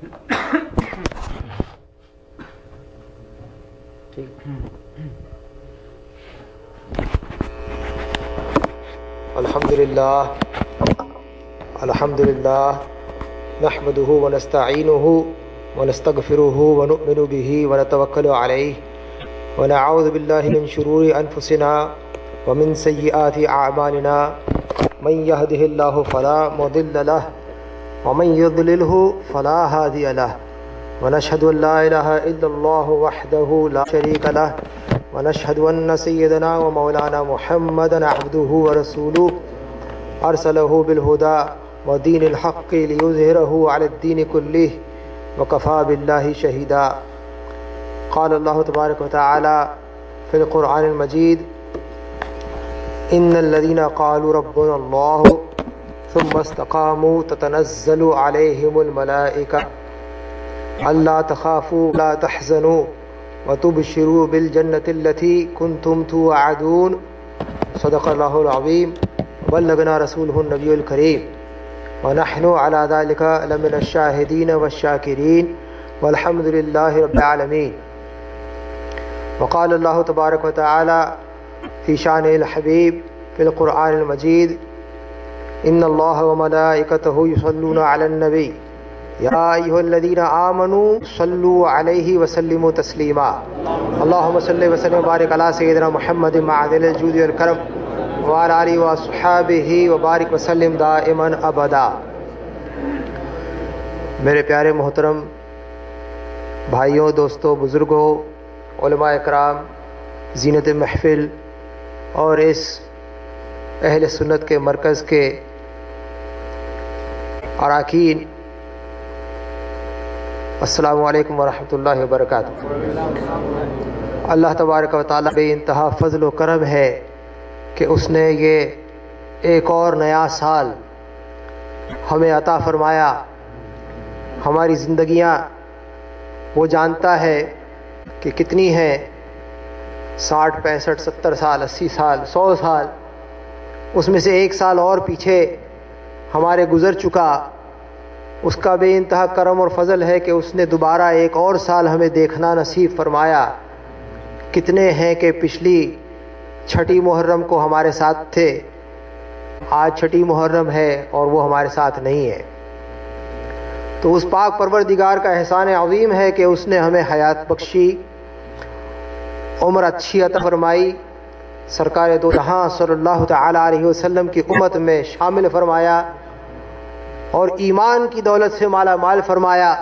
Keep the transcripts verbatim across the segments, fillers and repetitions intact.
الحمدللہ الحمدللہ نحمدہ ونستعینہ ونستغفرہ ونؤمن بہ ونتوکل علیہ ونعوذ باللہ من شرور انفسنا ومن سیئات اعمالنا من یہدہ اللہ فلا مضل لہ ومن یضللہ فلا ہادی لہ ونشہد ان لا الہ الا اللہ وحدہ لا شریک لہ ونشہد ان سیدنا ومولانا محمدا عبدہ ورسولہ ارسلہ بالہدی ودین الحق لیظہرہ علی الدین کلہ وکفی باللہ شہیدا. قال اللہ تبارک و تعالی فی القرآن المجید ان الذین قالوا ربنا اللہ ثم استقاموا تتنزل علیہم الملائکہ الا تخافوا ولا تحزنوا وتبشروا بالجنة التي كنتم توعدون. صدق اللہ العظیم بلغنا رسولہ النبی الکریم ونحن على ذلك لمن الشاہدین والشاکرین والحمد للہ رب العالمین. وقال اللہ تبارک و تعالی فی شان الحبیب فی القرآن المجید ان اللہ وملائکتہ یصلون علی النبی یا ایھا الذین آمنوا صلوا علیہ وسلموا تسلیما. اللہم صلی وسلم وبارک علی سیدنا محمد معدن الجود والکرم وعلی آلہ واصحابہ وبارک وسلم دائما ابدا. میرے پیارے محترم بھائیوں، دوستوں، بزرگوں، علماء اکرام، زینت محفل اور اس اہل سنت کے مرکز کے اراکین، السلام علیکم ورحمۃ اللہ وبرکاتہ. اللہ تبارک و تعالیٰ بے انتہا فضل و کرم ہے کہ اس نے یہ ایک اور نیا سال ہمیں عطا فرمایا. ہماری زندگیاں وہ جانتا ہے کہ کتنی ہیں، ساٹھ پینسٹھ ستر سال، اسی سال، سو سال، اس میں سے ایک سال اور پیچھے ہمارے گزر چکا. اس کا بے انتہا کرم اور فضل ہے کہ اس نے دوبارہ ایک اور سال ہمیں دیکھنا نصیب فرمایا. کتنے ہیں کہ پچھلی چھٹی محرم کو ہمارے ساتھ تھے، آج چھٹی محرم ہے اور وہ ہمارے ساتھ نہیں ہے. تو اس پاک پروردگار کا احسان عظیم ہے کہ اس نے ہمیں حیات بخشی، عمر اچھی عطا فرمائی، سرکار دو جہاں صلی اللہ تعالی علیہ وسلم کی امت میں شامل فرمایا اور ایمان کی دولت سے مالا مال فرمایا،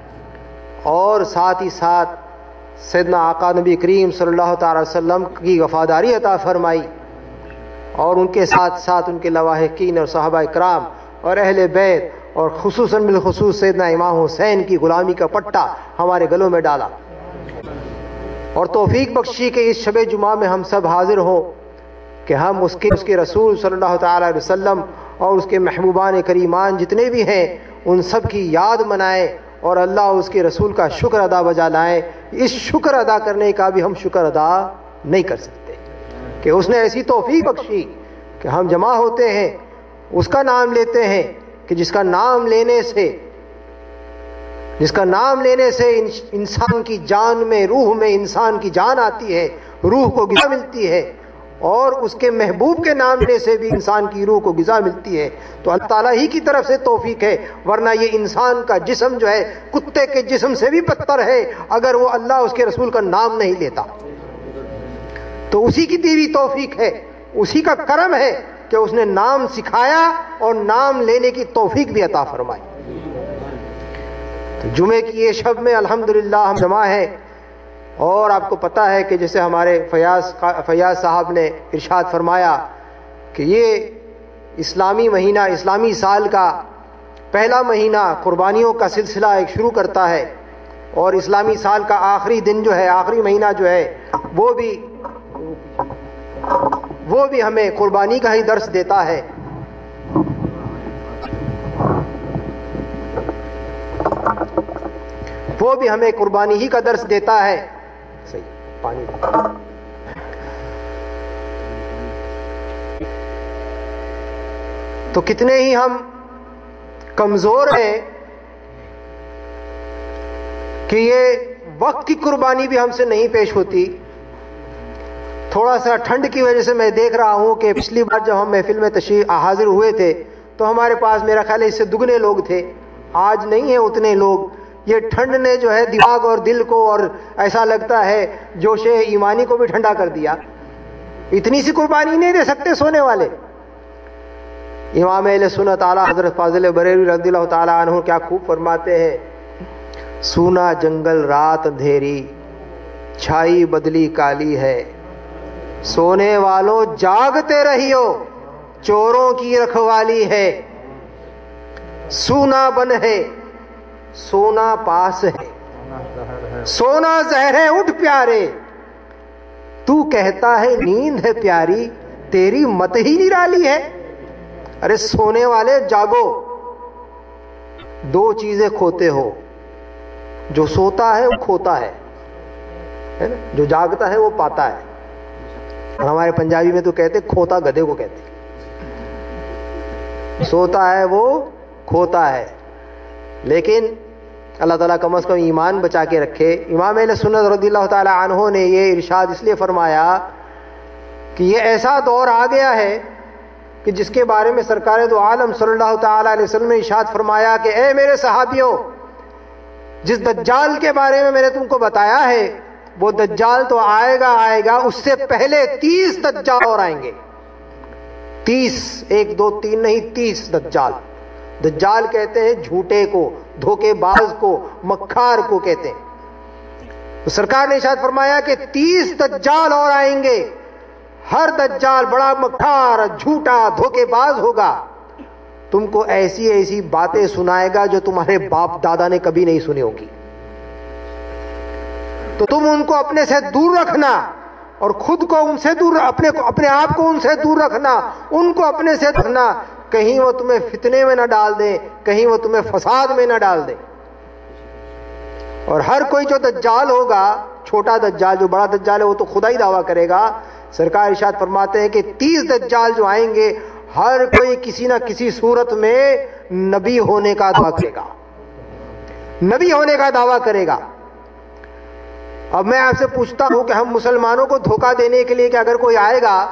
اور ساتھ ہی ساتھ سیدنا آقا نبی کریم صلی اللہ تعالی وسلم کی وفاداری عطا فرمائی، اور ان کے ساتھ ساتھ ان کے لواحقین اور صحابہ اکرام اور اہل بیت اور خصوصاً بالخصوص سیدنا امام حسین کی غلامی کا پٹا ہمارے گلوں میں ڈالا، اور توفیق بخشی کہ اس شب جمعہ میں ہم سب حاضر ہوں کہ ہم اس کے اس کے رسول صلی اللہ تعالی علیہ وسلم اور اس کے محبوبان کریمان جتنے بھی ہیں ان سب کی یاد منائیں اور اللہ اس کے رسول کا شکر ادا بجا لائیں. اس شکر ادا کرنے کا بھی ہم شکر ادا نہیں کر سکتے کہ اس نے ایسی توفیق بخشی کہ ہم جمع ہوتے ہیں، اس کا نام لیتے ہیں کہ جس کا نام لینے سے جس کا نام لینے سے انسان کی جان میں، روح میں انسان کی جان آتی ہے، روح کو غذا ملتی ہے، اور اس کے محبوب کے نام لینے سے بھی انسان کی روح کو غذا ملتی ہے. تو اللہ تعالیٰ ہی کی طرف سے توفیق ہے، ورنہ یہ انسان کا جسم جو ہے کتے کے جسم سے بھی بدتر ہے اگر وہ اللہ اس کے رسول کا نام نہیں لیتا. تو اسی کی دی ہوئی توفیق ہے، اسی کا کرم ہے کہ اس نے نام سکھایا اور نام لینے کی توفیق بھی عطا فرمائی. تو جمعے کی یہ شب میں الحمدللہ ہم جمع ہیں، اور آپ کو پتہ ہے کہ جیسے ہمارے فیاض فیاض صاحب نے ارشاد فرمایا کہ یہ اسلامی مہینہ، اسلامی سال کا پہلا مہینہ قربانیوں کا سلسلہ ایک شروع کرتا ہے، اور اسلامی سال کا آخری دن جو ہے، آخری مہینہ جو ہے وہ بھی وہ بھی ہمیں قربانی کا ہی درس دیتا ہے. وہ بھی ہمیں قربانی ہی کا درس دیتا ہے. صحیح پانی تو کتنے ہی ہم کمزور ہیں کہ یہ وقت کی قربانی بھی ہم سے نہیں پیش ہوتی. تھوڑا سا ٹھنڈ کی وجہ سے میں دیکھ رہا ہوں کہ پچھلی بار جب ہم محفل میں تشریف حاضر ہوئے تھے تو ہمارے پاس میرا خیال ہے اس سے دگنے لوگ تھے. آج نہیں ہیں اتنے لوگ. یہ ٹھنڈ نے جو ہے دماغ اور دل کو اور ایسا لگتا ہے جوش ایمانی کو بھی ٹھنڈا کر دیا. اتنی سی قربانی نہیں دے سکتے سونے والے. امام اہل سنت اعلیٰ حضرت فاضل بریلوی رضی اللہ تعالیٰ عنہ کیا خوب فرماتے ہیں, سونا جنگل رات اندھیری چھائی بدلی کالی ہے, سونے والوں جاگتے رہیو چوروں کی رکھوالی ہے. سونا بن ہے سونا پاس ہے, سونا زہر ہے اٹھ پیارے, تو کہتا ہے نیند ہے پیاری تیری مت ہی نرالی ہے. ارے سونے والے جاگو, دو چیزیں کھوتے ہو, جو سوتا ہے وہ کھوتا ہے, جو جاگتا ہے وہ پاتا ہے. اور ہمارے پنجابی میں تو کہتے کھوتا گدھے کو کہتے, سوتا ہے وہ کھوتا ہے. لیکن اللہ تعالیٰ کم از کم ایمان بچا کے رکھے. امام اہل سنت رضی اللہ تعالیٰ عنہ نے یہ ارشاد اس لیے فرمایا کہ یہ ایسا دور آ گیا ہے کہ جس کے بارے میں سرکار دو عالم صلی اللہ تعالیٰ علیہ وسلم نے ارشاد فرمایا کہ اے میرے صحابیوں, جس دجال کے بارے میں میں نے تم کو بتایا ہے وہ دجال تو آئے گا آئے گا اس سے پہلے تیس دجال اور آئیں گے. تیس, ایک دو تین نہیں, تیس دجال. دجال کہتے ہیں جھوٹے کو, دھوکے باز کو, مکار کو کہتے ہیں. تو سرکار نے ارشاد فرمایا کہ تیس دجال اور آئیں گے. ہر دجال بڑا مکار, جھوٹا, دھوکے باز ہوگا. تم کو ایسی ایسی باتیں سنائے گا جو تمہارے باپ دادا نے کبھی نہیں سنی ہوگی. تو تم ان کو اپنے سے دور رکھنا اور خود کو ان سے دور, اپنے کو اپنے آپ کو ان سے دور رکھنا, ان کو اپنے سے رکھنا. کہیں وہ تمہیں فتنے میں نہ ڈال دیں, کہیں وہ تمہیں فساد میں نہ ڈال دیں. اور ہر کوئی جو دجال ہوگا, چھوٹا دجال, جو بڑا دجال ہے وہ تو خدا ہی دعویٰ کرے گا. سرکار ارشاد فرماتے ہیں کہ تیس دجال جو آئیں گے ہر کوئی کسی نہ کسی صورت میں نبی ہونے کا دعویٰ کرے گا, نبی ہونے کا دعویٰ کرے گا. اب میں آپ سے پوچھتا ہوں کہ ہم مسلمانوں کو دھوکہ دینے کے لیے کہ اگر کوئی آئے گا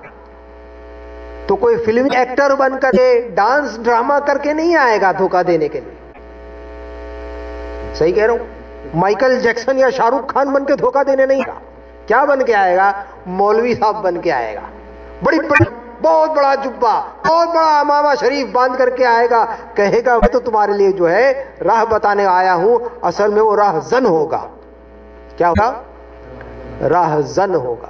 تو کوئی فلمی ایکٹر بن کر کے, ڈانس ڈرامہ کر کے نہیں آئے گا دھوکہ دینے کے لیے. صحیح کہہ رہا ہوں؟ مائیکل جیکسن یا شاہ رخ خان بن کے دھوکہ دینے نہیں گا. کیا بن کے آئے گا؟ مولوی صاحب بن کے آئے گا. بڑی بڑی بہت بڑا جبہ, بہت بڑا امامہ شریف باندھ کر کے آئے گا. کہے گا میں تو تمہارے لیے جو ہے راہ بتانے آیا ہوں. اصل میں وہ راہ زن ہوگا. کیا ہوگا؟ راہ زن ہوگا.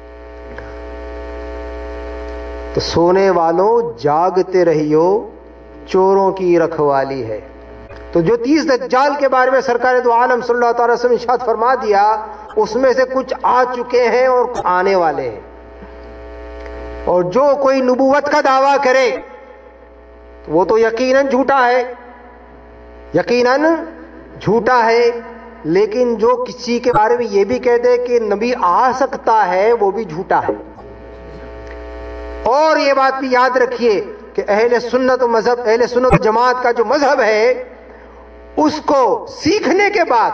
تو سونے والوں جاگتے رہیو چوروں کی رکھوالی ہے. تو جو تیس دجال کے بارے میں سرکار دو عالم صلی اللہ تعالی وسلم ارشاد فرما دیا, اس میں سے کچھ آ چکے ہیں اور آنے والے ہیں. اور جو کوئی نبوت کا دعویٰ کرے وہ تو یقیناً جھوٹا ہے, یقیناً جھوٹا ہے. لیکن جو کسی کے بارے میں یہ بھی کہہ دے کہ نبی آ سکتا ہے وہ بھی جھوٹا ہے. اور یہ بات بھی یاد رکھیے کہ اہل سنت و مذہب, اہل سنت جماعت کا جو مذہب ہے اس کو سیکھنے کے بعد,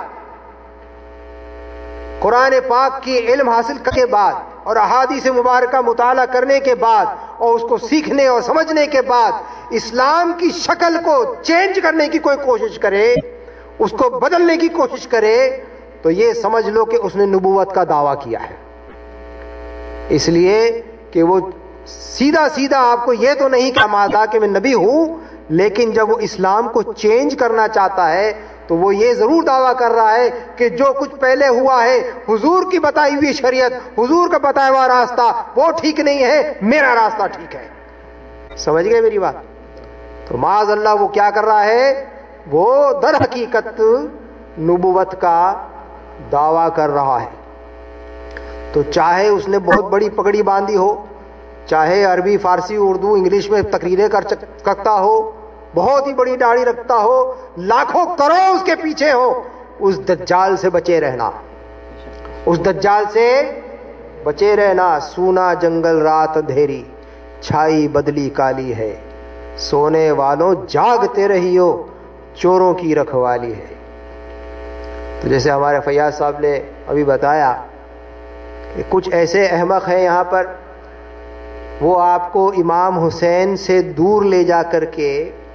قرآن پاک کی علم حاصل کرنے کے بعد اور احادیث مبارکہ مطالعہ کرنے کے بعد اور اس کو سیکھنے اور سمجھنے کے بعد اسلام کی شکل کو چینج کرنے کی کوئی کوشش کرے, اس کو بدلنے کی کوشش کرے, تو یہ سمجھ لو کہ اس نے نبوت کا دعویٰ کیا ہے. اس لیے کہ وہ سیدھا سیدھا آپ کو یہ تو نہیں کہا کہ میں نبی ہوں, لیکن جب وہ اسلام کو چینج کرنا چاہتا ہے تو وہ یہ ضرور دعویٰ کر رہا ہے کہ جو کچھ پہلے ہوا ہے, حضور کی بتائی ہوئی شریعت, حضور کا بتایا ہوا راستہ وہ ٹھیک نہیں ہے, میرا راستہ ٹھیک ہے. سمجھ گئے میری بات؟ تو معاذ اللہ وہ کیا کر رہا ہے, وہ در حقیقت نبوت کا دعویٰ کر رہا ہے. تو چاہے اس نے بہت بڑی پگڑی باندھی ہو, چاہے عربی, فارسی, اردو, انگلش میں تقریریں کر کرتا ہو, بہت ہی بڑی داڑھی رکھتا ہو, لاکھوں کروڑ اس کے پیچھے ہو, اس دجال سے بچے رہنا, اس دجال سے بچے رہنا. سونا جنگل رات اندھیری چھائی بدلی کالی ہے, سونے والوں جاگتے رہیو چوروں کی رکھوالی ہے. تو جیسے ہمارے فیاض صاحب نے ابھی بتایا کہ کچھ ایسے احمق ہیں یہاں پر، وہ آپ کو امام حسین سے دور لے جا کر کے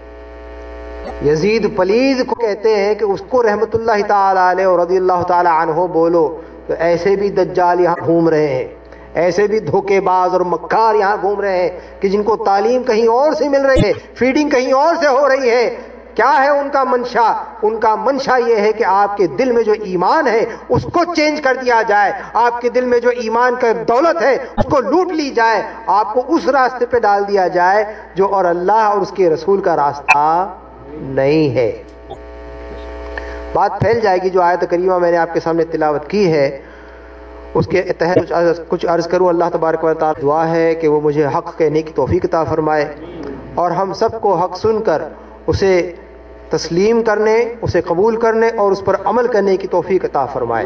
یزید پلید کو کہتے ہیں کہ اس کو رحمت اللہ تعالی علیہ اور رضی اللہ تعالی عنہ بولو. تو ایسے بھی دجال یہاں گھوم رہے ہیں، ایسے بھی دھوکے باز اور مکار یہاں گھوم رہے ہیں کہ جن کو تعلیم کہیں اور سے مل رہی ہے، فیڈنگ کہیں اور سے ہو رہی ہے. کیا ہے ان کا منشا؟ ان کا منشا یہ ہے کہ آپ کے دل میں جو ایمان ہے اس کو چینج کر دیا جائے، آپ کے دل میں جو ایمان کا دولت ہے اس کو لوٹ لی جائے، آپ کو اس راستے پہ ڈال دیا جائے جو اور اللہ اور اس کے رسول کا راستہ نہیں ہے. بات پھیل جائے گی. جو آیت کریمہ میں نے آپ کے سامنے تلاوت کی ہے اس کے تحت کچھ عرض کروں. اللہ تبارک و تعالی دعا ہے کہ وہ مجھے حق کہنے کی توفیق عطا فرمائے اور ہم سب کو حق سن کر اسے تسلیم کرنے، اسے قبول کرنے اور اس پر عمل کرنے کی توفیق عطا فرمائے.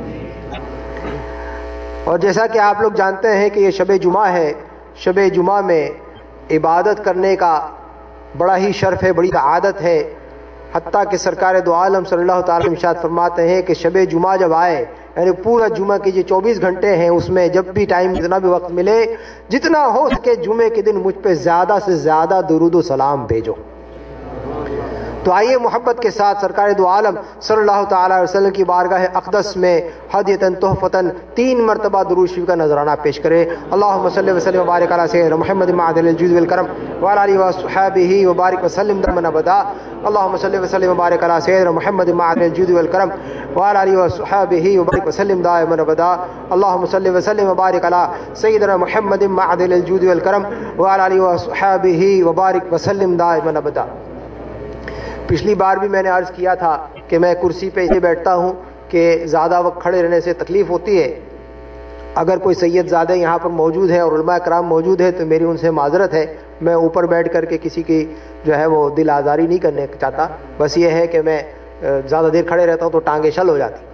اور جیسا کہ آپ لوگ جانتے ہیں کہ یہ شب جمعہ ہے، شب جمعہ میں عبادت کرنے کا بڑا ہی شرف ہے، بڑی عادت ہے. حتیٰ کہ سرکار دو عالم صلی اللہ تعالی ارشاد فرماتے ہیں کہ شب جمعہ جب آئے، یعنی پورا جمعہ کی جو چوبیس گھنٹے ہیں اس میں جب بھی ٹائم، جتنا بھی وقت ملے، جتنا ہو سکے جمعے کے دن مجھ پہ زیادہ سے زیادہ درود و سلام بھیجو. تو آئیے محبت کے ساتھ سرکار دو عالم صلی اللہ تعالی علیہ وسلم کی بارگاہ اقدس میں ہدیتاً تحفتاً تین مرتبہ درود شریف کا نذرانہ پیش کرے. اللہم صلی وسلم وبارک علی سیدنا محمد معدن الجود والکرم وعلی آلہ وصحبہ وبارک وسلم دائما ابدا. اللہم صلی وسلم وبارک علی سیدنا محمد معدن الجود والکرم وعلی آلہ وصحبہ وبارک وسلم دائما ابدا. اللہم صلی وسلم وبارک علی سیدنا محمد معدن الجود والکرم وعلی آلہ وصحبہ وبارک وسلم دائما ابدا. پچھلی بار بھی میں نے عرض کیا تھا کہ میں کرسی پہ اسے بیٹھتا ہوں کہ زیادہ وقت کھڑے رہنے سے تکلیف ہوتی ہے. اگر کوئی سید زادہ یہاں پر موجود ہے اور علماء کرام موجود ہے تو میری ان سے معذرت ہے. میں اوپر بیٹھ کر کے کسی کی جو ہے وہ دل آزاری نہیں کرنے چاہتا. بس یہ ہے کہ میں زیادہ دیر کھڑے رہتا ہوں تو ٹانگیں شل ہو جاتی.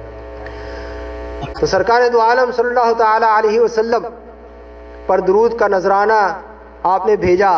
تو سرکار دو عالم صلی اللہ تعالی علیہ وسلم پر درود کا نذرانہ آپ نے بھیجا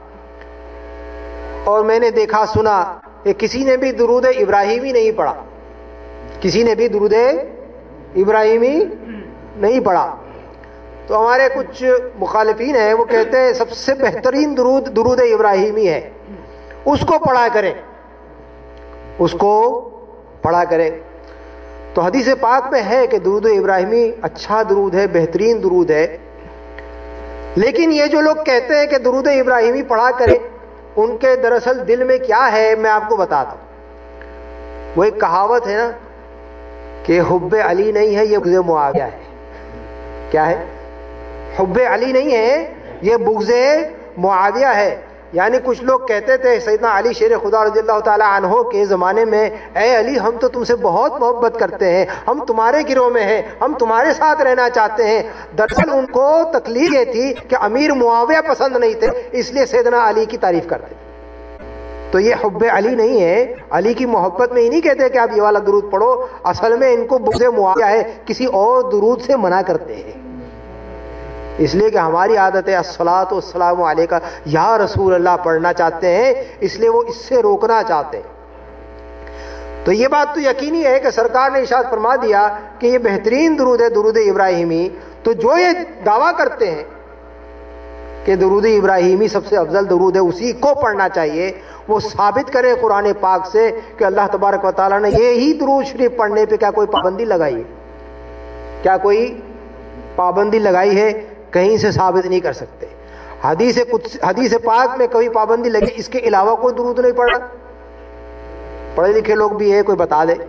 اور میں نے دیکھا سنا کہ کسی نے بھی درود ابراہیمی نہیں پڑھا، کسی نے بھی درود ابراہیمی نہیں پڑھا. تو ہمارے کچھ مخالفین ہیں وہ کہتے ہیں سب سے بہترین درود درود ابراہیمی ہے، اس کو پڑھا کریں، اس کو پڑھا کریں. تو حدیث پاک میں ہے کہ درود ابراہیمی اچھا درود ہے، بہترین درود ہے. لیکن یہ جو لوگ کہتے ہیں کہ درود ابراہیمی پڑھا کریں، ان کے دراصل دل میں کیا ہے میں آپ کو بتاتا ہوں. وہ ایک کہاوت ہے نا کہ حب علی نہیں ہے یہ بغض معاویہ ہے. کیا ہے؟ حب علی نہیں ہے یہ بغض معاویہ ہے. یعنی کچھ لوگ کہتے تھے سیدنا علی شیر خدا رضی اللہ تعالی عنہ کے زمانے میں، اے علی ہم تو تم سے بہت محبت کرتے ہیں، ہم تمہارے گروہ میں ہیں، ہم تمہارے ساتھ رہنا چاہتے ہیں. دراصل ان کو تکلیف یہ تھی کہ امیر معاویہ پسند نہیں تھے، اس لیے سیدنا علی کی تعریف کرتے. تو یہ حب علی نہیں ہے. علی کی محبت میں ہی نہیں کہتے کہ آپ یہ والا درود پڑھو، اصل میں ان کو بغض معاویہ ہے، کسی اور درود سے منع کرتے ہیں. اس لیے کہ ہماری عادت ہے الصلاۃ والسلام علیکہ یا رسول اللہ پڑھنا چاہتے ہیں، اس لیے وہ اس سے روکنا چاہتے ہیں. تو یہ بات تو یقینی ہے کہ سرکار نے ارشاد فرما دیا کہ یہ بہترین درود ہے درود ابراہیمی. تو جو یہ دعویٰ کرتے ہیں کہ درود ابراہیمی سب سے افضل درود ہے، اسی کو پڑھنا چاہیے، وہ ثابت کرے قرآن پاک سے کہ اللہ تبارک و تعالیٰ نے یہی درود شریف پڑھنے پہ کیا کوئی پابندی لگائی ہے؟ کیا کوئی پابندی لگائی ہے؟ کہیں سے ثابت نہیں کر سکتے. حدیث کچھ حدیث پاک میں کبھی پابندی لگی اس کے علاوہ کوئی درود نہیں پڑھا؟ پڑھے لکھے لوگ بھی ہے، کوئی بتا دے.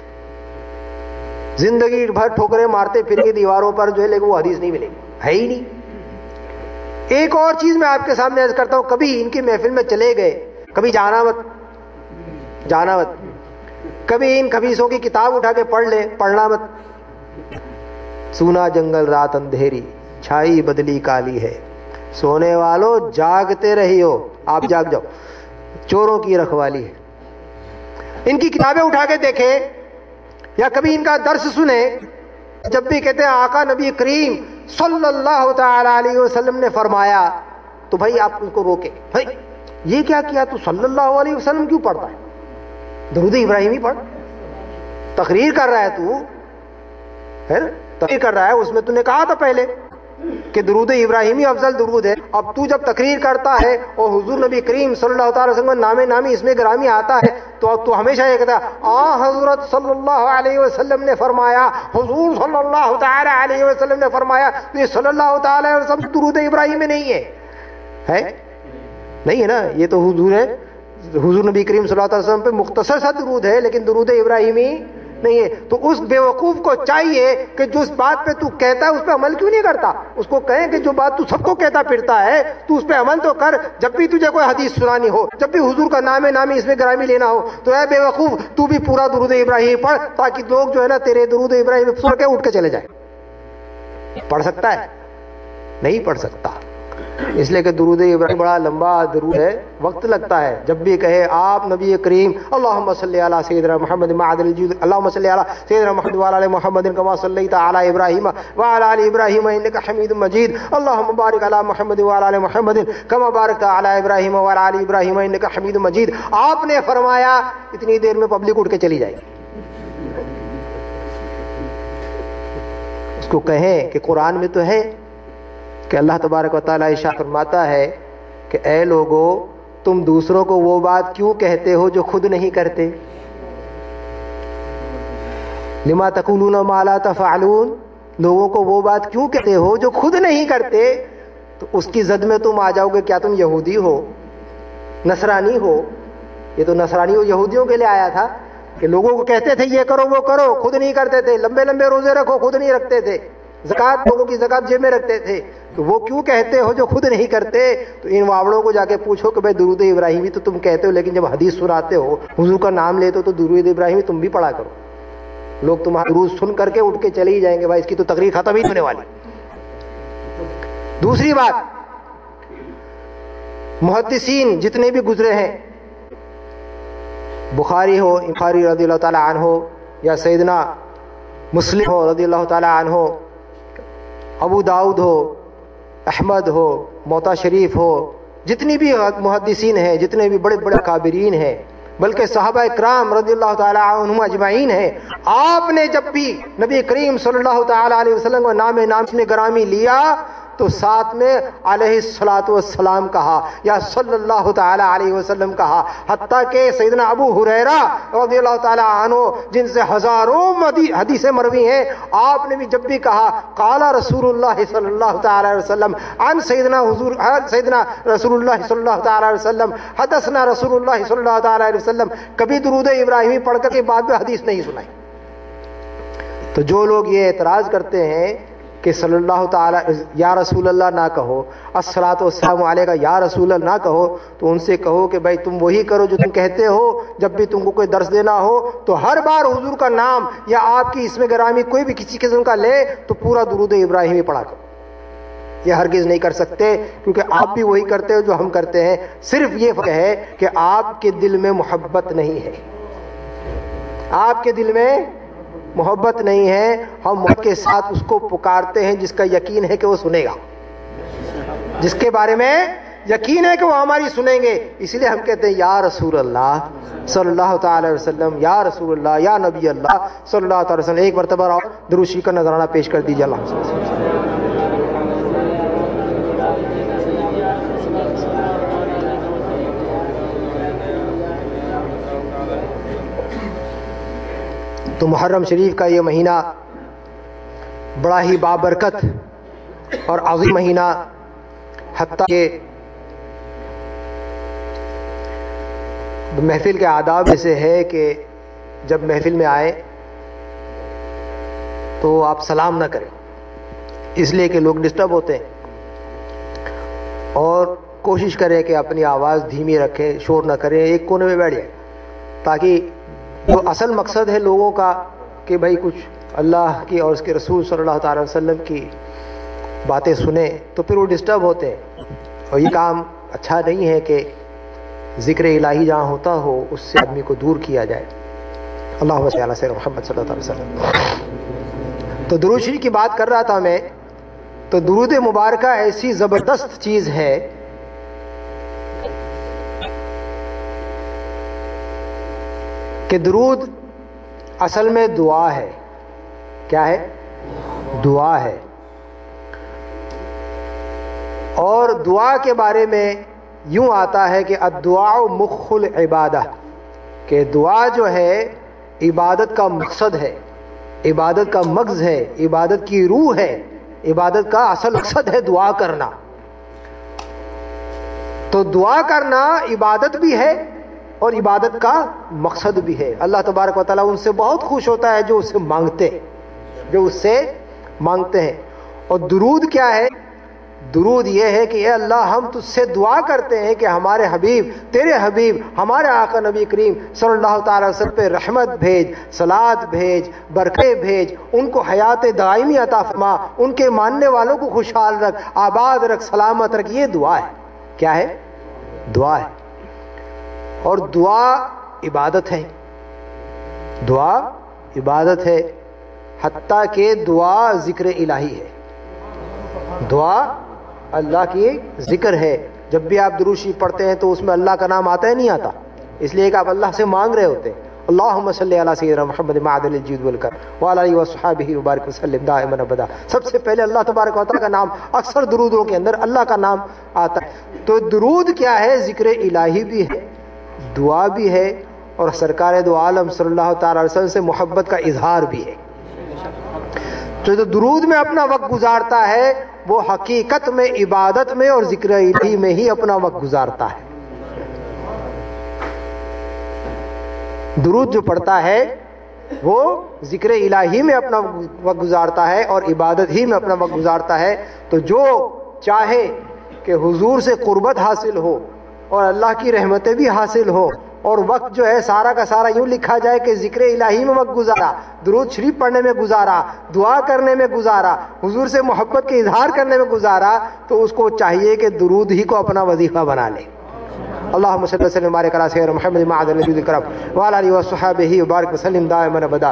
زندگی بھر ٹھوکریں مارتے پھر کے دیواروں پر جو ہے لیکن وہ حدیث نہیں ملے، ہے ہی نہیں. ایک اور چیز میں آپ کے سامنے عرض کرتا ہوں، کبھی ان کی محفل میں چلے گئے، کبھی جانا مت جانا مت کبھی ان خبیثوں کی کتاب اٹھا کے پڑھ لے، پڑھنا مت. سونا جنگل رات اندھیری چھائی بدلی کالی ہے، سونے والوں جاگتے رہی ہو، آپ جاگ جاؤ، چوروں کی رکھوالی ہے. ان کی کتابیں اٹھا کے دیکھیں یا کبھی ان کا درس سنیں، جب بھی کہتے ہیں آقا نبی کریم صلی اللہ تعالی علیہ وسلم نے فرمایا، تو بھائی آپ ان کو روکیں، بھائی یہ کیا کیا تو صلی اللہ علیہ وسلم کیوں پڑھتا ہے؟ درود ابراہیمی پڑھ. تقریر کر رہا ہے تو ہے نا، تقریر کر رہا ہے، اس میں تو نے کہا تھا پہلے کہ درود ابراہیمی افضل درود ہے. اب تو جب تقریر کرتا ہے اور حضور نبی کریم صلی اللہ تعالی وسلم نام نامی اس میں گرامی آتا ہے تو اب تو ہمیشہ یہ کہتا ہے آ حضرت صلی اللہ علیہ وسلم نے فرمایا، حضور صلی اللہ تعالی علیہ وسلم نے فرمایا. تو یہ صلی اللہ تعالی علیہ وسلم درود ابراہیمی نہیں ہے، ہے نہیں ہے نا، یہ تو حضور ہے، حضور نبی کریم صلی اللہ علیہ وسلم پہ مختصر سا درود ہے لیکن درود ابراہیمی نہیں ہے. تو اس بے وقوف کو چاہیے کہ جو اس بات پہ تو کہتا ہے اس پہ عمل کیوں نہیں کرتا؟ اس کو کہیں کہ جو بات تو سب کو کہتا پھرتا ہے تو اس پہ عمل تو کر. جب بھی تجھے کوئی حدیث سنانی ہو، جب بھی حضور کا نام نامی اس میں گرامی لینا ہو تو اے بے وقوف تو بھی پورا درود ابراہیم پڑھ تاکہ لوگ جو ہے نا تیرے درود ابراہیم پڑھ کے اٹھ کے چلے جائیں. پڑھ سکتا ہے؟ نہیں پڑھ سکتا، اس لیے کہ درود ابراہیم بڑا لمبا درود ہے، وقت لگتا ہے. جب بھی کہے آپ نبی کریم اللہم صلی علی سیدنا محمد معدل الجود اللہم صلی علی سیدنا محمد وعلی آل محمد کما صلیت علی ابراہیم وعلی آل ابراہیم انک حمید مجید اللہم بارک علی محمد وعلی آل محمد کما بارکت علی ابراہیم وعلی آل ابراہیم انک حمید مجید. آپ نے فرمایا اتنی دیر میں پبلک اٹھ کے چلی جائے گی. اس کو کہیں کہ قرآن میں تو ہے کہ اللہ تبارک و تعالیٰ ارشاد فرماتا ہے کہ اے لوگو تم دوسروں کو وہ بات کیوں کہتے ہو جو خود نہیں کرتے، لما تقولون ما لا تفعلون، لوگوں کو وہ بات کیوں کہتے ہو جو خود نہیں کرتے. تو اس کی زد میں تم آ جاؤ گے، کیا تم یہودی ہو، نصرانی ہو؟ یہ تو نصرانی و یہودیوں کے لیے آیا تھا کہ لوگوں کو کہتے تھے یہ کرو وہ کرو، خود نہیں کرتے تھے. لمبے لمبے روزے رکھو، خود نہیں رکھتے تھے. زکات لوگوں کی زکات جیب میں رکھتے تھے، تو وہ کیوں کہتے ہو جو خود نہیں کرتے؟ تو ان واوڑوں کو جا کے پوچھو کہ بھائی درود ابراہیمی تو تم کہتے ہو لیکن جب حدیث سناتے ہو حضور کا نام لیتے ہو تو درود ابراہیمی تم بھی پڑھا کرو. لوگ تمہارا درود سن کر کے اٹھ کے چلے ہی جائیں گے، بھائی اس کی تو تقریر ختم ہی ہونے والی. دوسری بات، محدثین جتنے بھی گزرے ہیں، بخاری ہو بخاری رضی اللہ تعالی عنہ ہو یا سیدنا مسلم ہو رضی اللہ تعالی عنہ ہو، ابو داؤد ہو، احمد ہو، موطا شریف ہو، جتنی بھی محدثین ہیں، جتنے بھی بڑے بڑے اکابرین ہیں، بلکہ صحابہ کرام رضی اللہ تعالی عنہم اجمعین ہیں، آپ نے جب بھی نبی کریم صلی اللہ تعالی علیہ وسلم کو نام نام نے گرامی لیا تو ساتھ میں علیہ الصلوۃ والسلام کہا یا صلی اللہ تعالی علیہ وسلم کہا. حتیٰ کہ سیدنا ابو ہریرہ رضی اللہ تعالی عنہ جن سے ہزاروں حدیثیں مروی ہیں، آپ نے بھی جب بھی کہا قال رسول اللہ صلی اللہ تعالی علیہ وسلم عن سیدنا حضور سیدنا رسول اللہ صلی اللہ تعالی علیہ وسلم حدثنا رسول اللہ صلی اللہ تعالی علیہ وسلم، کبھی درود ابراہیمی پڑھ کر کے بعد میں حدیث نہیں سنائی. تو جو لوگ یہ اعتراض کرتے ہیں کہ صلی اللہ تعالی یا رسول اللہ نہ کہو، الصلاۃ والسلام علیکہ یا رسول اللہ نہ کہو، تو ان سے کہو کہ بھائی تم وہی کرو جو تم کہتے ہو. جب بھی تم کو کوئی درس دینا ہو تو ہر بار حضور کا نام یا آپ کی اسم گرامی کوئی بھی کسی قسم کا لے تو پورا درود ابراہیمی پڑھا کرو. یہ ہرگز نہیں کر سکتے کیونکہ آپ بھی وہی کرتے ہو جو ہم کرتے ہیں. صرف یہ فرق ہے کہ آپ کے دل میں محبت نہیں ہے، آپ کے دل میں محبت نہیں ہے. ہم محبت کے ساتھ اس کو پکارتے ہیں جس کا یقین ہے کہ وہ سنے گا، جس کے بارے میں یقین ہے کہ وہ ہماری سنیں گے. اس لیے ہم کہتے ہیں یا رسول اللہ صلی اللہ تعالی علیہ وسلم، یا رسول اللہ، یا نبی اللہ صلی اللہ تعالی وسلم. ایک مرتبہ اور درود شریف کا نذرانہ پیش کر دیجیے. اللہ تو محرم شریف کا یہ مہینہ بڑا ہی بابرکت اور عظیم مہینہ، حتیٰ کہ محفل کے آداب میں سے ہے کہ جب محفل میں آئے تو آپ سلام نہ کریں، اس لیے کہ لوگ ڈسٹرب ہوتے ہیں، اور کوشش کریں کہ اپنی آواز دھیمی رکھیں، شور نہ کریں، ایک کونے میں بیٹھ جائیں تاکہ جو اصل مقصد ہے لوگوں کا کہ بھائی کچھ اللہ کی اور اس کے رسول صلی اللہ تعالی وسلم کی باتیں سنیں، تو پھر وہ ڈسٹرب ہوتے ہیں. اور یہ کام اچھا نہیں ہے کہ ذکر الہی جہاں ہوتا ہو اس سے آدمی کو دور کیا جائے. اللہ صلی علی محمد صلی اللہ علیہ وسلم. تو درود شریف کی بات کر رہا تھا میں. تو درود مبارکہ ایسی زبردست چیز ہے کہ درود اصل میں دعا ہے. کیا ہے؟ دعا ہے. اور دعا کے بارے میں یوں آتا ہے کہ الدعاء مخ العبادہ، کہ دعا جو ہے عبادت کا مقصد ہے، عبادت کا مغز ہے، عبادت کی روح ہے، عبادت کا اصل مقصد ہے دعا کرنا. تو دعا کرنا عبادت بھی ہے اور عبادت کا مقصد بھی ہے. اللہ تبارک و تعالیٰ ان سے بہت خوش ہوتا ہے جو اس سے مانگتے ہیں، جو اس سے مانگتے ہیں. اور درود کیا ہے؟ درود یہ ہے کہ اے اللہ ہم تجھ سے دعا کرتے ہیں کہ ہمارے حبیب، تیرے حبیب، ہمارے آقا نبی کریم صلی اللہ تعالی وسلم پہ رحمت بھیج، صلوات بھیج، برکتیں بھیج، ان کو حیات دائمی عطا فرما، ان کے ماننے والوں کو خوشحال رکھ، آباد رکھ، سلامت رکھ. یہ دعا ہے. کیا ہے؟ دعا ہے. اور دعا عبادت ہے. دعا عبادت ہے، حتیٰ کہ دعا ذکر الہی ہے. دعا اللہ کی ذکر ہے. جب بھی آپ درود شریف پڑھتے ہیں تو اس میں اللہ کا نام آتا ہے نہیں آتا؟ اس لیے کہ آپ اللہ سے مانگ رہے ہوتے ہیں. اللہم صلی علی سیدنا محمد معدن الجود والکرم وعلی آلہ وصحبہ وبارک وسلم دائما ابدا. سب سے پہلے اللہ تبارک و تعالیٰ کا نام، اکثر درودوں کے اندر اللہ کا نام آتا ہے. تو درود کیا ہے؟ ذکر الہی بھی ہے، دعا بھی ہے، اور سرکار دو عالم صلی اللہ تعالی علیہ وسلم سے محبت کا اظہار بھی ہے. تو جو درود میں اپنا وقت گزارتا ہے وہ حقیقت میں عبادت میں اور ذکر الہی میں ہی اپنا وقت گزارتا ہے. درود جو پڑھتا ہے وہ ذکر الہی میں اپنا وقت گزارتا ہے اور عبادت ہی میں اپنا وقت گزارتا ہے. تو جو چاہے کہ حضور سے قربت حاصل ہو اور اللہ کی رحمتیں بھی حاصل ہو، اور وقت جو ہے سارا کا سارا یوں لکھا جائے کہ ذکر الہی میں وقت گزارا، درود شریف پڑھنے میں گزارا، دعا کرنے میں گزارا، حضور سے محبت کے اظہار کرنے میں گزارا، تو اس کو چاہیے کہ درود ہی کو اپنا وظیفہ بنا لے. اللہم صلی اللہ وسلم وبارک علی سیدنا محمد معدن الجود والکرم وعلی آلہ وصحبہ وبارک وسلم دائما ابدا.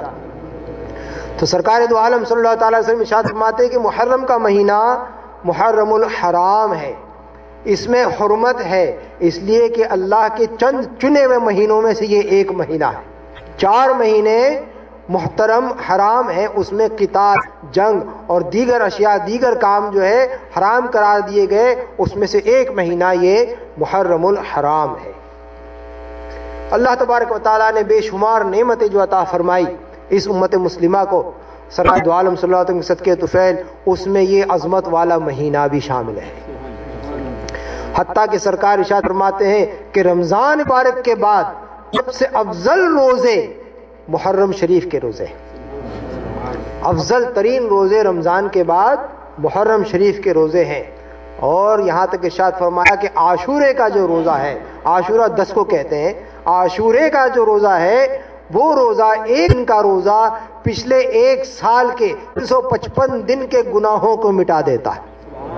تو سرکار دو عالم صلی اللہ تعالی وسلم ارشاد فرماتے ہیں کہ محرم کا مہینہ محرم الحرام ہے، اس میں حرمت ہے، اس لیے کہ اللہ کے چند چنے ہوئے مہینوں میں سے یہ ایک مہینہ ہے. چار مہینے محترم حرام ہیں، اس میں قتال، جنگ اور دیگر اشیاء، دیگر کام جو ہے حرام قرار دیے گئے، اس میں سے ایک مہینہ یہ محرم الحرام ہے. اللہ تبارک و تعالیٰ نے بے شمار نعمتیں جو عطا فرمائی اس امت مسلمہ کو، سرکار دو عالم صلی اللہ علیہ وسلم کے صدقے طفیل، اس میں یہ عظمت والا مہینہ بھی شامل ہے. حتیٰ کہ سرکار ارشاد فرماتے ہیں کہ رمضان مبارک کے بعد سب سے افضل روزے محرم شریف کے روزے، افضل ترین روزے رمضان کے بعد محرم شریف کے روزے ہیں. اور یہاں تک ارشاد فرمایا کہ عاشورے کا جو روزہ ہے، عاشورہ دس کو کہتے ہیں، عاشورے کا جو روزہ ہے وہ روزہ ایک دن کا روزہ پچھلے ایک سال کے تین سو پچپن دن کے گناہوں کو مٹا دیتا ہے.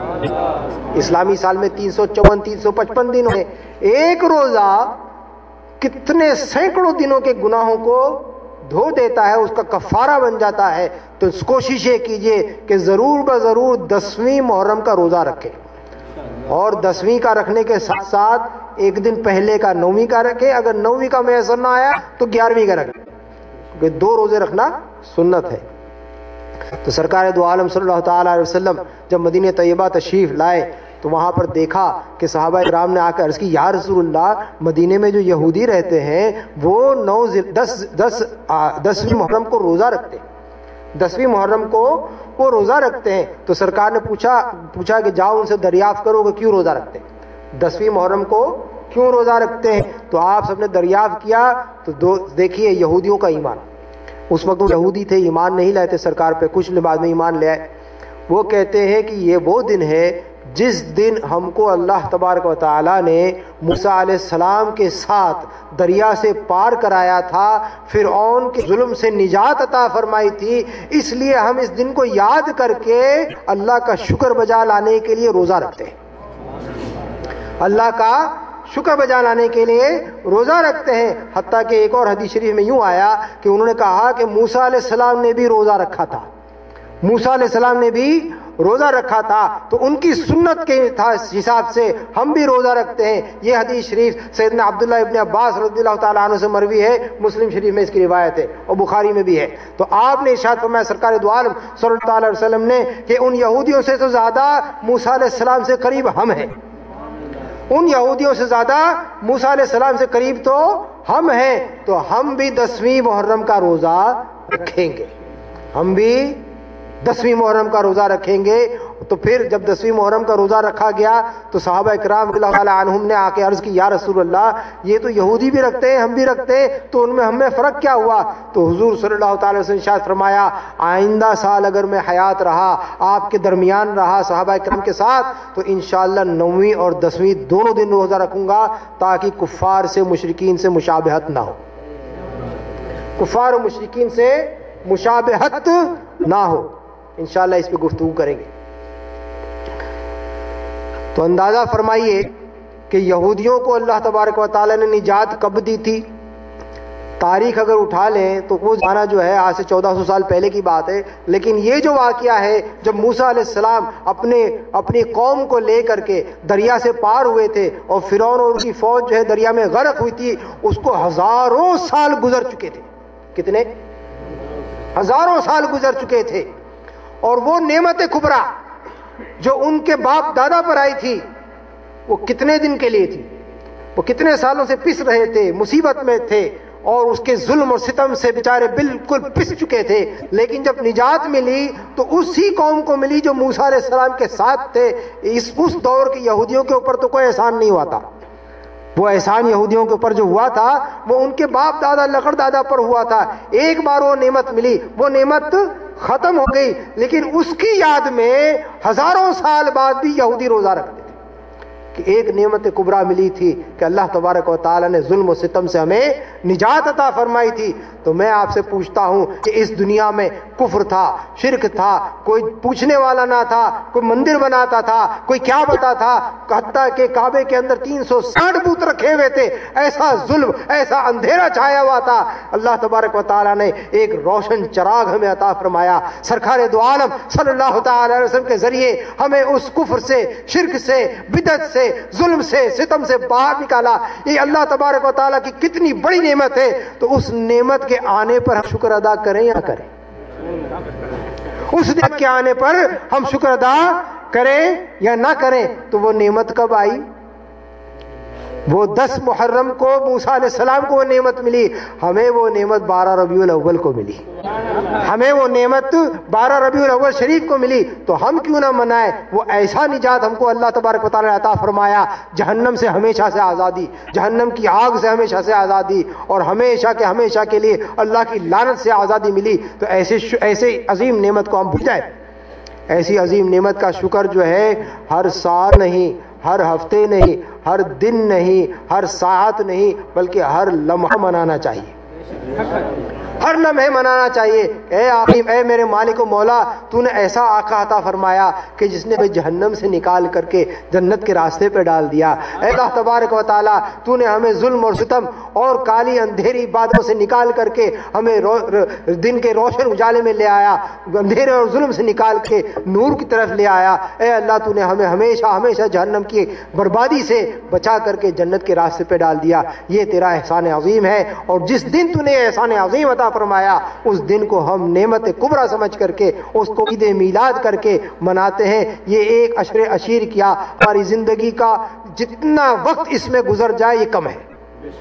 اسلامی سال میں تین سو چون تین سو پچپن دن ہیں، ایک روزہ کتنے سینکڑوں دنوں کے گناہوں کو دھو دیتا ہے، اس کا کفارہ بن جاتا ہے. تو کوشش یہ کیجئے کہ ضرور بضرور دسویں محرم کا روزہ رکھیں، اور دسویں کا رکھنے کے ساتھ ساتھ ایک دن پہلے کا نویں کا رکھیں، اگر نویں کا میسر نہ آیا تو گیارہویں کا رکھیں، کیونکہ دو روزے رکھنا سنت ہے. تو سرکار دو عالم صلی اللہ تعالی علیہ وسلم جب مدینہ طیبہ تشریف لائے تو وہاں پر دیکھا کہ صحابہ کرام نے آ کر عرض کی، یا رسول اللہ، مدینے میں جو یہودی رہتے ہیں وہ نو دس دس دسویں محرم کو روزہ رکھتے ہیں، دسویں محرم کو وہ روزہ رکھتے ہیں. تو سرکار نے پوچھا پوچھا کہ جاؤ ان سے دریافت کرو کہ کیوں روزہ رکھتے ہیں، دسویں محرم کو کیوں روزہ رکھتے ہیں. تو آپ سب نے دریافت کیا تو دو دیکھیے یہودیوں کا ایمان، اس وقت وہ یہودی تھے، ایمان نہیں لائے تھے سرکار پہ، کچھ نے بعد میں ایمان لے آئے. وہ کہتے ہیں کہ یہ وہ دن ہے جس دن ہم کو اللہ تبارک و تعالی نے موسیٰ علیہ السلام کے ساتھ دریا سے پار کرایا تھا، فرعون کے ظلم سے نجات عطا فرمائی تھی. اس لیے ہم اس دن کو یاد کر کے اللہ کا شکر بجا لانے کے لیے روزہ رکھتے ہیں، اللہ کا شکر بجا لانے کے لیے روزہ رکھتے ہیں. حتیٰ کہ ایک اور حدیث شریف میں یوں آیا کہ انہوں نے کہا کہ موسیٰ علیہ السلام نے بھی روزہ رکھا تھا، موسیٰ علیہ السلام نے بھی روزہ رکھا تھا تو ان کی سنت کے حساب سے ہم بھی روزہ رکھتے ہیں. یہ حدیث شریف سیدنا عبداللہ ابن عباس رضی اللہ تعالیٰ عنہ سے مروی ہے, مسلم شریف میں اس کی روایت ہے اور بخاری میں بھی ہے. تو آپ نے ارشاد فرمایا سرکار دو عالم صلی اللہ علیہ وسلم نے کہ ان یہودیوں سے تو زیادہ موسیٰ علیہ السلام سے قریب ہم ہیں, ان یہودیوں سے زیادہ موسیٰ علیہ السلام سے قریب تو ہم ہیں, تو ہم بھی دسویں محرم کا روزہ رکھیں گے, ہم بھی دسویں محرم کا روزہ رکھیں گے. تو پھر جب دسویں محرم کا روزہ رکھا گیا تو صحابہ کرام رضی اللہ تعالیٰ عنہم نے آ کے عرض کی یا رسول اللہ یہ تو یہودی بھی رکھتے ہیں ہم بھی رکھتے ہیں, تو ان میں ہمیں فرق کیا ہوا؟ تو حضور صلی اللہ تعالی وسلم نے ارشاد فرمایا آئندہ سال اگر میں حیات رہا, آپ کے درمیان رہا صحابہ کرام کے ساتھ, تو انشاءاللہ نویں اور دسویں دونوں دن روزہ رکھوں گا تاکہ کفار سے مشرکین سے مشابہت نہ ہو, کفار و مشرکین سے مشابہت نہ ہو. انشاءاللہ اس پہ گفتگو کریں گے. تو اندازہ فرمائیے کہ یہودیوں کو اللہ تبارک و تعالیٰ نے نجات کب دی تھی. تاریخ اگر اٹھا لیں تو وہ جانا جو ہے آج سے چودہ سو سال پہلے کی بات ہے, لیکن یہ جو واقعہ ہے جب موسیٰ علیہ السلام اپنے اپنی قوم کو لے کر کے دریا سے پار ہوئے تھے اور فرعون اور ان کی فوج جو ہے دریا میں غرق ہوئی تھی, اس کو ہزاروں سال گزر چکے تھے. کتنے ہزاروں سال گزر چکے تھے, اور وہ نعمت کبریٰ جو ان کے باپ دادا پر آئی تھی وہ کتنے دن کے لیے تھی, وہ کتنے سالوں سے پس رہے تھے, مصیبت میں تھے اور اس کے ظلم اور ستم سے بیچارے بالکل پس چکے تھے. لیکن جب نجات ملی تو اسی قوم کو ملی جو موسیٰ علیہ السلام کے ساتھ تھے. اس اس دور کے یہودیوں کے اوپر تو کوئی احسان نہیں ہوا تھا, وہ احسان یہودیوں کے اوپر جو ہوا تھا وہ ان کے باپ دادا لقڑ دادا پر ہوا تھا. ایک بار وہ نعمت ملی, وہ نعمت ختم ہو گئی, لیکن اس کی یاد میں ہزاروں سال بعد بھی یہودی روزہ رکھتے تھے کہ ایک نعمت کبریٰ ملی تھی کہ اللہ تبارک و تعالیٰ نے ظلم و ستم سے ہمیں نجات عطا فرمائی تھی. تو میں آپ سے پوچھتا ہوں کہ اس دنیا میں کفر تھا, شرک تھا, کوئی پوچھنے والا نہ تھا, کوئی مندر بناتا تھا, کوئی کیا بتا تھا, حتیٰ کہ کعبے کے اندر تین سو ساٹھ بت رکھے ہوئے تھے, ایسا ظلم ایسا اندھیرا چھایا ہوا تھا. اللہ تبارک و تعالیٰ نے ایک روشن چراغ ہمیں عطا فرمایا, سرکار دو عالم صلی اللہ تعالی علیہ وسلم کے ذریعے ہمیں اس کفر سے, شرک سے, بدعت سے, ظلم سے, ستم سے باہر نکالا. یہ اللہ تبارک و تعالیٰ کی کتنی بڑی نعمت ہے. تو اس نعمت کے آنے پر ہم شکر ادا کریں یا نہ کریں, اس نعمت کے آنے پر ہم شکر ادا کریں یا نہ کریں. تو وہ نعمت کب آئی؟ وہ دس محرم کو موسیٰ علیہ السلام کو وہ نعمت ملی, ہمیں وہ نعمت بارہ ربیع الاول کو ملی, ہمیں وہ نعمت بارہ ربیع الاول شریف کو ملی. تو ہم کیوں نہ منائیں؟ وہ ایسا نجات ہم کو اللہ تبارک و تعالیٰ نے عطا فرمایا, جہنم سے ہمیشہ سے آزادی, جہنم کی آگ سے ہمیشہ سے آزادی, اور ہمیشہ کے ہمیشہ کے لیے اللہ کی لعنت سے آزادی ملی. تو ایسے ایسے عظیم نعمت کو ہم بھول جائیں. ایسی عظیم نعمت کا شکر جو ہے ہر سال نہیں, ہر ہفتے نہیں, ہر دن نہیں, ہر ساعت نہیں, بلکہ ہر لمحہ منانا چاہیے, ہر لمحے منانا چاہیے. اے عظیم, اے میرے مالک و مولا, تو نے ایسا آقا عطا فرمایا کہ جس نے ہمیں جہنم سے نکال کر کے جنت کے راستے پہ ڈال دیا. اے اللہ تبارک و تعالیٰ, تو نے ہمیں ظلم اور ستم اور کالی اندھیری باتوں سے نکال کر کے ہمیں رو, دن کے روشن اجالے میں لے آیا, اندھیرے اور ظلم سے نکال کے نور کی طرف لے آیا. اے اللہ, تو نے ہمیں ہمیشہ ہمیشہ جہنم کی بربادی سے بچا کر کے جنت کے راستے پہ ڈال دیا. یہ تیرا احسان عظیم ہے, اور جس دن تو نے احسان عظیم عطا فرمایا اس دن کو ہم نعمت کبریٰ سمجھ کر کے اس کو عید میلاد کر کے مناتے ہیں. یہ ایک عشر عشیر کیا, ہماری زندگی کا جتنا وقت اس میں گزر جائے یہ کم ہے.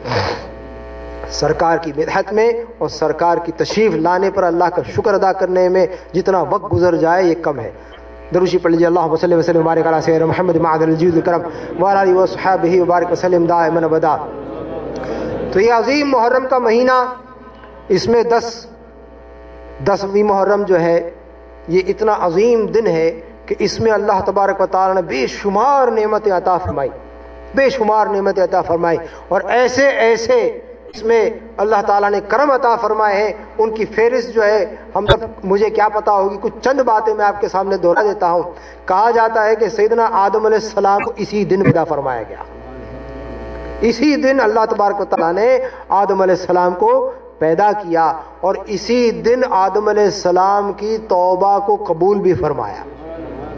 سرکار کی مدحت میں اور سرکار کی تشریف لانے پر اللہ کا شکر ادا کرنے میں جتنا وقت گزر جائے یہ کم ہے. دروشی پڑھ لیجیے, اللہم صلی وسلم وبارک علی سیدنا محمد معدن الجود الکرم وعلی آلہ وصحبہ وبارک وسلم دائما ابدا. تو یہ عظیم محرم کا مہینہ, اس میں دس دسویں محرم جو ہے یہ اتنا عظیم دن ہے کہ اس میں اللہ تبارک و تعالیٰ نے بے شمار نعمتیں عطا فرمائی, بے شمار نعمتیں عطا فرمائی, اور ایسے ایسے اس میں اللہ تعالیٰ نے کرم عطا فرمائے ہیں. ان کی فہرست جو ہے ہم تک مجھے کیا پتا ہوگی, کچھ چند باتیں میں آپ کے سامنے دوہرا دیتا ہوں. کہا جاتا ہے کہ سیدنا آدم علیہ السلام کو اسی دن پیدا فرمایا گیا, اسی دن اللہ تبارک و تعالیٰ نے آدم علیہ السلام کو پیدا کیا, اور اسی دن آدم علیہ السلام کی توبہ کو قبول بھی فرمایا.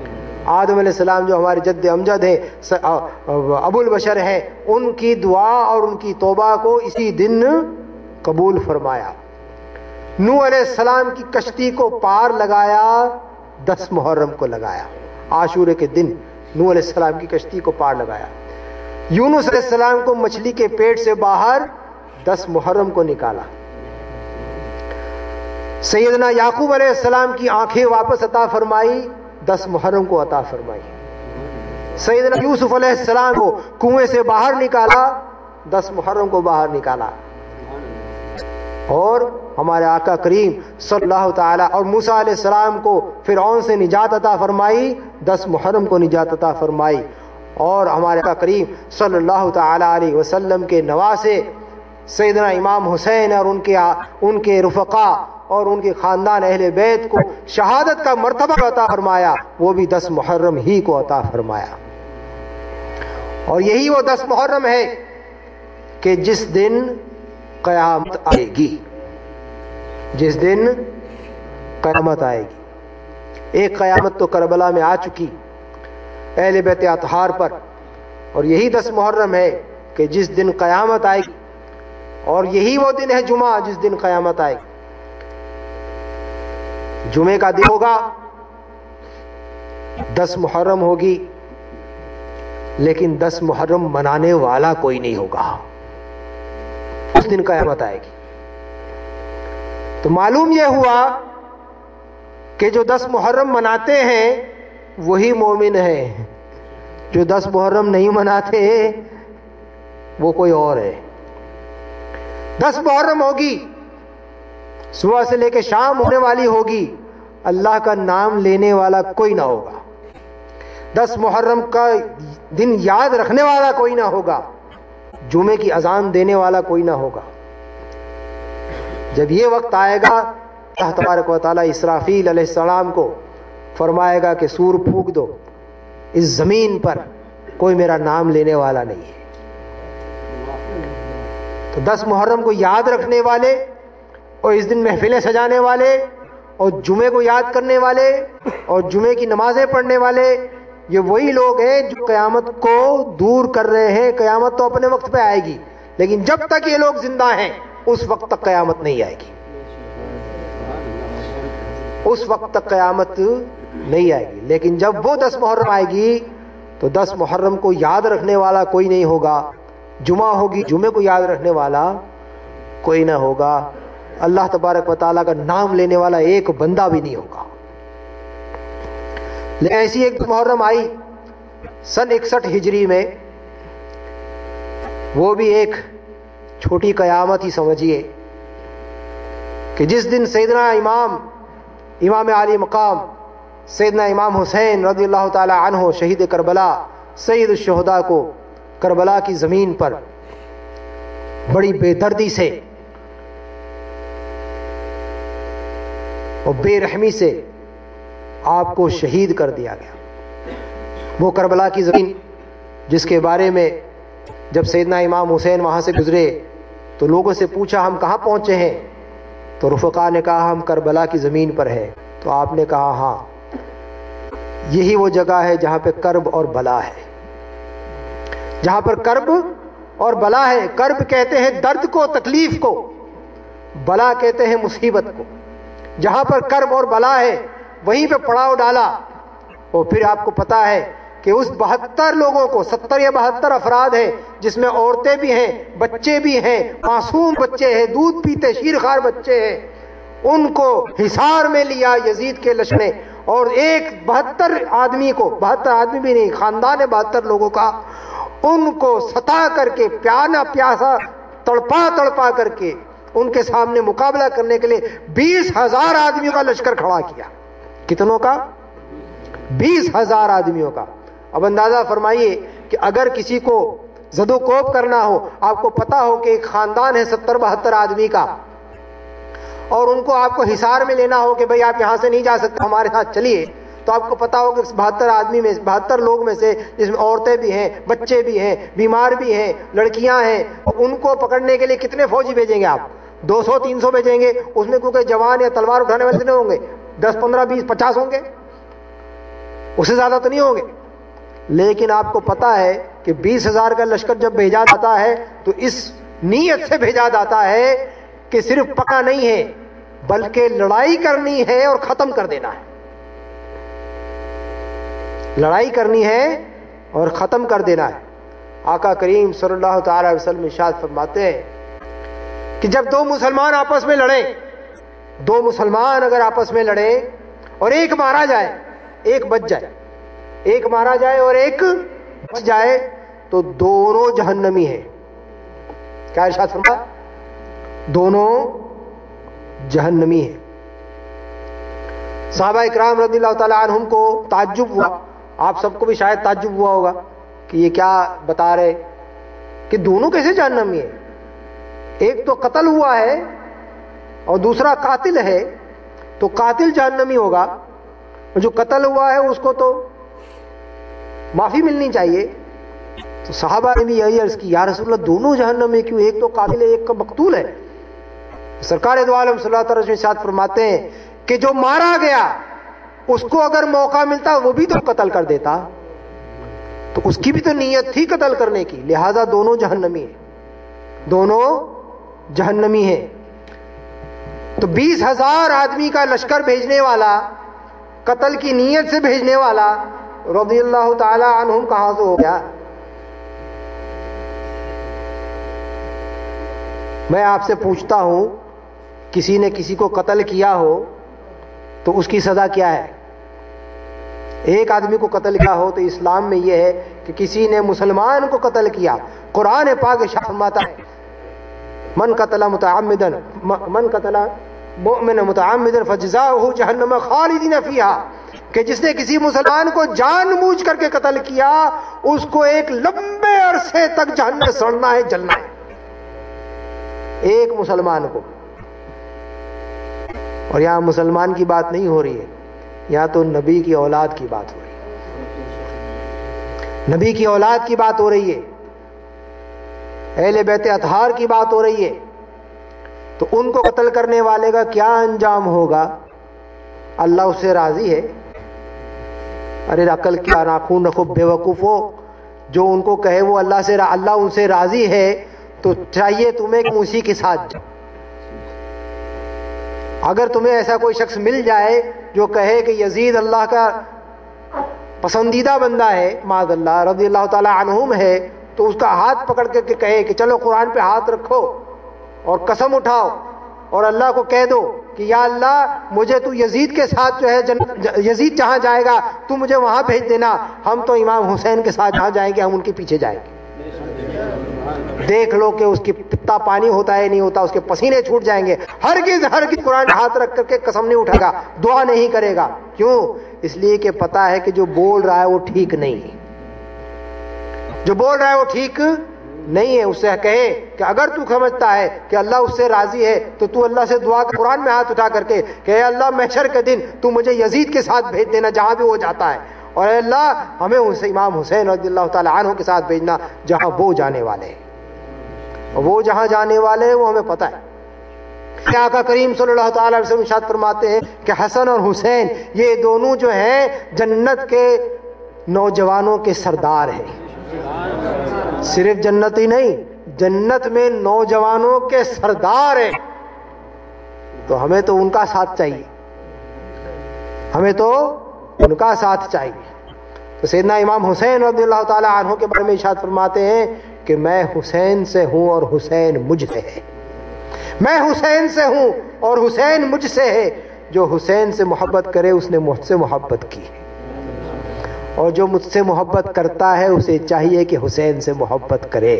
آدم علیہ السلام جو ہمارے جد امجد ہیں، ابو البشر ہیں، ان کی دعا اور ان کی توبہ کو اسی دن قبول فرمایا۔ نوح علیہ السلام کی کشتی کو پار لگایا دس محرم کو لگایا، عاشورے کے دن نوح علیہ السلام کی کشتی کو پار لگایا۔ یونس علیہ السلام کو مچھلی کے پیٹ سے باہر دس محرم کو نکالا۔ سیدنا یعقوب علیہ السلام کی آنکھیں واپس عطا فرمائی، دس محرم کو عطا فرمائی۔ سیدنا یوسف علیہ السلام کو کنویں سے باہر نکالا، دس محرم کو باہر نکالا۔ اور ہمارے آقا کریم صلی اللہ تعالی اور موسیٰ علیہ السلام کو فرعون سے نجات عطا فرمائی، دس محرم کو نجات عطا فرمائی۔ اور ہمارے آقا کریم صلی اللہ تعالی علیہ وسلم کے نواسے سیدنا امام حسین اور ان کے ان کے رفقا اور ان کے خاندان اہل بیت کو شہادت کا مرتبہ عطا فرمایا، وہ بھی دس محرم ہی کو عطا فرمایا۔ اور یہی وہ دس محرم ہے کہ جس دن قیامت آئے گی، جس دن قیامت آئے گی۔ ایک قیامت تو کربلا میں آ چکی اہل بیت اطہار پر، اور یہی دس محرم ہے کہ جس دن قیامت آئے گی، اور یہی وہ دن ہے جمعہ جس دن قیامت آئے گی۔ جمعے کا دن ہوگا، دس محرم ہوگی، لیکن دس محرم منانے والا کوئی نہیں ہوگا، اس دن قیامت آئے گی۔ تو معلوم یہ ہوا کہ جو دس محرم مناتے ہیں وہی مومن ہیں، جو دس محرم نہیں مناتے وہ کوئی اور ہے۔ دس محرم ہوگی، صبح سے لے کے شام ہونے والی ہوگی، اللہ کا نام لینے والا کوئی نہ ہوگا، دس محرم کا دن یاد رکھنے والا کوئی نہ ہوگا، جمعے کی اذان دینے والا کوئی نہ ہوگا۔ جب یہ وقت آئے گا اللہ تبارک و تعالیٰ اسرافیل علیہ السلام کو فرمائے گا کہ سور پھونک دو، اس زمین پر کوئی میرا نام لینے والا نہیں ہے۔ تو دس محرم کو یاد رکھنے والے اور اس دن محفلیں سجانے والے اور جمعے کو یاد کرنے والے اور جمعے کی نمازیں پڑھنے والے، یہ وہی لوگ ہیں جو قیامت کو دور کر رہے ہیں۔ قیامت تو اپنے وقت پہ آئے گی، لیکن جب تک یہ لوگ زندہ ہیں اس وقت تک قیامت نہیں آئے گی، اس وقت تک قیامت نہیں آئے گی۔ لیکن جب وہ دس محرم آئے گی تو دس محرم کو یاد رکھنے والا کوئی نہیں ہوگا، جمعہ ہوگی، جمعے کو یاد رکھنے والا کوئی نہ ہوگا، اللہ تبارک و تعالیٰ کا نام لینے والا ایک بندہ بھی نہیں ہوگا۔ لیکن ایسی ایک محرم آئی سن اکسٹھ ہجری میں، وہ بھی ایک چھوٹی قیامت ہی سمجھیے، کہ جس دن سیدنا امام امام علی مقام سیدنا امام حسین رضی اللہ تعالی عنہ شہید کربلا سید الشہداء کو کربلا کی زمین پر بڑی بے دردی سے اور بے رحمی سے آپ کو شہید کر دیا گیا۔ وہ کربلا کی زمین جس کے بارے میں جب سیدنا امام حسین وہاں سے گزرے تو لوگوں سے پوچھا ہم کہاں پہنچے ہیں، تو رفقا نے کہا ہم کربلا کی زمین پر ہیں۔ تو آپ نے کہا ہاں یہی وہ جگہ ہے جہاں پہ کرب اور بلا ہے، جہاں پر کرب اور بلا ہے۔ کرب کہتے ہیں درد کو، تکلیف کو، بلا کہتے ہیں مصیبت کو۔ جہاں پر کرب اور بلا ہے وہیں پہ پڑاؤ ڈالا۔ اور پھر آپ کو پتا ہے کہ اس بہتر لوگوں کو، ستر یا بہتر افراد ہیں جس میں عورتیں بھی ہیں، بچے بھی ہیں، معصوم بچے ہیں، دودھ پیتے شیرخوار بچے ہیں، ان کو حصار میں لیا یزید کے لشکر نے، اور ایک بہتر آدمی کو، بہتر آدمی بھی نہیں، خاندان بہتر لوگوں کا، ان کو ستا کر کے پیانا پیاسا تڑپا تڑپا کر کے ان کے سامنے مقابلہ کرنے کے لیے بیس ہزار آدمیوں کا لشکر کھڑا کیا۔ کتنوں کا؟ بیس ہزار آدمیوں کا۔ اب اندازہ فرمائیے کہ اگر کسی کو زد و کوب کرنا ہو، آپ کو پتا ہو کہ ایک خاندان ہے ستر بہتر آدمی کا، اور ان کو آپ کو حصار میں لینا ہو کہ بھئی آپ یہاں سے نہیں جا سکتے، ہمارے ساتھ چلیے، تو آپ کو پتا ہو کہ بہتر آدمی میں بہتر لوگ میں سے، جس میں عورتیں بھی ہیں، بچے بھی ہیں، بیمار بھی ہیں، لڑکیاں ہیں، ان کو پکڑنے کے لیے کتنے فوجی بھیجیں گے آپ؟ دو سو تین سو بھیجیں گے، اس میں کیونکہ جوان یا تلوار اٹھانے والے کتنے ہوں گے؟ دس پندرہ بیس پچاس ہوں گے۔ اس سے زیادہ تو نہیں ہوں گے، لیکن آپ کو پتا ہے کہ بیس ہزار کا لشکر جب بھیجا جاتا ہے تو اس نیت سے بھیجا جاتا ہے کہ صرف پکا نہیں ہے بلکہ لڑائی کرنی ہے اور ختم کر دینا ہے، لڑائی کرنی ہے اور ختم کر دینا ہے۔ آقا کریم صلی اللہ تعالی علیہ وسلم ارشاد فرماتے ہیں کہ جب دو مسلمان آپس میں لڑیں، دو مسلمان اگر آپس میں لڑیں اور ایک مارا جائے، ایک بچ جائے، ایک مارا جائے اور ایک بچ جائے تو دونوں جہنمی ہیں۔ کیا ارشاد فرمایا؟ دونوں جہنمی ہیں۔ صحابہ اکرام رضی اللہ تعالی عنہم کو تعجب ہوا، آپ سب کو بھی شاید تعجب ہوا ہوگا کہ یہ کیا بتا رہے کہ دونوں کیسے جہنمی ہیں؟ ایک تو قتل ہوا ہے اور دوسرا قاتل ہے، تو قاتل جہنمی ہوگا، جو قتل ہوا ہے اس کو تو معافی ملنی چاہیے۔ تو صحابہ نے بھی یہی عرض کی، یا رسول اللہ دونوں جہنم میں کیوں؟ ایک تو قاتل ہے ایک کا مقتول ہے۔ سرکار دو عالم صلی اللہ تعالی وسلم ارشاد فرماتے ہیں کہ جو مارا گیا اس کو اگر موقع ملتا وہ بھی تو قتل کر دیتا، تو اس کی بھی تو نیت تھی قتل کرنے کی، لہذا دونوں جہنمی ہیں، دونوں جہنمی ہیں۔ تو بیس ہزار آدمی کا لشکر بھیجنے والا، قتل کی نیت سے بھیجنے والا رضی اللہ تعالی عنہم کہاں سے ہو گیا؟ میں آپ سے پوچھتا ہوں، کسی نے کسی کو قتل کیا ہو تو اس کی سزا کیا ہے؟ ایک آدمی کو قتل کیا ہو تو اسلام میں یہ ہے کہ کسی نے مسلمان کو قتل کیا، قرآن پاک ارشاد فرماتا ہے من قتل متعمدا من قتل مؤمنا متعمدا فجزاؤہ جہنم خالدین فیہا، کہ جس نے کسی مسلمان کو جان بوجھ کر کے قتل کیا اس کو ایک لمبے عرصے تک جہنم میں سڑنا ہے، جلنا ہے، ایک مسلمان کو۔ اور یہاں مسلمان کی بات نہیں ہو رہی ہے، یہاں تو نبی کی اولاد کی بات ہو رہی ہے، نبی کی اولاد کی بات ہو رہی ہے، اہل بیت اطہار کی بات ہو رہی ہے۔ تو ان کو قتل کرنے والے کا کیا انجام ہوگا؟ اللہ اس سے راضی ہے؟ ارے عقل کیا ناخون رکھو بے وقوفو، جو ان کو کہے وہ اللہ سے اللہ ان سے راضی ہے تو چاہیے تمہیں کہ اسی کے ساتھ جاؤ۔ اگر تمہیں ایسا کوئی شخص مل جائے جو کہے کہ یزید اللہ کا پسندیدہ بندہ ہے، معاذ اللہ رضی اللہ تعالی عنہم ہے، تو اس کا ہاتھ پکڑ کر کے کہے کہ چلو قرآن پہ ہاتھ رکھو اور قسم اٹھاؤ اور اللہ کو کہہ دو کہ یا اللہ مجھے تو یزید کے ساتھ جو ہے جن... یزید جہاں جائے گا تو مجھے وہاں بھیج دینا، ہم تو امام حسین کے ساتھ جہاں جائیں گے ہم ان کے پیچھے جائیں گے۔ دیکھ لو کہ اس کی پتا پانی ہوتا ہے نہیں ہوتا، اس کے پسینے چھوٹ جائیں گے۔ ہرگز ہرگز قرآن ہاتھ رکھ کر کے قسم نہیں اٹھائے گا، دعا نہیں کرے گا۔ کیوں؟ اس لیے کہ پتا ہے کہ جو بول رہا ہے وہ ٹھیک نہیں ہے، جو بول رہا ہے وہ ٹھیک نہیں ہے۔ اس سے کہے کہ اگر تو سمجھتا ہے کہ اللہ اس سے راضی ہے تو تو اللہ سے دعا کر، قرآن میں ہاتھ اٹھا کر کے کہ اے اللہ محشر کے دن تو مجھے یزید کے ساتھ بھیج دینا جہاں بھی وہ جاتا ہے، اور اے اللہ ہمیں امام حسین رضی اللہ تعالی عنہ کے ساتھ بھیجنا جہاں وہ جانے والے ہیں، وہ جہاں جانے والے ہیں وہ ہمیں پتہ ہے۔ آقا کریم صلی اللہ تعالی علیہ وسلم ارشاد فرماتے ہیں کہ حسن اور حسین یہ دونوں جو ہیں جنت کے نوجوانوں کے سردار ہیں۔ صرف جنت ہی نہیں، جنت میں نوجوانوں کے سردار ہیں۔ تو ہمیں تو ان کا ساتھ چاہیے، ہمیں تو ان کا ساتھ چاہیے۔ تو سیدنا امام حسین رضی اللہ تعالی عنہ کے بارے میں ارشاد فرماتے ہیں کہ میں حسین سے ہوں اور حسین مجھ سے ہے، میں حسین سے ہوں اور حسین مجھ سے ہے۔ جو حسین سے محبت کرے اس نے مجھ سے محبت کی ہے، اور جو مجھ سے محبت کرتا ہے اسے چاہیے کہ حسین سے محبت کرے۔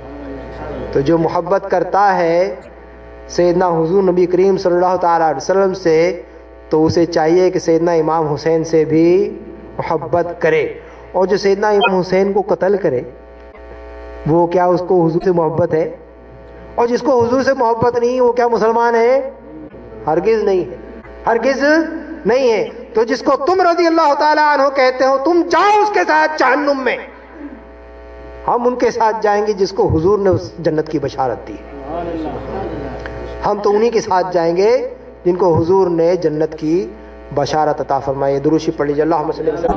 تو جو محبت کرتا ہے سیدنا حضور نبی کریم صلی اللہ تعالی علیہ وسلم سے تو اسے چاہیے کہ سیدنا امام حسین سے بھی محبت کرے۔ اور جو سیدنا امام حسین کو قتل کرے وہ کیا اس کو حضور سے محبت ہے؟ اور جس کو حضور سے محبت نہیں وہ کیا مسلمان ہے؟ ہرگز نہیں ہے، ہرگز نہیں ہے۔ تو جس کو تم رضی اللہ تعالی عنہ کہتے ہو تم جاؤ اس کے ساتھ جہنم میں، ہم ان کے ساتھ جائیں گے جس کو حضور نے اس جنت کی بشارت دی ہے۔ ہم تو انہی کے ساتھ جائیں گے جن کو حضور نے جنت کی بشارت عطا فرمائے. درود شریف پڑھ لیجیے. اللہم صلی اللہ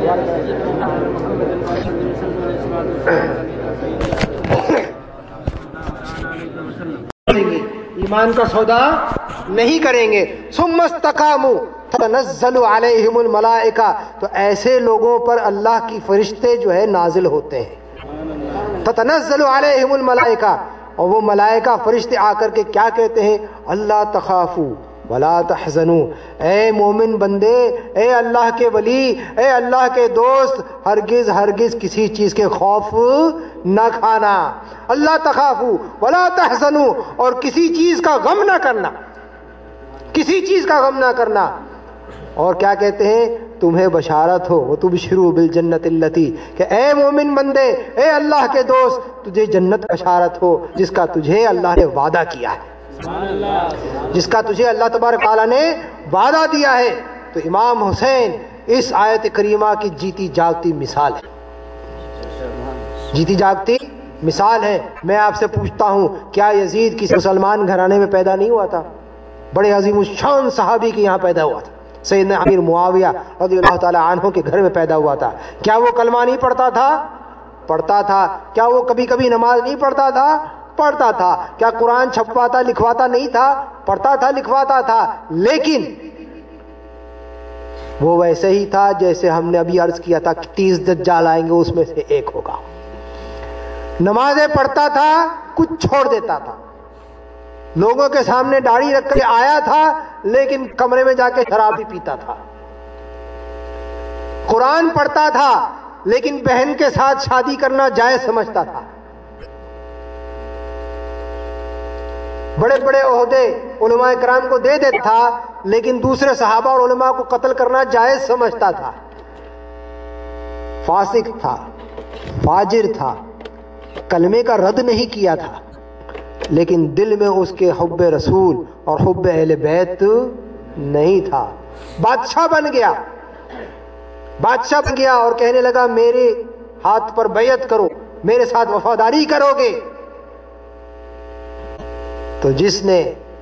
علیہ وسلم. ایمان کا سودا نہیں کریں گے. ثم استقاموا تنزل علیہم الملائکہ، تو ایسے لوگوں پر اللہ کی فرشتے جو ہے نازل ہوتے ہیں. تتنزل علیہم الملائکہ، اور وہ ملائکہ فرشتے آ کر کے کیا کہتے ہیں؟ اللہ تخافوا ولا تحزنوا، اے مومن بندے، اے اللہ کے ولی، اے اللہ کے دوست، ہرگز ہرگز کسی چیز کے خوف نہ کھانا. اللہ تخافوا ولا تحزنوا، اور کسی چیز کا غم نہ کرنا، کسی چیز کا غم نہ کرنا. اور کیا کہتے ہیں؟ تمہیں بشارت ہو وتبشروا بالجنت التی، کہ اے مومن بندے، اے اللہ کے دوست، تجھے جنت بشارت ہو جس کا تجھے اللہ نے وعدہ کیا ہے، جس کا تجھے اللہ تبارک تعالیٰ نے وعدہ دیا ہے. تو امام حسین اس آیت کریمہ کی جیتی جاگتی مثال ہے، جیتی جاگتی مثال ہے. میں آپ سے پوچھتا ہوں، کیا یزید کسی مسلمان گھرانے میں پیدا نہیں ہوا تھا؟ بڑے عظیم الشان صحابی کے یہاں پیدا ہوا تھا. سیدنا امیر معاویہ رضی اللہ تعالی عنہ کے گھر میں پیدا ہوا تھا. کیا وہ کلمہ نہیں پڑھتا تھا؟ پڑھتا تھا. کیا وہ کبھی کبھی نماز نہیں پڑھتا تھا؟ پڑھتا تھا. کیا قرآن چھپواتا لکھواتا نہیں تھا؟ پڑھتا تھا لکھواتا تھا. لیکن وہ ویسے ہی تھا جیسے ہم نے ابھی عرض کیا تھا کہ تیس دجال آئیں گے، اس میں سے ایک ہوگا. نمازیں پڑھتا تھا، کچھ چھوڑ دیتا تھا. لوگوں کے سامنے داڑھی رکھ کے آیا تھا، لیکن کمرے میں جا کے شراب بھی پیتا تھا. قرآن پڑھتا تھا، لیکن بہن کے ساتھ شادی کرنا جائز سمجھتا تھا. بڑے بڑے عہدے علماء کرام کو دے دیتا تھا، لیکن دوسرے صحابہ اور علماء کو قتل کرنا جائز سمجھتا تھا. فاسق تھا، فاجر تھا، کلمے کا رد نہیں کیا تھا، لیکن دل میں اس کے حب رسول اور حب اہل بیت نہیں تھا. بادشاہ بن گیا، بادشاہ بن گیا اور کہنے لگا میرے ہاتھ پر بیعت کرو، میرے ساتھ وفاداری کرو گے. تو جس نے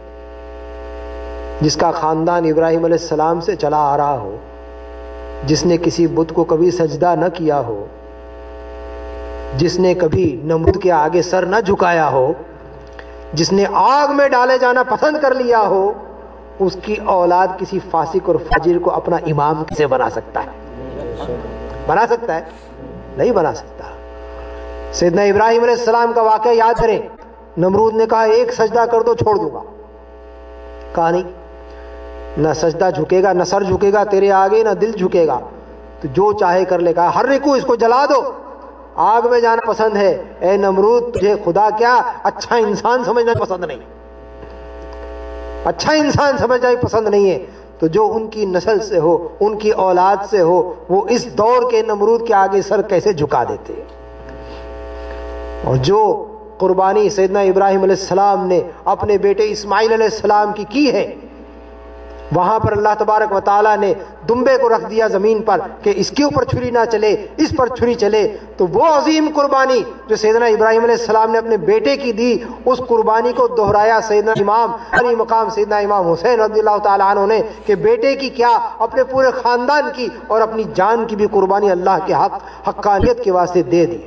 جس کا خاندان ابراہیم علیہ السلام سے چلا آ رہا ہو، جس نے کسی بت کو کبھی سجدہ نہ کیا ہو، جس نے کبھی نمرود کے آگے سر نہ جھکایا ہو، جس نے آگ میں ڈالے جانا پسند کر لیا ہو، اس کی اولاد کسی فاسق اور فاجر کو اپنا امام کیسے بنا سکتا ہے؟ بنا سکتا ہے؟ نہیں بنا سکتا. سیدنا ابراہیم علیہ السلام کا واقعہ یاد کریں. نمرود نے کہا ایک سجدہ کر دو چھوڑ دوں گا. کہا نہیں، نہ سجدہ جھکے گا، نہ سر جھکے گا تیرے آگے، نہ دل جھکے گا، تو جو چاہے کر لے گا. ہر رکو اس کو جلا دو، آگ میں جانا پسند ہے. اے نمرود، تجھے خدا کیا اچھا انسان سمجھنا پسند نہیں، اچھا انسان سمجھنا ہی پسند نہیں ہے. تو جو ان کی نسل سے ہو، ان کی اولاد سے ہو، وہ اس دور کے نمرود کے آگے سر کیسے جھکا دیتے. اور جو قربانی سیدنا ابراہیم علیہ السلام نے اپنے بیٹے اسماعیل علیہ السلام کی کی ہے، وہاں پر اللہ تبارک و تعالیٰ نے دمبے کو رکھ دیا زمین پر کہ اس کے اوپر چھری نہ چلے، اس پر چھری چلے. تو وہ عظیم قربانی جو سیدنا ابراہیم علیہ السلام نے اپنے بیٹے کی دی، اس قربانی کو دہرایا سیدنا امام علی مقام سیدنا امام حسین رضی اللہ تعالیٰ عنہ نے کہ بیٹے کی کیا، اپنے پورے خاندان کی اور اپنی جان کی بھی قربانی اللہ کے حق حقانیت کے واسطے دے دی.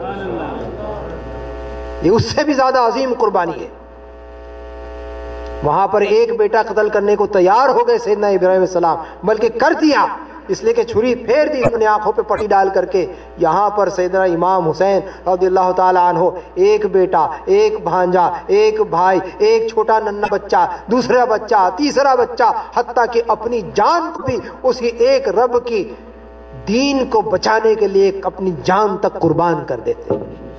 یہ اس سے بھی زیادہ عظیم قربانی ہے. وہاں پر ایک بیٹا قتل کرنے کو تیار ہو گئے سیدنا ابراہیم علیہ السلام، بلکہ کر دیا، اس لیے کہ چھری پھیر دی اپنے آنکھوں پہ پٹی ڈال کر کے. یہاں پر سیدنا امام حسین رضی اللہ تعالیٰ عنہ ایک بیٹا، ایک بھانجا، ایک بھائی، ایک چھوٹا ننھا بچہ، دوسرا بچہ، تیسرا بچہ، حتیٰ کہ اپنی جان کو بھی اسی ایک رب کی دین کو بچانے کے لیے اپنی جان تک قربان کر دیتے.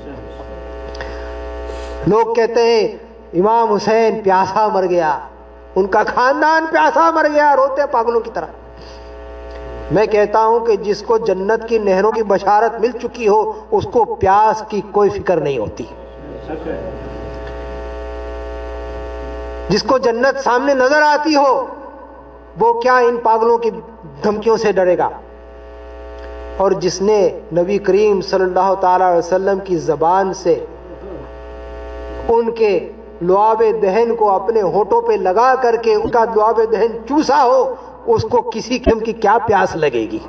لوگ کہتے ہیں امام حسین پیاسا مر گیا، ان کا خاندان پیاسا مر گیا، روتے پاگلوں کی طرح. میں کہتا ہوں کہ جس کو جنت کی نہروں کی بشارت مل چکی ہو، اس کو پیاس کی کوئی فکر نہیں ہوتی. جس کو جنت سامنے نظر آتی ہو، وہ کیا ان پاگلوں کی دھمکیوں سے ڈرے گا. اور جس نے نبی کریم صلی اللہ تعالی علیہ وسلم کی زبان سے ان کے لعاب دہن کو اپنے ہونٹوں پہ لگا کر کے ان کا لعاب دہن چوسا ہو، اس کو کسی قسم کی کیا پیاس لگے گی؟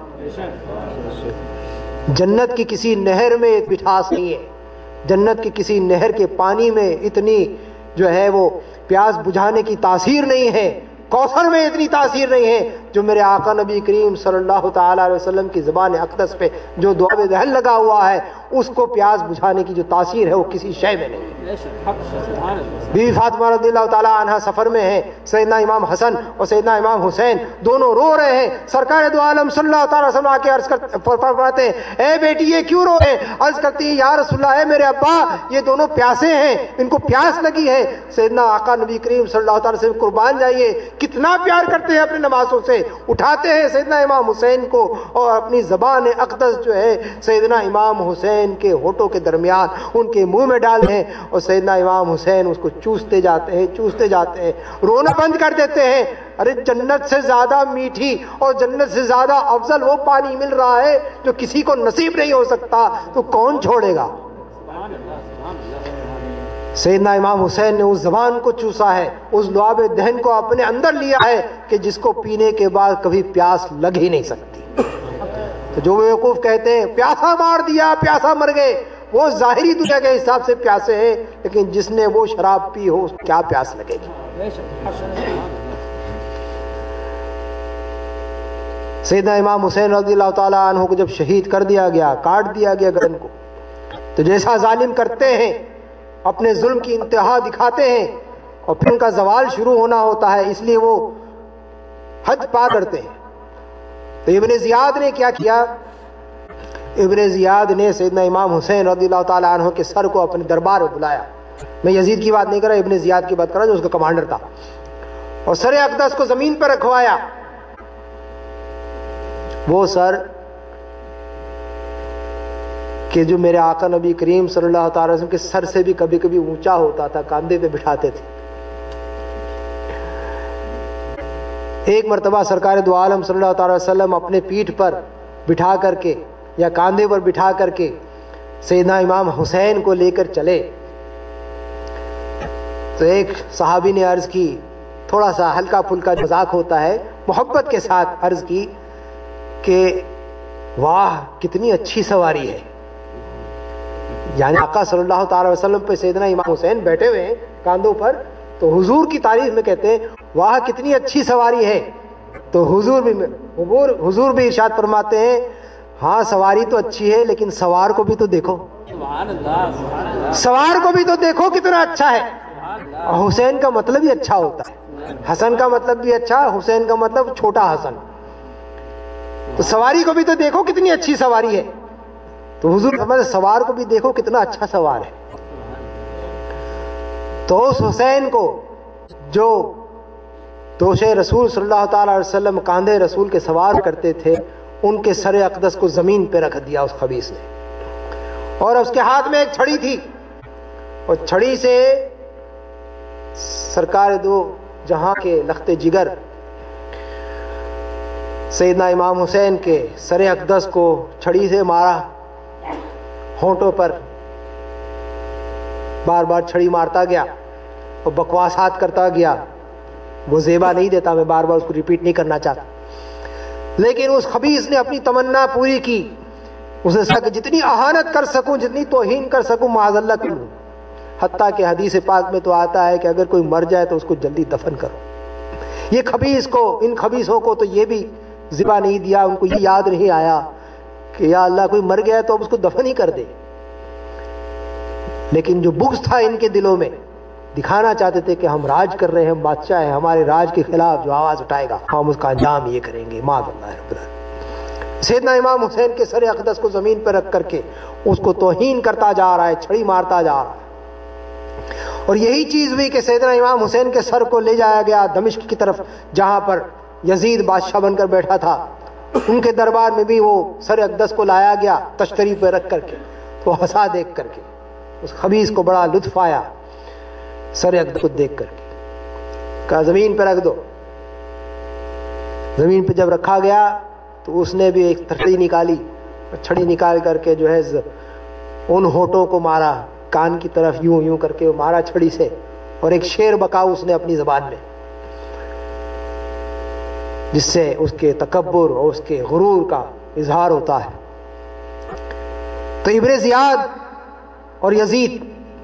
جنت کی کسی نہر میں مٹھاس نہیں ہے، جنت کی کسی نہر کے پانی میں اتنی جو ہے وہ پیاس بجھانے کی تاثیر نہیں ہے، کوثر میں اتنی تاثیر نہیں ہے جو میرے آقا نبی کریم صلی اللہ تعالی علیہ وسلم کی زبان اقدس پہ جو دعا دہن لگا ہوا ہے، اس کو پیاس بجھانے کی جو تاثیر ہے وہ کسی شے میں نہیں۔ بی بی فاطمہ رضی اللہ تعالی عنہ سفر میں ہیں، سیدنا امام حسن اور سیدنا امام حسین دونوں رو رہے ہیں، سرکار دو عالم صلی اللہ تعالی وسلم آ کے عرض کرتے فرماتے ہیں اے بیٹی یہ کیوں رو رہے ہیں؟ عرض کرتی ہیں یا رسول اللہ، اے میرے ابا یہ دونوں پیاسے ہیں، ان کو پیاس لگی ہے۔ سیدنا آقا نبی کریم صلی اللہ تعالی وسلم قربان جائیے کتنا پیار کرتے ہیں اپنے نوازوں سے، اٹھاتے ہیں سیدنا امام حسین کو اور اپنی زبان اقدس جو ہے سیدنا امام حسین کے ہونٹوں کے درمیان ان کے منہ میں ڈالتے ہیں اور سیدنا امام حسین اس کو چوستے جاتے ہیں چوستے جاتے ہیں رونا بند کر دیتے ہیں۔ ارے جنت سے زیادہ میٹھی اور جنت سے زیادہ افضل وہ پانی مل رہا ہے جو کسی کو نصیب نہیں ہو سکتا، تو کون چھوڑے گا؟ سیدنا امام حسین نے اس زبان کو چوسا ہے، اس لعاب دہن کو اپنے اندر لیا ہے کہ جس کو پینے کے بعد کبھی پیاس لگ ہی نہیں سکتی۔ تو جو بیوقوف کہتے ہیں پیاسا مار دیا پیاسا مر گئے، وہ ظاہری دنیا کے حساب سے پیاسے ہیں، لیکن جس نے وہ شراب پی ہو اس کو کیا پیاس لگے گی؟ سیدنا امام حسین رضی اللہ تعالی عنہ کو جب شہید کر دیا گیا، کاٹ دیا گیا گردن کو، تو جیسا ظالم کرتے ہیں اپنے ظلم کی انتہا دکھاتے ہیں اور پھر ان کا زوال شروع ہونا ہوتا ہے، اس لیے وہ حد پار کرتے ہیں۔ تو ابن زیاد نے کیا کیا؟ ابن زیاد نے سیدنا امام حسین رضی اللہ تعالی عنہ کے سر کو اپنے دربار میں بلایا، میں یزید کی بات نہیں کر رہا، ابن زیاد کی بات کر رہا جو اس کا کمانڈر تھا، اور سر اقدس کو زمین پر رکھوایا۔ وہ سر کہ جو میرے آقا نبی کریم صلی اللہ تعالی وسلم کے سر سے بھی کبھی کبھی اونچا ہوتا تھا، کاندھے پہ بٹھاتے تھے۔ ایک مرتبہ سرکار دو عالم صلی اللہ تعالی وسلم اپنے پیٹھ پر بٹھا کر کے یا کاندھے پر بٹھا کر کے سیدنا امام حسین کو لے کر چلے، تو ایک صحابی نے عرض کی، تھوڑا سا ہلکا پھلکا مذاق ہوتا ہے، محبت کے ساتھ عرض کی کہ واہ کتنی اچھی سواری ہے، یعنی آقا صلی اللہ تعالی وسلم پہ سیدنا امام حسین بیٹھے ہوئے ہیں کاندھوں پر، تو حضور کی تعریف میں کہتے ہیں واہ کتنی اچھی سواری ہے، تو حضور بھی حضور بھی ارشاد فرماتے ہیں ہاں سواری تو اچھی ہے لیکن سوار کو بھی تو دیکھو، سوار کو بھی تو دیکھو کتنا اچھا ہے۔ اور حسین کا مطلب ہی اچھا ہوتا ہے، حسن کا مطلب بھی اچھا، حسین کا مطلب چھوٹا حسن، تو سواری کو بھی تو دیکھو کتنی اچھی سواری ہے، تو حضور فرماتے سوار کو بھی دیکھو کتنا اچھا سوار ہے۔ تو اس حسین کو جو دوش رسول صلی اللہ تعالی علیہ وسلم کاندھے رسول کے سوار کرتے تھے، ان کے سر اقدس کو زمین پہ رکھ دیا اس خبیث نے، اور اس کے ہاتھ میں ایک چھڑی تھی، اور چھڑی سے سرکار دو جہاں کے لخت جگر سیدنا امام حسین کے سر اقدس کو چھڑی سے مارا، ہونٹوں پر بار بار چھڑی مارتا گیا اور بکواسات کرتا گیا، وہ زیبا نہیں دیتا، میں بار بار اس کو ریپیٹ نہیں کرنا چاہتا، لیکن اس خبیث نے اپنی تمنا پوری کی، اس نے کہ جتنی اہانت کر سکوں جتنی توہین کر سکوں معاذ اللہ کروں، حتیٰ کہ حدیث پاک میں تو آتا ہے کہ اگر کوئی مر جائے تو اس کو جلدی دفن کرو۔ یہ خبیث کو، ان خبیثوں کو تو یہ بھی ذبح نہیں دیا، ان کو یہ یاد نہیں آیا کہ یا اللہ کوئی مر گیا تو اب اس کو دفن ہی کر دے، لیکن جو بغض تھا ان کے دلوں میں، دکھانا چاہتے تھے کہ ہم راج کر رہے ہیں، ہم بادشاہ ہیں، ہمارے راج کے خلاف جو آواز اٹھائے گا ہم اس کا انجام یہ کریں گے، معاذ اللہ رب العالمین۔ سیدنا امام حسین کے سر اقدس کو زمین پر رکھ کر کے اس کو توہین کرتا جا رہا ہے، چھڑی مارتا جا رہا ہے، اور یہی چیز ہوئی کہ سیدنا امام حسین کے سر کو لے جایا گیا دمشق کی طرف، جہاں پر یزید بادشاہ بن کر بیٹھا تھا، ان کے دربار میں بھی وہ سر اقدس کو لایا گیا تشتری پہ رکھ کر کے، تو ہنسا دیکھ کر کے اس خبیث کو بڑا لطف آیا سر اقدس کو دیکھ کر کے، کہا زمین پہ رکھ دو۔ زمین پہ جب رکھا گیا تو اس نے بھی ایک چھڑی نکالی، چھڑی نکال کر کے جو ہے ان ہونٹوں کو مارا، کان کی طرف یوں یوں کر کے مارا چھڑی سے، اور ایک شعر بکا اس نے اپنی زبان میں، جس سے اس کے تکبر اور اس کے غرور کا اظہار ہوتا ہے۔ تو ابن زیاد اور یزید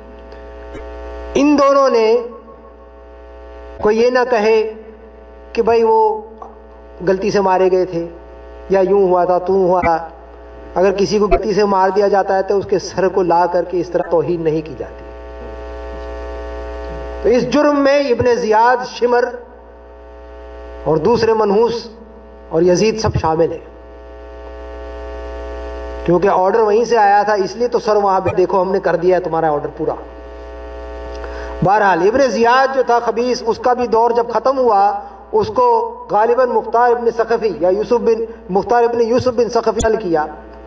ان دونوں نے کوئی یہ نہ کہے کہ بھائی وہ غلطی سے مارے گئے تھے یا یوں ہوا تھا تو ہوا تھا۔ اگر کسی کو غلطی سے مار دیا جاتا ہے تو اس کے سر کو لا کر کے اس طرح توہین نہیں کی جاتی۔ تو اس جرم میں ابن زیاد، شمر اور دوسرے منحوس اور یزید سب شامل ہیں، کیونکہ آرڈر وہیں سے آیا تھا، اس لیے تو سر وہاں پہ دیکھو ہم نے کر دیا ہے تمہارا آرڈر پورا۔ بہرحال ابن زیاد جو تھا خبیث، اس کا بھی دور جب ختم ہوا، اس کو غالباً مختار ابن ثقفی یا یوسف بن مختار ابن یوسف بن ثقفی حل کیا،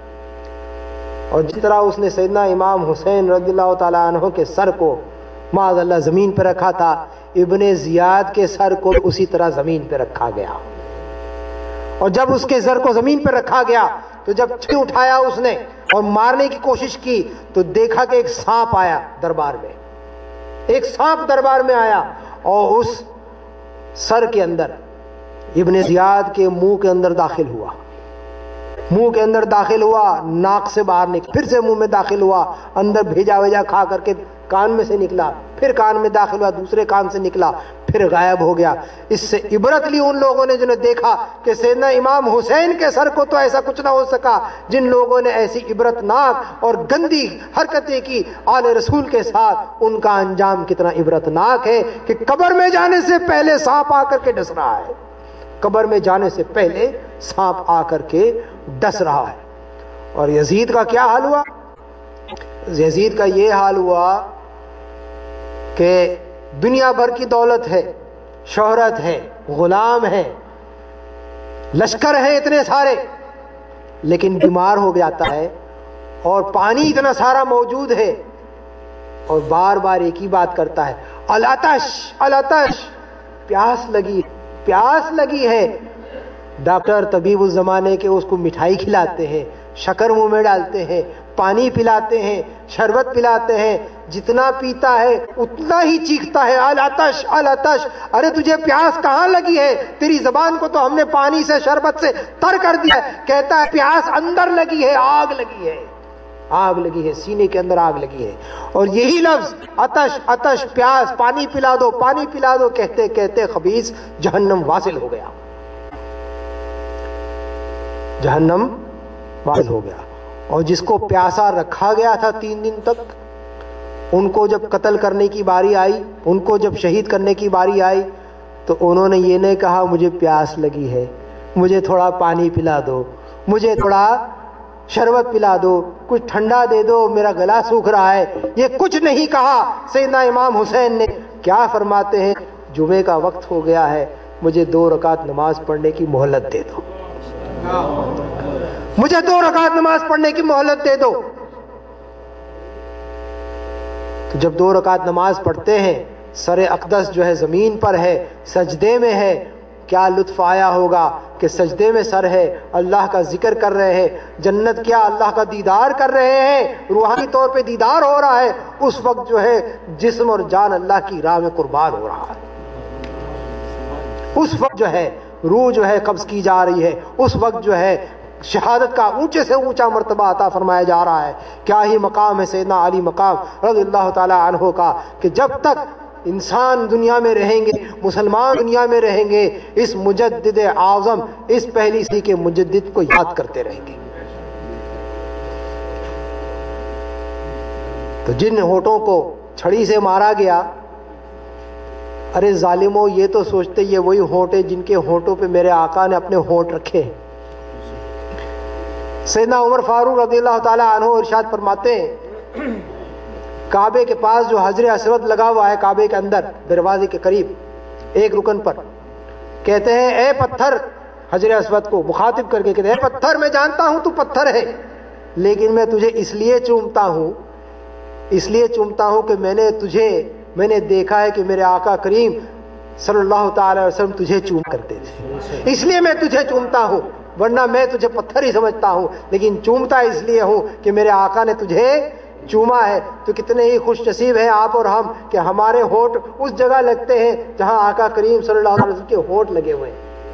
اور جس طرح اس نے سیدنا امام حسین رضی اللہ تعالیٰ عنہ کے سر کو معاذ اللہ زمین پہ رکھا تھا، ابن زیاد کے سر کو اسی طرح زمین پہ رکھا گیا۔ اور جب اس کے سر کو زمین پہ رکھا گیا تو جب چھری اٹھایا اس نے اور مارنے کی کوشش کی تو دیکھا کہ ایک سانپ آیا دربار میں، ایک سانپ دربار میں آیا اور اس سر کے اندر ابن زیاد کے منہ کے اندر داخل ہوا، منہ کے اندر داخل ہوا، ناک سے باہر نکلا، پھر سے منہ میں داخل ہوا، اندر بھیجا ویجا کھا کر کے کان میں سے نکلا، پھر کان میں داخل ہوا، دوسرے کان سے نکلا، پھر غائب ہو گیا۔ اس سے عبرت لی ان لوگوں نے جنہوں نے دیکھا کہ سیدنا امام حسین کے سر کو تو ایسا کچھ نہ ہو سکا، جن لوگوں نے ایسی عبرت ناک اور گندی حرکتیں کی آل رسول کے ساتھ، ان کا انجام کتنا عبرت ناک ہے کہ قبر میں جانے سے پہلے سانپ آ کر کے ڈس رہا ہے، قبر میں جانے سے پہلے سانپ آ کر کے ڈس رہا ہے۔ اور یزید کا کیا حال ہوا؟ یزید کا یہ حال ہوا کہ دنیا بھر کی دولت ہے، شہرت ہے، غلام ہے، لشکر ہے اتنے سارے، لیکن بیمار ہو جاتا ہے، اور پانی اتنا سارا موجود ہے، اور بار بار ایک ہی بات کرتا ہے، العطش العطش، پیاس لگی پیاس لگی ہے۔ ڈاکٹر طبیب اس زمانے کے اس کو مٹھائی کھلاتے ہیں، شکر منہ میں ڈالتے ہیں، پانی پلاتے ہیں، شربت پلاتے ہیں، جتنا پیتا ہے اتنا ہی چیختا ہے، العطش العطش۔ ارے تجھے پیاس کہاں لگی ہے؟ تیری زبان کو تو ہم نے پانی سے شربت سے تر کر دیا ہے۔ کہتا ہے پیاس اندر لگی ہے، آگ لگی ہے، آگ لگی ہے، سینے کے اندر آگ لگی ہے۔ اور یہی لفظ عطش عطش، پیاس، پانی پلا دو پانی پلا دو کہتے کہتے خبیث جہنم واصل ہو گیا، جہنم واصل ہو گیا۔ اور جس کو پیاسا رکھا گیا تھا تین دن تک، ان کو جب قتل کرنے کی باری آئی، ان کو جب شہید کرنے کی باری آئی، تو انہوں نے یہ نہیں کہا مجھے پیاس لگی ہے، مجھے تھوڑا پانی پلا دو، مجھے تھوڑا شربت پلا دو، کچھ ٹھنڈا دے دو، میرا گلا سوکھ رہا ہے، یہ کچھ نہیں کہا سیدنا امام حسین نے۔ کیا فرماتے ہیں؟ جمعے کا وقت ہو گیا ہے، مجھے دو رکعت نماز پڑھنے کی مہلت دے دو، مجھے دو رکعت نماز پڑھنے کی مہلت دے دو۔ تو جب دو رکعت نماز پڑھتے ہیں، سر اقدس جو ہے زمین پر ہے، سجدے میں ہے، کیا لطف آیا ہوگا کہ سجدے میں سر ہے، اللہ کا ذکر کر رہے ہیں، جنت کیا اللہ کا دیدار کر رہے ہیں، روحانی طور پہ دیدار ہو رہا ہے۔ اس وقت جو ہے جسم اور جان اللہ کی راہ میں قربان ہو رہا ہے، اس وقت جو ہے روح جو ہے قبض کی جا رہی ہے، اس وقت جو ہے شہادت کا اونچے سے اونچا مرتبہ عطا فرمایا جا رہا ہے۔ کیا ہی مقام ہے سیدنا علی مقام رضی اللہ تعالی عنہ کا، کہ جب تک انسان دنیا میں رہیں گے، مسلمان دنیا میں رہیں گے، اس مجدد اعظم، اس پہلی صدی کے مجدد کو یاد کرتے رہیں گے۔ تو جن ہونٹوں کو چھڑی سے مارا گیا، ارے ظالموں یہ تو سوچتے یہ وہی ہونٹ جن کے ہونٹوں پہ میرے آقا نے اپنے ہونٹ رکھے ہیں۔ سیدنا عمر فاروق رضی اللہ تعالی عنہ ارشاد فرماتے ہیں، کعبے کے پاس جو حجر اسود لگا ہوا ہے، کعبے کے اندر دروازے کے قریب ایک رکن پر، کہتے ہیں اے پتھر، حجر اسود کو مخاطب کر کے کہتے ہیں اے پتھر، میں جانتا ہوں تو پتھر ہے، لیکن میں تجھے اس لیے چومتا ہوں اس لیے چومتا ہوں کہ میں نے تجھے میں نے دیکھا ہے کہ میرے آقا کریم صلی اللہ تعالی وسلم تجھے چوم کرتے تھے، اس لیے میں تجھے چومتا ہوں، ورنہ میں تجھے پتھر ہی سمجھتا ہوں، لیکن چومتا اس لیے ہوں کہ میرے آقا نے تجھے چوما ہے۔ تو کتنے ہی خوش نصیب ہیں آپ اور ہم کہ ہمارے ہونٹ اس جگہ لگتے ہیں جہاں آقا کریم صلی اللہ علیہ وسلم کے ہونٹ لگے ہوئے ہیں۔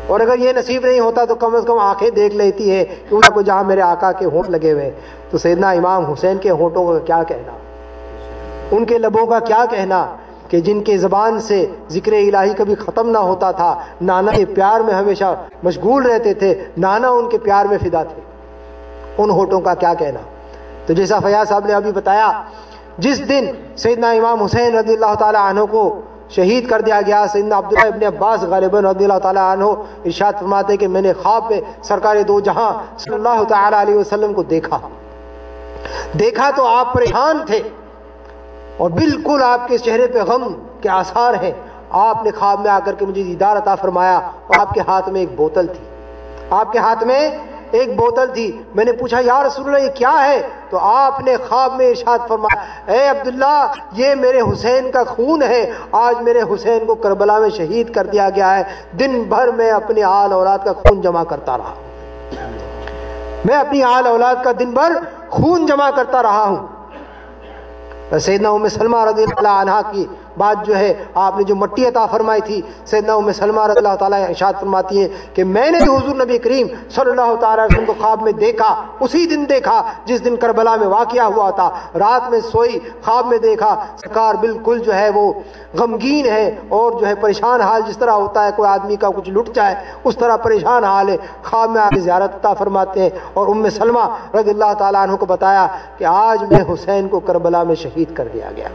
اور اگر یہ نصیب نہیں ہوتا تو کم از کم آنکھیں دیکھ لیتی ہے کہ جہاں میرے آقا کے ہونٹ لگے ہوئے. تو سیدنا امام حسین کے ہونٹوں کا کیا کہنا, ان کے لبوں کا کیا کہنا, کہ جن کے زبان سے ذکر الہی کبھی ختم نہ ہوتا تھا, نانا کے پیار میں ہمیشہ مشغول رہتے تھے, نانا ان کے پیار میں فدا تھے, ان ہونٹوں کا کیا کہنا. تو جیسا فیاض صاحب نے ابھی بتایا, جس دن سیدنا امام حسین رضی اللہ تعالی عنہ کو شہید کر دیا گیا, سیدنا عبداللہ ابن عباس غالباً رضی اللہ تعالی عنہ ارشاد فرماتے کہ میں نے خواب میں سرکار دو جہاں صلی اللہ تعالی علیہ وسلم کو دیکھا. دیکھا تو آپ پریشان تھے اور بالکل آپ کے چہرے پہ غم کے آثار ہیں. آپ نے خواب میں آ کر کے مجھے دیدار عطا فرمایا اور آپ کے ہاتھ میں ایک بوتل تھی, آپ کے ہاتھ میں ایک بوتل تھی. میں نے پوچھا یا رسول اللہ یہ کیا ہے؟ تو آپ نے خواب میں ارشاد فرمایا, اے عبداللہ یہ میرے حسین کا خون ہے, آج میرے حسین کو کربلا میں شہید کر دیا گیا ہے. دن بھر میں اپنے آل اولاد کا خون جمع کرتا رہا, میں اپنی آل اولاد کا دن بھر خون جمع کرتا رہا ہوں. سیدنا ام سلمہ رضی اللہ عنہا کی بات جو ہے, آپ نے جو مٹی عطا فرمائی تھی, سیدنا ام سلمہ رضی اللہ تعالیٰ ارشاد فرماتی ہیں کہ میں نے جو حضور نبی کریم صلی اللہ تعالیٰ علیہ وسلم کو خواب میں دیکھا, اسی دن دیکھا جس دن کربلا میں واقعہ ہوا تھا. رات میں سوئی, خواب میں دیکھا سرکار بالکل جو ہے وہ غمگین ہے اور جو ہے پریشان حال, جس طرح ہوتا ہے کوئی آدمی کا کچھ لٹ جائے اس طرح پریشان حال ہے. خواب میں آگے زیارت عطا فرماتے ہیں اور ام سلمہ رضی اللہ تعالیٰ عنہ کو بتایا کہ آج میں حسین کو کربلا میں شہید کر دیا گیا.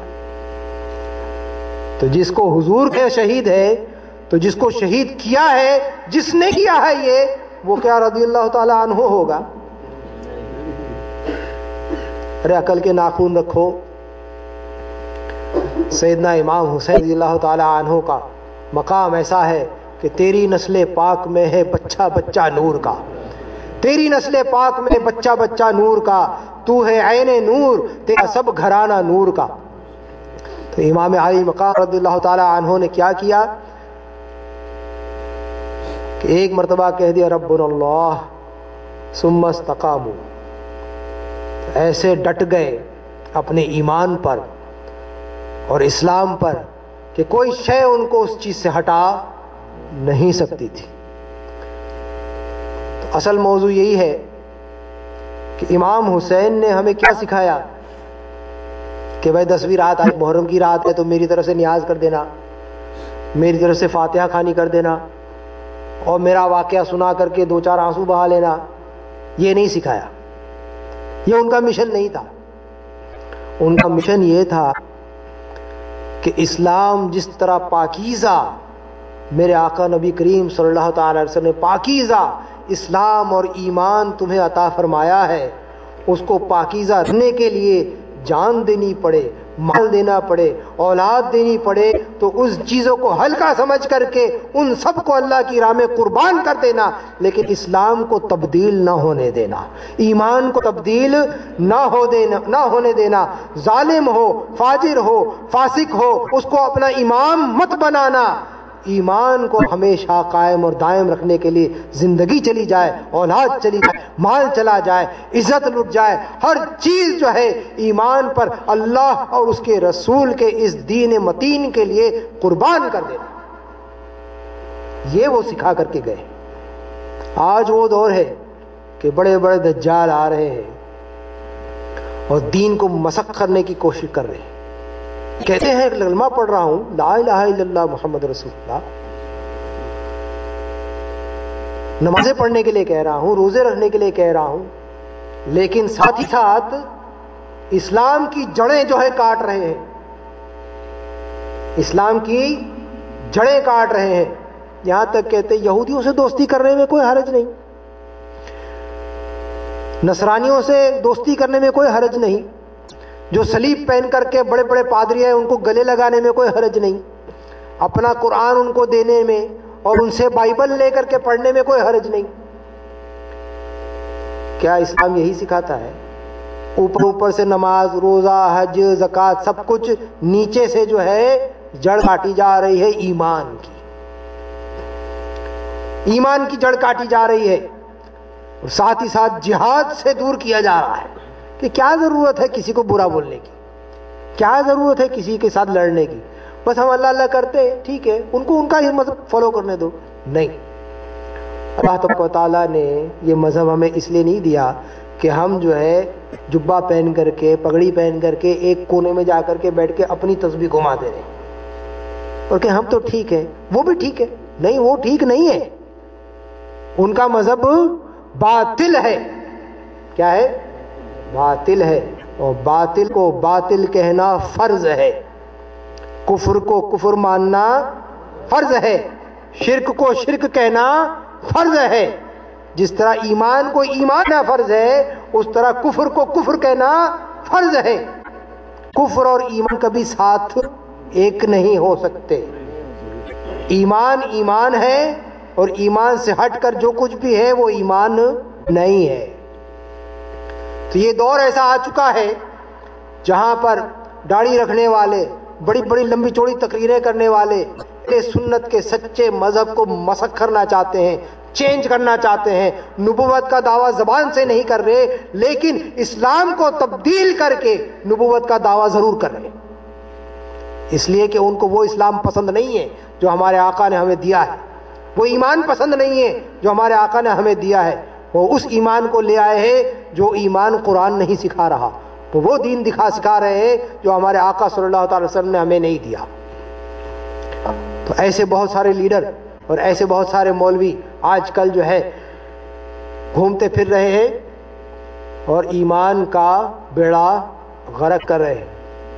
تو جس کو حضور کے شہید ہے, تو جس کو شہید کیا ہے, جس نے کیا ہے یہ, وہ کیا رضی اللہ تعالی عنہ ہوگا؟ ارے عقل کے ناخن رکھو. سیدنا امام حسین رضی اللہ تعالی عنہ کا مقام ایسا ہے کہ تیری نسل پاک میں ہے بچہ بچہ نور کا, تیری نسل پاک میں بچہ بچہ نور کا, تو ہے عین نور, تیرا سب گھرانہ نور کا. تو امام علی مقام رضی اللہ تعالی عنہ نے کیا کیا کہ ایک مرتبہ کہہ دیا ربنا اللہ ثم استقاموا, ایسے ڈٹ گئے اپنے ایمان پر اور اسلام پر کہ کوئی شے ان کو اس چیز سے ہٹا نہیں سکتی تھی. تو اصل موضوع یہی ہے کہ امام حسین نے ہمیں کیا سکھایا کہ بھائی دسویں رات آج محرم کی رات ہے تو میری طرف سے نیاز کر دینا, میری طرف سے فاتحہ خوانی کر دینا اور میرا واقعہ سنا کر کے دو چار آنسو بہا لینا. یہ نہیں سکھایا, یہ ان کا مشن نہیں تھا. ان کا مشن یہ تھا کہ اسلام جس طرح پاکیزہ میرے آقا نبی کریم صلی اللہ تعالی علیہ وسلم نے پاکیزہ اسلام اور ایمان تمہیں عطا فرمایا ہے, اس کو پاکیزہ رکھنے کے لیے جان دینی پڑے, مال دینا پڑے, اولاد دینی پڑے, تو اس چیزوں کو ہلکا سمجھ کر کے ان سب کو اللہ کی راہ میں قربان کر دینا, لیکن اسلام کو تبدیل نہ ہونے دینا, ایمان کو تبدیل نہ ہو دینا نہ ہونے دینا. ظالم ہو, فاجر ہو, فاسق ہو, اس کو اپنا امام مت بنانا. ایمان کو ہمیشہ قائم اور دائم رکھنے کے لیے زندگی چلی جائے, اولاد چلی جائے, مال چلا جائے, عزت لٹ جائے, ہر چیز جو ہے ایمان پر اللہ اور اس کے رسول کے اس دین متین کے لیے قربان کر دینا. یہ وہ سکھا کر کے گئے. آج وہ دور ہے کہ بڑے بڑے دجال آ رہے ہیں اور دین کو مسخ کرنے کی کوشش کر رہے ہیں. کہتے ہیں کلمہ پڑھ رہا ہوں لا الہ الا اللہ محمد رسول اللہ, نمازیں پڑھنے کے لیے کہہ رہا ہوں, روزے رکھنے کے لیے کہہ رہا ہوں, لیکن ساتھ ہی ساتھ اسلام کی جڑیں جو ہے کاٹ رہے ہیں, اسلام کی جڑیں کاٹ رہے ہیں. یہاں تک کہتے ہیں یہودیوں سے دوستی کرنے میں کوئی حرج نہیں, نصرانیوں سے دوستی کرنے میں کوئی حرج نہیں, جو صلیب پہن کر کے بڑے بڑے پادری ہیں ان کو گلے لگانے میں کوئی حرج نہیں, اپنا قرآن ان کو دینے میں اور ان سے بائبل لے کر کے پڑھنے میں کوئی حرج نہیں. کیا اسلام یہی سکھاتا ہے؟ اوپر اوپر سے نماز, روزہ, حج, زکوٰۃ سب کچھ, نیچے سے جو ہے جڑ کاٹی جا رہی ہے ایمان کی, ایمان کی جڑ کاٹی جا رہی ہے, اور ساتھ ہی ساتھ جہاد سے دور کیا جا رہا ہے. کہ کیا ضرورت ہے کسی کو برا بولنے کی, کیا ضرورت ہے کسی کے ساتھ لڑنے کی, بس ہم اللہ اللہ کرتے ٹھیک ہے, ان کو ان کا ہی مذہب فالو کرنے دو. نہیں, اللہ تبارک و تعالیٰ نے یہ مذہب ہمیں اس لیے نہیں دیا کہ ہم جو ہے جبہ پہن کر کے پگڑی پہن کر کے ایک کونے میں جا کر کے بیٹھ کے اپنی تسبیح گھماتے رہیں اور کہ ہم تو ٹھیک ہے وہ بھی ٹھیک ہے. نہیں، وہ ٹھیک نہیں ہے. ان کا مذہب باطل ہے. کیا ہے؟ باطل ہے. اور باطل کو باطل کہنا فرض ہے، کفر کو کفر ماننا فرض ہے، شرک کو شرک کہنا فرض ہے. جس طرح ایمان کو ایمان کہنا فرض ہے، اس طرح کفر کو کفر کہنا فرض ہے. کفر اور ایمان کبھی ساتھ ایک نہیں ہو سکتے. ایمان ایمان ہے اور ایمان سے ہٹ کر جو کچھ بھی ہے وہ ایمان نہیں ہے. تو یہ دور ایسا آ چکا ہے جہاں پر داڑھی رکھنے والے، بڑی بڑی لمبی چوڑی تقریریں کرنے والے سنت کے سچے مذہب کو مسخ کرنا چاہتے ہیں، چینج کرنا چاہتے ہیں. نبوت کا دعویٰ زبان سے نہیں کر رہے، لیکن اسلام کو تبدیل کر کے نبوت کا دعویٰ ضرور کر رہے، اس لیے کہ ان کو وہ اسلام پسند نہیں ہے جو ہمارے آقا نے ہمیں دیا ہے. وہ ایمان پسند نہیں ہے جو ہمارے آقا نے ہمیں دیا ہے. وہ اس ایمان کو لے آئے ہیں جو ایمان قرآن نہیں سکھا رہا. وہ وہ دین دکھا سکھا رہے ہیں جو ہمارے آقا صلی اللہ تعالی وسلم نے ہمیں نہیں دیا. تو ایسے بہت سارے لیڈر اور ایسے بہت سارے مولوی آج کل جو ہے گھومتے پھر رہے ہیں اور ایمان کا بیڑا غرق کر رہے ہیں.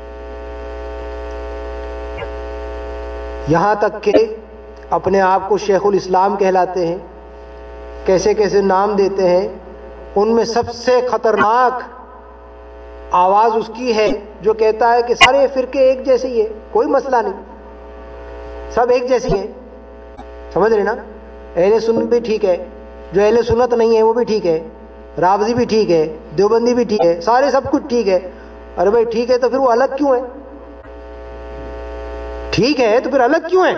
یہاں تک کہ اپنے آپ کو شیخ الاسلام کہلاتے ہیں، کیسے کیسے نام دیتے ہیں. ان میں سب سے خطرناک آواز اس کی ہے جو کہتا ہے کہ سارے فرقے ایک جیسے ہی ہیں، کوئی مسئلہ نہیں، سب ایک جیسے ہیں. سمجھ رہے نا؟ اہل سنت بھی ٹھیک ہے، جو اہل سنت نہیں ہے وہ بھی ٹھیک ہے، رافضی بھی ٹھیک ہے، دیوبندی بھی ٹھیک ہے، سارے سب کچھ ٹھیک ہے. ارے بھائی ٹھیک ہے تو پھر وہ الگ کیوں ہے؟ ٹھیک ہے تو پھر الگ کیوں ہے؟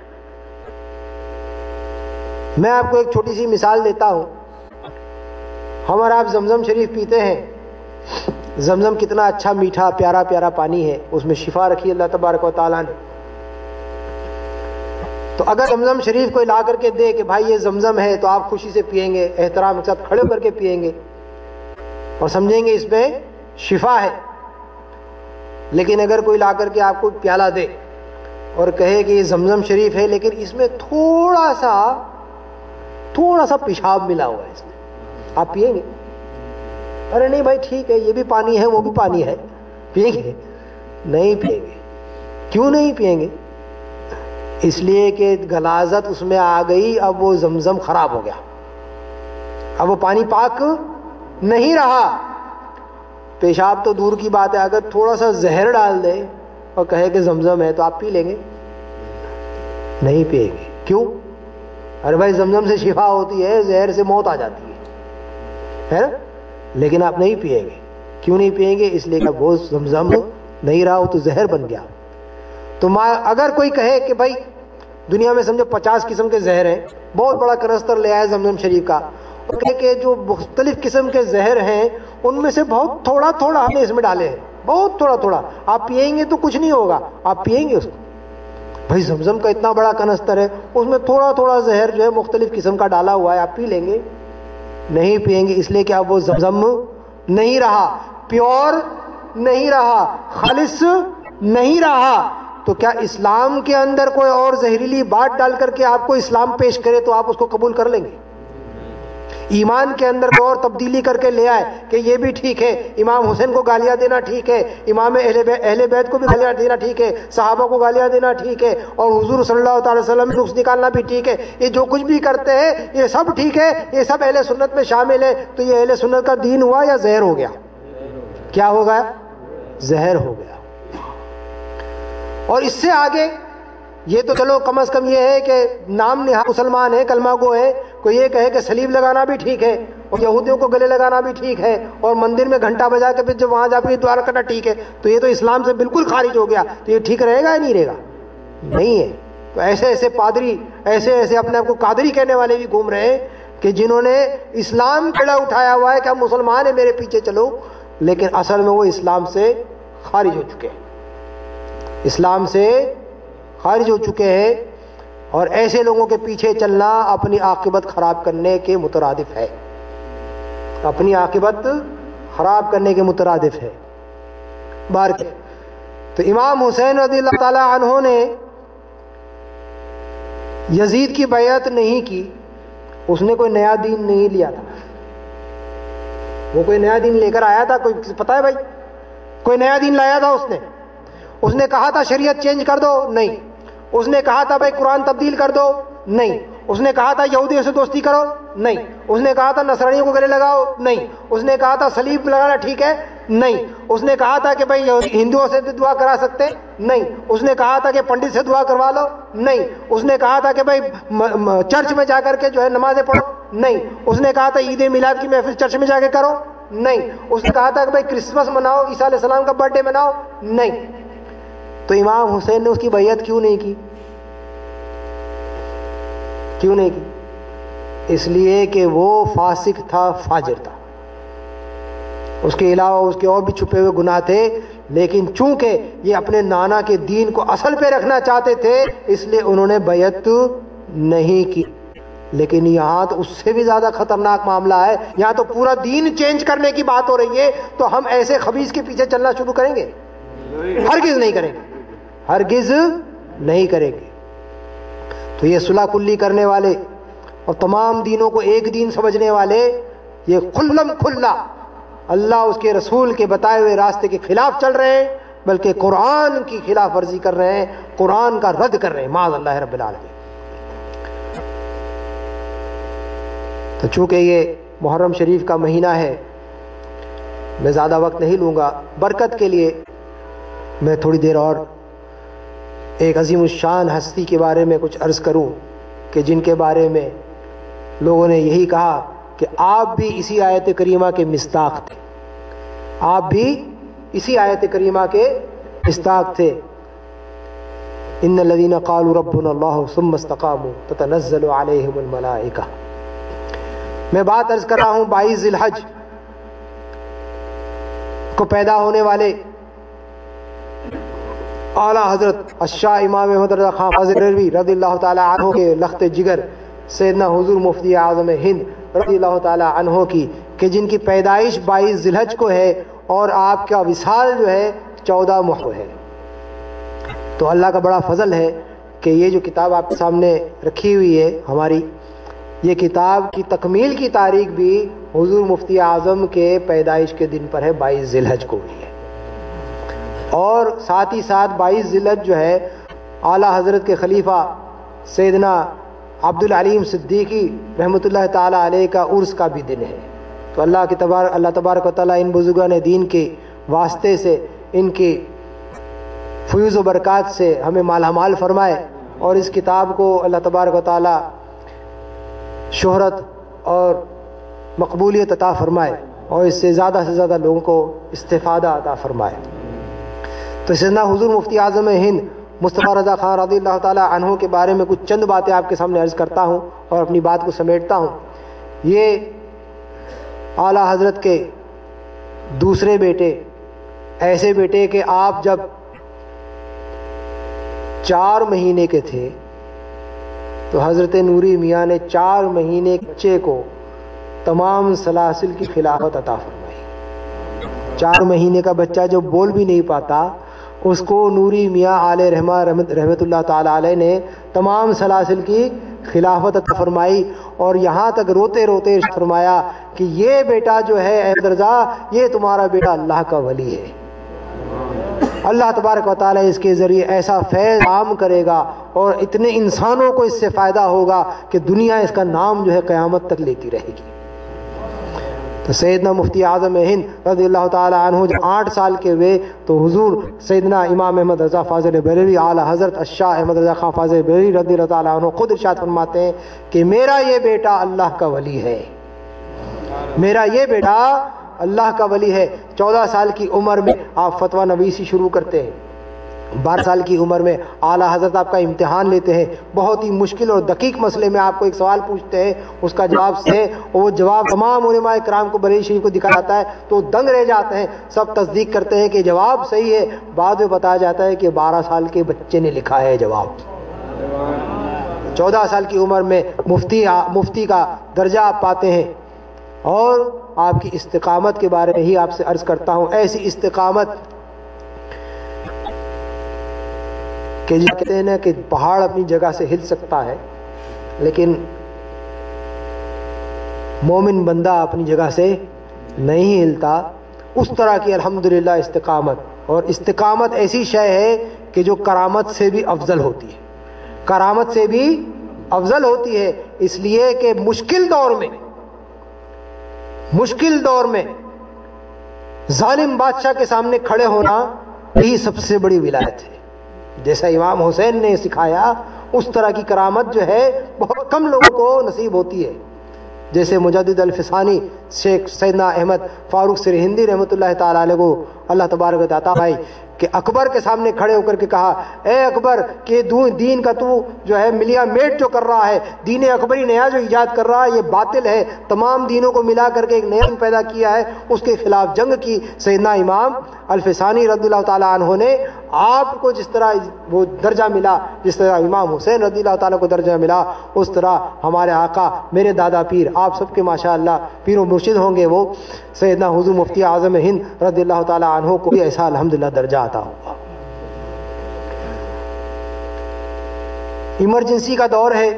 میں آپ کو ایک چھوٹی سی مثال دیتا ہوں. ہم اور آپ زمزم شریف پیتے ہیں. زمزم کتنا اچھا میٹھا پیارا پیارا پانی ہے، اس میں شفا رکھی اللہ تبارک و تعالیٰ نے. تو اگر زمزم شریف کو لا کر کے دے کہ بھائی یہ زمزم ہے، تو آپ خوشی سے پیئیں گے، احترام کے ساتھ کھڑے کر کے پیئیں گے اور سمجھیں گے اس میں شفا ہے. لیکن اگر کوئی لا کر کے آپ کو پیالہ دے اور کہے کہ یہ زمزم شریف ہے لیکن اس میں تھوڑا سا تھوڑا سا پیشاب ملا ہوا ہے اس میں، آپ پیئیں گے؟ ارے نہیں بھائی ٹھیک ہے، یہ بھی پانی ہے وہ بھی پانی ہے، پیئیں گے؟ نہیں پیئیں گے. کیوں نہیں پیئیں گے؟ اس لیے کہ غلاظت اس میں آ گئی. اب وہ زمزم خراب ہو گیا، اب وہ پانی پاک نہیں رہا. پیشاب تو دور کی بات ہے، اگر تھوڑا سا زہر ڈال دے اور کہے کہ زمزم ہے تو آپ پی لیں گے؟ نہیں پیئیں گے. کیوں؟ ارے بھائی زمزم سے شفا ہوتی ہے، زہر سے موت آ جاتی ہے نا. لیکن آپ نہیں پیئیں گے. کیوں نہیں پیئیں گے؟ اس لیے کہ وہ زمزم نہیں رہا، وہ تو زہر بن گیا. تو اگر کوئی کہے کہ بھائی دنیا میں سمجھو پچاس قسم کے زہر ہیں، بہت بڑا کنستر لے آئے زمزم شریف کا، اور کہے کہ جو مختلف قسم کے زہر ہیں ان میں سے بہت تھوڑا تھوڑا ہم نے اس میں ڈالے ہیں، بہت تھوڑا تھوڑا، آپ پیئیں گے تو کچھ نہیں ہوگا. آپ پیئیں گے اس کو؟ بھائی زمزم کا اتنا بڑا کنستر ہے، اس میں تھوڑا تھوڑا زہر جو ہے مختلف قسم کا ڈالا ہوا ہے، آپ پی لیں گے؟ نہیں پیئیں گے. اس لیے کہ اب وہ زمزم نہیں رہا، پیور نہیں رہا، خالص نہیں رہا. تو کیا اسلام کے اندر کوئی اور زہریلی بات ڈال کر کے آپ کو اسلام پیش کرے تو آپ اس کو قبول کر لیں گے؟ ایمان کے اندر کوئی اور تبدیلی کر کے لے آئے کہ یہ بھی ٹھیک ہے، امام حسین کو گالیاں دینا ٹھیک ہے، امام اہل بیت کو بھی گالیاں دینا ٹھیک ہے، صحابہ کو گالیاں دینا ٹھیک ہے، اور حضور صلی اللہ تعالی وسلم نقص نکالنا بھی ٹھیک ہے. یہ جو کچھ بھی کرتے ہیں یہ سب ٹھیک ہے، یہ سب اہل سنت میں شامل ہے. تو یہ اہل سنت کا دین ہوا یا زہر ہو گیا؟ کیا ہو گیا؟ زہر ہو گیا. اور اس سے آگے یہ تو چلو کم از کم یہ ہے کہ نام نہاد مسلمان ہے، کلمہ گو ہے. کوئی یہ کہے کہ سلیب لگانا بھی ٹھیک ہے اور یہودیوں کو گلے لگانا بھی ٹھیک ہے اور مندر میں گھنٹا بجا کے پھر جب وہاں جا کے دعا کرنا ٹھیک ہے، تو یہ تو اسلام سے بالکل خارج ہو گیا. تو یہ ٹھیک رہے گا یا نہیں رہے گا؟ نہیں ہے. تو ایسے ایسے پادری، ایسے ایسے اپنے آپ کو قادری کہنے والے بھی گھوم رہے ہیں کہ جنہوں نے اسلام کھڑا اٹھایا ہوا ہے کہ ہم مسلمان ہیں میرے پیچھے چلو، لیکن اصل میں وہ اسلام سے خارج ہو چکے ہیں، اسلام سے خارج ہو چکے ہیں. اور ایسے لوگوں کے پیچھے چلنا اپنی عاقبت خراب کرنے کے مترادف ہے، اپنی عاقبت خراب کرنے کے مترادف ہے۔ بار تو امام حسین رضی اللہ تعالی عنہ نے یزید کی بیعت نہیں کی، اس نے کوئی نیا دین نہیں لیا تھا، وہ کوئی نیا دین لے کر آیا تھا؟ کوئی پتہ ہے بھائی؟ کوئی نیا دین لایا تھا اس نے؟ اس نے کہا تھا شریعت چینج کر دو؟ نہیں۔ اس نے کہا تھا بھائی قرآن تبدیل کر دو؟ نہیں۔ اس نے کہا تھا یہودیوں سے دوستی کرو؟ نہیں۔ اس نے کہا تھا نصرانیوں کو گلے لگاؤ؟ نہیں۔ اس نے کہا تھا صلیب لگانا ٹھیک ہے؟ نہیں۔ اس نے کہا تھا کہ بھائی ہندوؤں سے دعا کرا سکتے؟ نہیں۔ اس نے کہا تھا کہ پنڈت سے دعا کروا لو؟ نہیں۔ اس نے کہا تھا کہ بھائی چرچ میں جا کر کے جو ہے نمازیں پڑھو؟ نہیں۔ اس نے کہا تھا عید میلاد کی محفل چرچ میں جا کے کرو؟ نہیں۔ اس نے کہا تھا کہ بھائی کرسمس مناؤ، عیسیٰ علیہ السلام کا برتھ ڈے مناؤ؟ نہیں۔ تو امام حسین نے اس کی بیعت کیوں نہیں کی؟ کیوں نہیں کی؟ اس لیے کہ وہ فاسق تھا، فاجر تھا، اس کے علاوہ اس کے اور بھی چھپے ہوئے گناہ تھے، لیکن چونکہ یہ اپنے نانا کے دین کو اصل پہ رکھنا چاہتے تھے اس لیے انہوں نے بیعت نہیں کی۔ لیکن یہاں تو اس سے بھی زیادہ خطرناک معاملہ ہے، یہاں تو پورا دین چینج کرنے کی بات ہو رہی ہے، تو ہم ایسے خبیث کے پیچھے چلنا شروع کریں گے؟ ہرگز نہیں کریں گے، ہرگز نہیں کریں گے۔ تو یہ صلح کلی کرنے والے اور تمام دینوں کو ایک دین سمجھنے والے یہ کھلم کھلا اللہ اس کے رسول کے بتائے ہوئے راستے کے خلاف چل رہے ہیں، بلکہ قرآن کی خلاف ورزی کر رہے ہیں، قرآن کا رد کر رہے ہیں، معاذ اللہ رب العالمین۔ تو چونکہ یہ محرم شریف کا مہینہ ہے، میں زیادہ وقت نہیں لوں گا، برکت کے لیے میں تھوڑی دیر اور ایک عظیم الشان ہستی کے بارے میں کچھ عرض کروں کہ جن کے بارے میں لوگوں نے یہی کہا کہ آپ بھی اسی آیت کریمہ کے مصداق تھے، آپ بھی اسی آیت کریمہ کے مصداق تھے۔ ان الذين قالوا ربنا الله ثم استقاموا تتنزل عليهم الملائکہ۔ میں بات عرض کر رہا ہوں بائیس ذی الحج کو پیدا ہونے والے اعلیٰ حضرت الشاہ امام احمد رضا خان فاضل بریلوی رضی اللہ تعالی عنہ کے لخت جگر سیدنا حضور مفتی اعظم ہند رضی اللہ تعالی عنہ کی، کہ جن کی پیدائش بائیس ذی الحج کو ہے اور آپ کا وصال جو ہے چودہ محرم کو ہے۔ تو اللہ کا بڑا فضل ہے کہ یہ جو کتاب آپ کے سامنے رکھی ہوئی ہے ہماری، یہ کتاب کی تکمیل کی تاریخ بھی حضور مفتی اعظم کے پیدائش کے دن پر ہے، بائیس ذی الحج کو ہوئی ہے۔ اور ساتھ ہی ساتھ بائیس ذی الحج جو ہے اعلیٰ حضرت کے خلیفہ سیدنا عبد العلیم صدیقی رحمۃ اللہ تعالی علیہ کا عرس کا بھی دن ہے۔ تو اللہ کی تبارک اللہ تبارک و تعالیٰ ان بزرگان دین کے واسطے سے، ان کی فیوز و برکات سے ہمیں مالا مال فرمائے، اور اس کتاب کو اللہ تبارک و تعالیٰ شہرت اور مقبولیت عطا فرمائے، اور اس سے زیادہ سے زیادہ لوگوں کو استفادہ عطا فرمائے۔ تو سیدنا حضور مفتی اعظم ہند مصطفیٰ رضا خان رضی اللہ تعالی عنہ کے بارے میں کچھ چند باتیں آپ کے سامنے عرض کرتا ہوں اور اپنی بات کو سمیٹتا ہوں۔ یہ اعلیٰ حضرت کے دوسرے بیٹے، ایسے بیٹے کہ آپ جب چار مہینے کے تھے تو حضرت نوری میاں نے چار مہینے کے بچے کو تمام سلاسل کی خلافت عطا فرمائی۔ چار مہینے کا بچہ جو بول بھی نہیں پاتا، اس کو نوری میاں آل رحمہ رحمت اللہ تعالی علیہ نے تمام سلاسل کی خلافت عطا فرمائی، اور یہاں تک روتے روتے ارشاد فرمایا کہ یہ بیٹا جو ہے احمد رضا، یہ تمہارا بیٹا اللہ کا ولی ہے، اللہ تبارک و تعالیٰ اس کے ذریعے ایسا فیض عام کرے گا اور اتنے انسانوں کو اس سے فائدہ ہوگا کہ دنیا اس کا نام جو ہے قیامت تک لیتی رہے گی۔ تو سیدنا مفتی اعظم ہند رضی اللہ تعالی عنہ جب آٹھ سال کے ہوئے تو حضور سیدنا امام احمد رضا فاضل بریلوی اعلیٰ حضرت الشاہ احمد رضا خان فاضل بریلوی رضی اللہ تعالی عنہ خود ارشاد فرماتے ہیں کہ میرا یہ بیٹا اللہ کا ولی ہے، میرا یہ بیٹا اللہ کا ولی ہے۔ چودہ سال کی عمر میں آپ فتویٰ نویسی شروع کرتے ہیں، بارہ سال کی عمر میں اعلیٰ حضرت آپ کا امتحان لیتے ہیں، بہت ہی مشکل اور دقیق مسئلے میں آپ کو ایک سوال پوچھتے ہیں، اس کا جواب سے وہ جواب تمام علماء کرام کو بریلوی شریف کو دکھا جاتا ہے تو دنگ رہ جاتے ہیں، سب تصدیق کرتے ہیں کہ جواب صحیح ہے، بعد میں بتایا جاتا ہے کہ بارہ سال کے بچے نے لکھا ہے جواب۔ چودہ سال کی عمر میں مفتی مفتی کا درجہ آپ پاتے ہیں. اور آپ کی استقامت کے بارے میں ہی آپ سے عرض کرتا ہوں، ایسی استقامت کہ جو کہتے ہیں نا کہ پہاڑ اپنی جگہ سے ہل سکتا ہے لیکن مومن بندہ اپنی جگہ سے نہیں ہلتا، اس طرح کی الحمدللہ استقامت. اور استقامت ایسی شے ہے کہ جو کرامت سے بھی افضل ہوتی ہے، کرامت سے بھی افضل ہوتی ہے. اس لیے کہ مشکل دور میں مشکل دور میں ظالم بادشاہ کے سامنے کھڑے ہونا یہی سب سے بڑی ولایت ہے. جیسا امام حسین نے سکھایا اس طرح کی کرامت جو ہے بہت کم لوگوں کو نصیب ہوتی ہے. جیسے مجدد الفسانی شیخ سیدنا احمد فاروق سرہندی رحمۃ اللہ تعالی علیہ کو اللہ تبارک و تعالیٰ بھائی کہ اکبر کے سامنے کھڑے ہو کر کے کہا، اے اکبر کہ دین کا تو جو ہے ملیا میٹ جو کر رہا ہے، دین اکبری نیا جو ایجاد کر رہا ہے یہ باطل ہے، تمام دینوں کو ملا کر کے ایک نیا دین پیدا کیا ہے، اس کے خلاف جنگ کی. سیدنا امام الفسانی رضی اللہ تعالیٰ عنہ نے آپ کو جس طرح وہ درجہ ملا، جس طرح امام حسین رضی اللہ تعالیٰ کو درجہ ملا، اس طرح ہمارے آقا میرے دادا پیر آپ سب کے ماشاءاللہ پیر و مرشد ہوں گے، وہ سیدنا حضور مفتی اعظم ہند رضی اللہ تعالیٰ عنہ کو بھی ایسا الحمدللہ درجہ آتا ہوگا. ایمرجنسی کا دور ہے،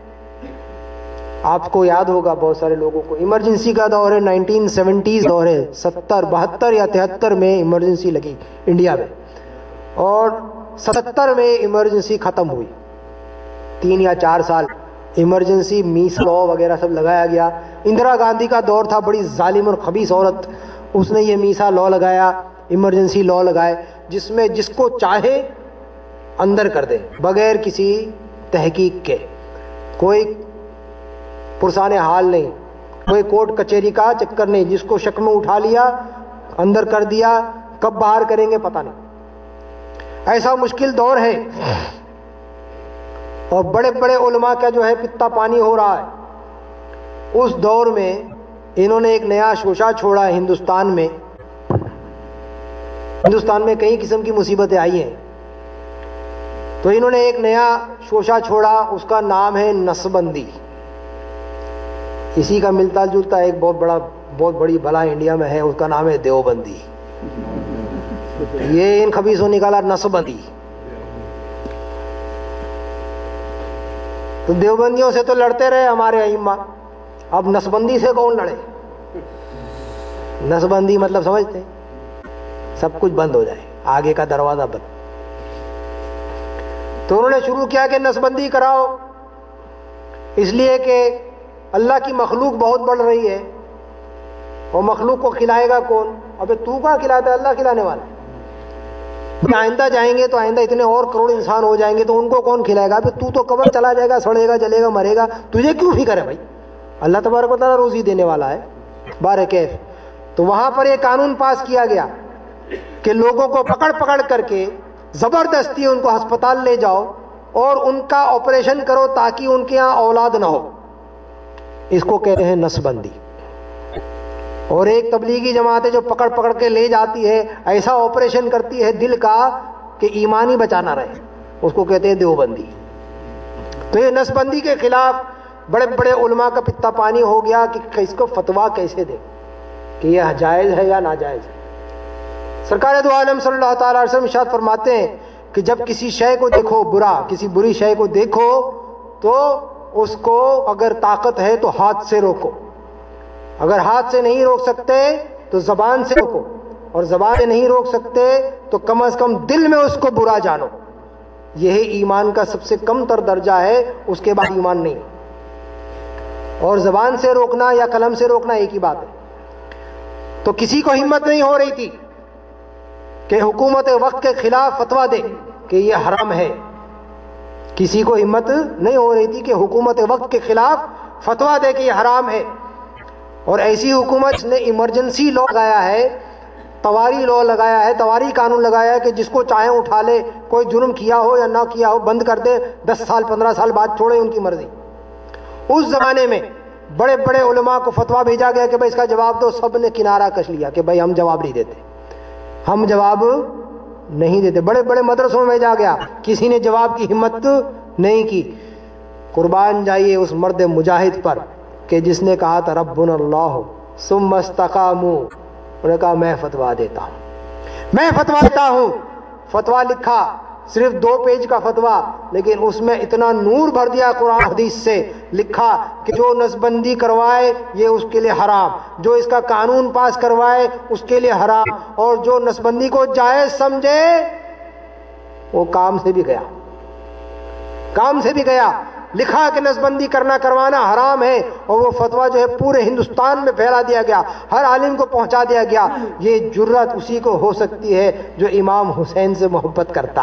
آپ کو یاد ہوگا بہت سارے لوگوں کو ایمرجنسی کا دور ہے، نائنٹین سیونٹیز دور ہے، ستر بہتر یا تہتر میں ایمرجنسی لگی انڈیا میں، اور ستر میں ایمرجنسی ختم ہوئی. تین یا چار سال ایمرجنسی میس لا وغیرہ سب لگایا گیا. اندرا گاندھی کا دور تھا، بڑی ظالم اور خبیث عورت، اس نے یہ میسا لا لگایا، ایمرجنسی لا لگائے جس میں جس کو چاہے اندر کر دے بغیر کسی تحقیق کے، کوئی پرسان حال نہیں، کوئی کورٹ کچہری کا چکر نہیں، جس کو شک میں اٹھا لیا اندر کر دیا، کب باہر کریں گے پتہ نہیں. ایسا مشکل دور ہے اور بڑے بڑے علماء کا جو ہے پتا پانی ہو رہا ہے. اس دور میں انہوں نے ایک نیا شوشہ چھوڑا ہے ہندوستان میں. ہندوستان میں کئی قسم کی مصیبتیں آئی ہیں، تو انہوں نے ایک نیا شوشہ چھوڑا، اس کا نام ہے نسبندی. اسی کا ملتا جلتا ایک بہت بڑا بہت بڑی بلا انڈیا میں ہے، اس کا نام ہے دیوبندی. یہ ان خبیثوں نکالا نسبندی. تو دیوبندیوں سے تو لڑتے رہے ہمارے ائمہ، اب نسبندی سے کون لڑے؟ نسبندی مطلب سمجھتے؟ سب کچھ بند ہو جائے، آگے کا دروازہ بند. تو انہوں نے شروع کیا کہ نسبندی کراؤ، اس لیے کہ اللہ کی مخلوق بہت بڑھ رہی ہے اور مخلوق کو کھلائے گا کون؟ ابے تو کہاں کھلاتا ہے؟ اللہ کھلانے والا. آئندہ جائیں گے تو آئندہ اتنے اور کروڑ انسان ہو جائیں گے تو ان کو کون کھلائے گا؟ ابے تو تو قبر چلا جائے گا، سڑے گا، جلے گا، مرے گا، تجھے کیوں فکر ہے بھائی؟ اللہ تبارک و تعالیٰ روزی دینے والا ہے بارے کیف. تو وہاں پر ایک قانون پاس کیا گیا کہ لوگوں کو پکڑ پکڑ کر کے زبردستی ان کو ہسپتال لے جاؤ اور ان کا آپریشن کرو تاکہ ان کے یہاں اولاد نہ ہو. اس کو کہتے ہیں نسبندی. اور ایک تبلیغی جماعت ہے جو پکڑ پکڑ کے لے جاتی ہے، ایسا آپریشن کرتی ہے دل کا کہ ایمان ہی بچانا رہے، اس کو کہتے ہیں دیوبندی. تو یہ نسبندی کے خلاف بڑے بڑے علماء کا پتا پانی ہو گیا کہ اس کو فتویٰ کیسے دے کہ یہ جائز ہے یا ناجائز ہے. سرکار دو عالم صلی اللہ تعالیٰ علیہ وسلم ارشاد فرماتے ہیں کہ جب کسی شے کو دیکھو برا، کسی بری شے کو دیکھو تو اس کو اگر طاقت ہے تو ہاتھ سے روکو، اگر ہاتھ سے نہیں روک سکتے تو زبان سے روکو، اور زبان سے نہیں روک سکتے تو کم از کم دل میں اس کو برا جانو. یہی ایمان کا سب سے کم تر درجہ ہے، اس کے بعد ایمان نہیں. اور زبان سے روکنا یا قلم سے روکنا ایک ہی بات ہے. تو کسی کو ہمت نہیں ہو رہی تھی کہ حکومت وقت کے خلاف فتویٰ دے کہ یہ حرام ہے. کسی کو ہمت نہیں ہو رہی تھی کہ حکومت وقت کے خلاف فتویٰ دے کہ یہ حرام ہے. اور ایسی حکومت نے ایمرجنسی لا لگایا ہے، تواری لا لگایا ہے، تواری قانون لگایا ہے کہ جس کو چاہیں اٹھا لے، کوئی جرم کیا ہو یا نہ کیا ہو بند کر دے، دس سال پندرہ سال بعد چھوڑے، ان کی مرضی. اس زمانے میں بڑے بڑے علماء کو فتویٰ بھیجا گیا کہ بھائی اس کا جواب دو. سب نے کنارہ کش لیا کہ بھائی ہم جواب نہیں دیتے، ہم جواب نہیں دیتے. بڑے بڑے مدرسوں میں بھیجا گیا، کسی نے جواب کی ہمت نہیں کی. قربان جائیے اس مرد مجاہد پر کہ جس نے کہا تھا ربنا اللہ ثم استقاموا، انہوں نے کہا میں فتویٰ دیتا ہوں، میں فتویٰ دیتا ہوں۔ فتویٰ لکھا، صرف دو پیج کا فتویٰ، لیکن اس میں اتنا نور بھر دیا قرآن حدیث سے، لکھا کہ جو نسبندی کروائے یہ اس کے لیے حرام، جو اس کا قانون پاس کروائے اس کے لیے حرام، اور جو نسبندی کو جائز سمجھے وہ کام سے بھی گیا، کام سے بھی گیا۔ لکھا کہ نسبندی کرنا کروانا حرام ہے، اور وہ فتویٰ جو ہے پورے ہندوستان میں پھیلا دیا گیا، ہر عالم کو پہنچا دیا گیا۔ یہ جرت اسی کو ہو سکتی ہے جو امام حسین سے محبت کرتا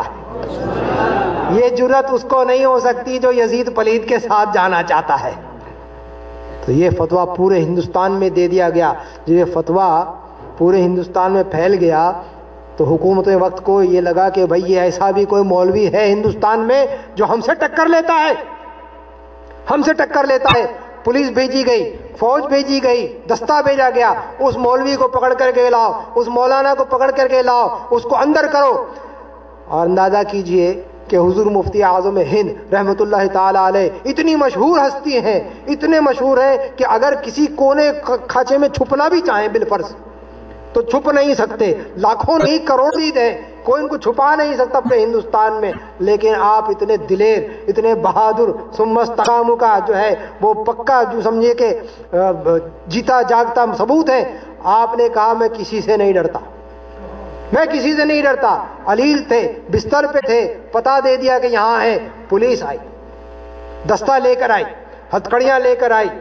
ہے، یہ جرت اس کو نہیں ہو سکتی جو یزید پلید کے ساتھ جانا چاہتا ہے۔ تو یہ فتویٰ پورے ہندوستان میں دے دیا گیا۔ جو یہ فتویٰ پورے ہندوستان میں پھیل گیا تو حکومت وقت کو یہ لگا کہ بھئی یہ ایسا بھی کوئی مولوی ہے ہندوستان میں جو ہم سے ٹکر لیتا ہے، ہم سے ٹکر لیتا ہے۔ پولیس بھیجی گئی، فوج بھیجی گئی، دستہ بھیجا گیا، اس مولوی کو پکڑ کر کے لاؤ، اس مولانا کو پکڑ کر کے لاؤ، اس کو اندر کرو۔ اور اندازہ کیجئے کہ حضور مفتی اعظم ہند رحمۃ اللہ تعالی علیہ اتنی مشہور ہستی ہیں، اتنے مشہور ہیں کہ اگر کسی کونے کھانچے میں چھپنا بھی چاہیں بالفرض تو چھپ نہیں سکتے، لاکھوں نہیں کروڑ دیں، کوئی ان کو چھپا نہیں سکتا اپنے ہندوستان میں، لیکن آپ اتنے دلیر، اتنے بہادر، ثم استقاموا کا جو ہے وہ پکا جو سمجھے کہ جیتا جاگتا ثبوت ہے۔ آپ نے کہا میں کسی سے نہیں ڈرتا، میں کسی سے نہیں ڈرتا۔ علیل تھے، بستر پہ تھے، پتہ دے دیا کہ یہاں ہے، پولیس آئی، دستہ لے کر آئی، ہتھکڑیاں لے کر آئی۔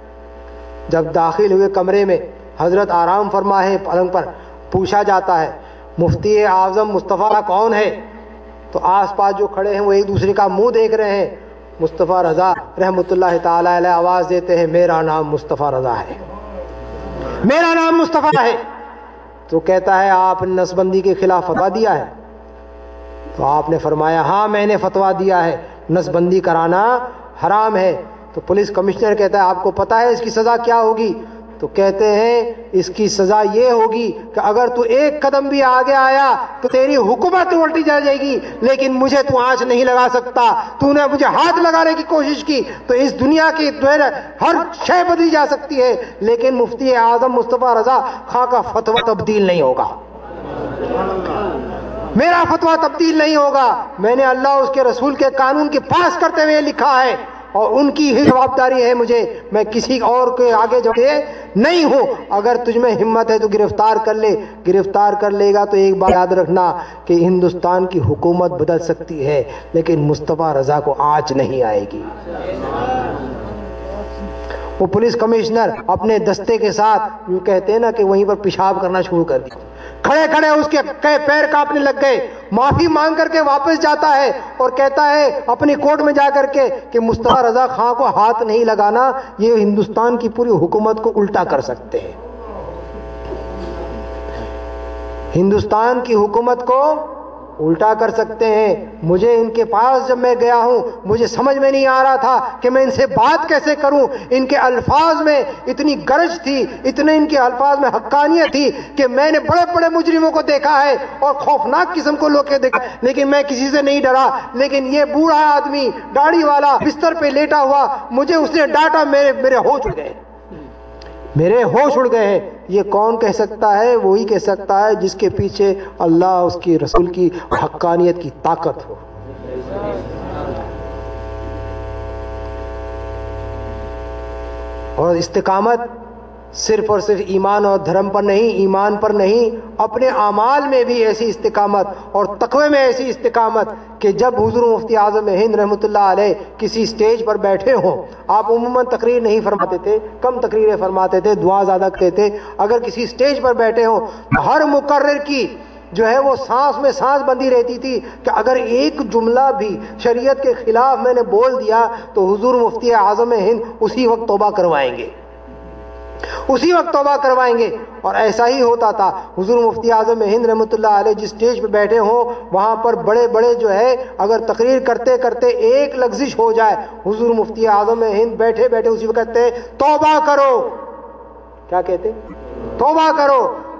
جب داخل ہوئے کمرے میں، حضرت آرام فرما ہے پلنگ پر، پوچھا جاتا ہے مفتی اعظم مصطفیٰ کون ہے؟ تو آس پاس جو کھڑے ہیں وہ ایک دوسرے کا منہ دیکھ رہے ہیں۔ مصطفیٰ رضا رحمۃ اللہ تعالی علیہ آواز دیتے ہیں میرا نام مصطفیٰ رضا ہے، میرا نام مصطفیٰ ہے۔ تو کہتا ہے آپ نے نسبندی کے خلاف فتویٰ دیا ہے؟ تو آپ نے فرمایا ہاں میں نے فتویٰ دیا ہے، نسبندی کرانا حرام ہے۔ تو پولیس کمشنر کہتا ہے آپ کو پتہ ہے اس کی سزا کیا ہوگی؟ تو کہتے ہیں اس کی سزا یہ ہوگی کہ اگر تو ایک قدم بھی آگے آیا تو تیری حکومت الٹی جا جائے گی، لیکن مجھے تو آنچ نہیں لگا سکتا۔ تو نے مجھے ہاتھ لگانے کی کوشش کی تو اس دنیا کی ہر شے بدلی جا سکتی ہے، لیکن مفتی اعظم مصطفیٰ رضا خان کا فتویٰ تبدیل نہیں ہوگا، میرا فتویٰ تبدیل نہیں ہوگا۔ میں نے اللہ اس کے رسول کے قانون کے پاس کرتے ہوئے لکھا ہے، اور ان کی ہی جوابداری ہے مجھے، میں کسی اور کے آگے جو نہیں ہوں۔ اگر تجھ میں ہمت ہے تو گرفتار کر لے، گرفتار کر لے گا تو ایک بات یاد رکھنا کہ ہندوستان کی حکومت بدل سکتی ہے لیکن مصطفیٰ رضا کو آنچ نہیں آئے گی۔ وہ پولیس کمشنر اپنے دستے کے ساتھ جو کہتے ہیں نا کہ وہیں پر پیشاب کرنا شروع کر دیا، کھڑے کھڑے اس کے پیر کانپنے لگ گئے، معافی مانگ کر کے واپس جاتا ہے اور کہتا ہے اپنی کوٹ میں جا کر کے کہ مصطفیٰ رضا خان کو ہاتھ نہیں لگانا، یہ ہندوستان کی پوری حکومت کو الٹا کر سکتے ہیں، ہندوستان کی حکومت کو الٹا کر سکتے ہیں۔ مجھے ان کے پاس جب میں گیا ہوں مجھے سمجھ میں نہیں آ رہا تھا کہ میں ان سے بات کیسے کروں۔ ان کے الفاظ میں اتنی گرج تھی، اتنے ان کے الفاظ میں حقانیت تھی کہ میں نے بڑے بڑے مجرموں کو دیکھا ہے اور خوفناک قسم کو لوگ کے دیکھا، لیکن میں کسی سے نہیں ڈرا۔ لیکن یہ بوڑھا آدمی داڑھی والا بستر پہ لیٹا ہوا، مجھے اس نے ڈانٹا، میرے میرے ہوش اڑ گئے، میرے ہوش اڑ گئے ہیں۔ یہ کون کہہ سکتا ہے؟ وہی کہہ سکتا ہے جس کے پیچھے اللہ اس کی رسول کی حقانیت کی طاقت ہو۔ اور استقامت صرف اور صرف ایمان اور دھرم پر نہیں، ایمان پر نہیں، اپنے اعمال میں بھی ایسی استقامت اور تقوی میں ایسی استقامت کہ جب حضور مفتی اعظم ہند رحمۃ اللہ علیہ کسی سٹیج پر بیٹھے ہوں، آپ عموماً تقریر نہیں فرماتے تھے، کم تقریریں فرماتے تھے، دعا زیادہ کرتے تھے، اگر کسی سٹیج پر بیٹھے ہوں ہر مقرر کی جو ہے وہ سانس میں سانس بندی رہتی تھی کہ اگر ایک جملہ بھی شریعت کے خلاف میں نے بول دیا تو حضور مفتی اعظم ہند اسی وقت توبہ کروائیں گے، اسی وقت توبہ کروائیں گے۔ اور ایسا ہی ہوتا تھا۔ حضور مفتی اعظم ہند رحمۃ اللہ علیہ جس سٹیج پہ بیٹھے ہوں وہاں پر بڑے بڑے جو ہے اگر تقریر کرتے کرتے ایک لغزش ہو جائے، حضور مفتی اعظم ہند بیٹھے بیٹھے اسی وقت کہتے توبہ کرو، کیا کہتے؟ توبہ کرو۔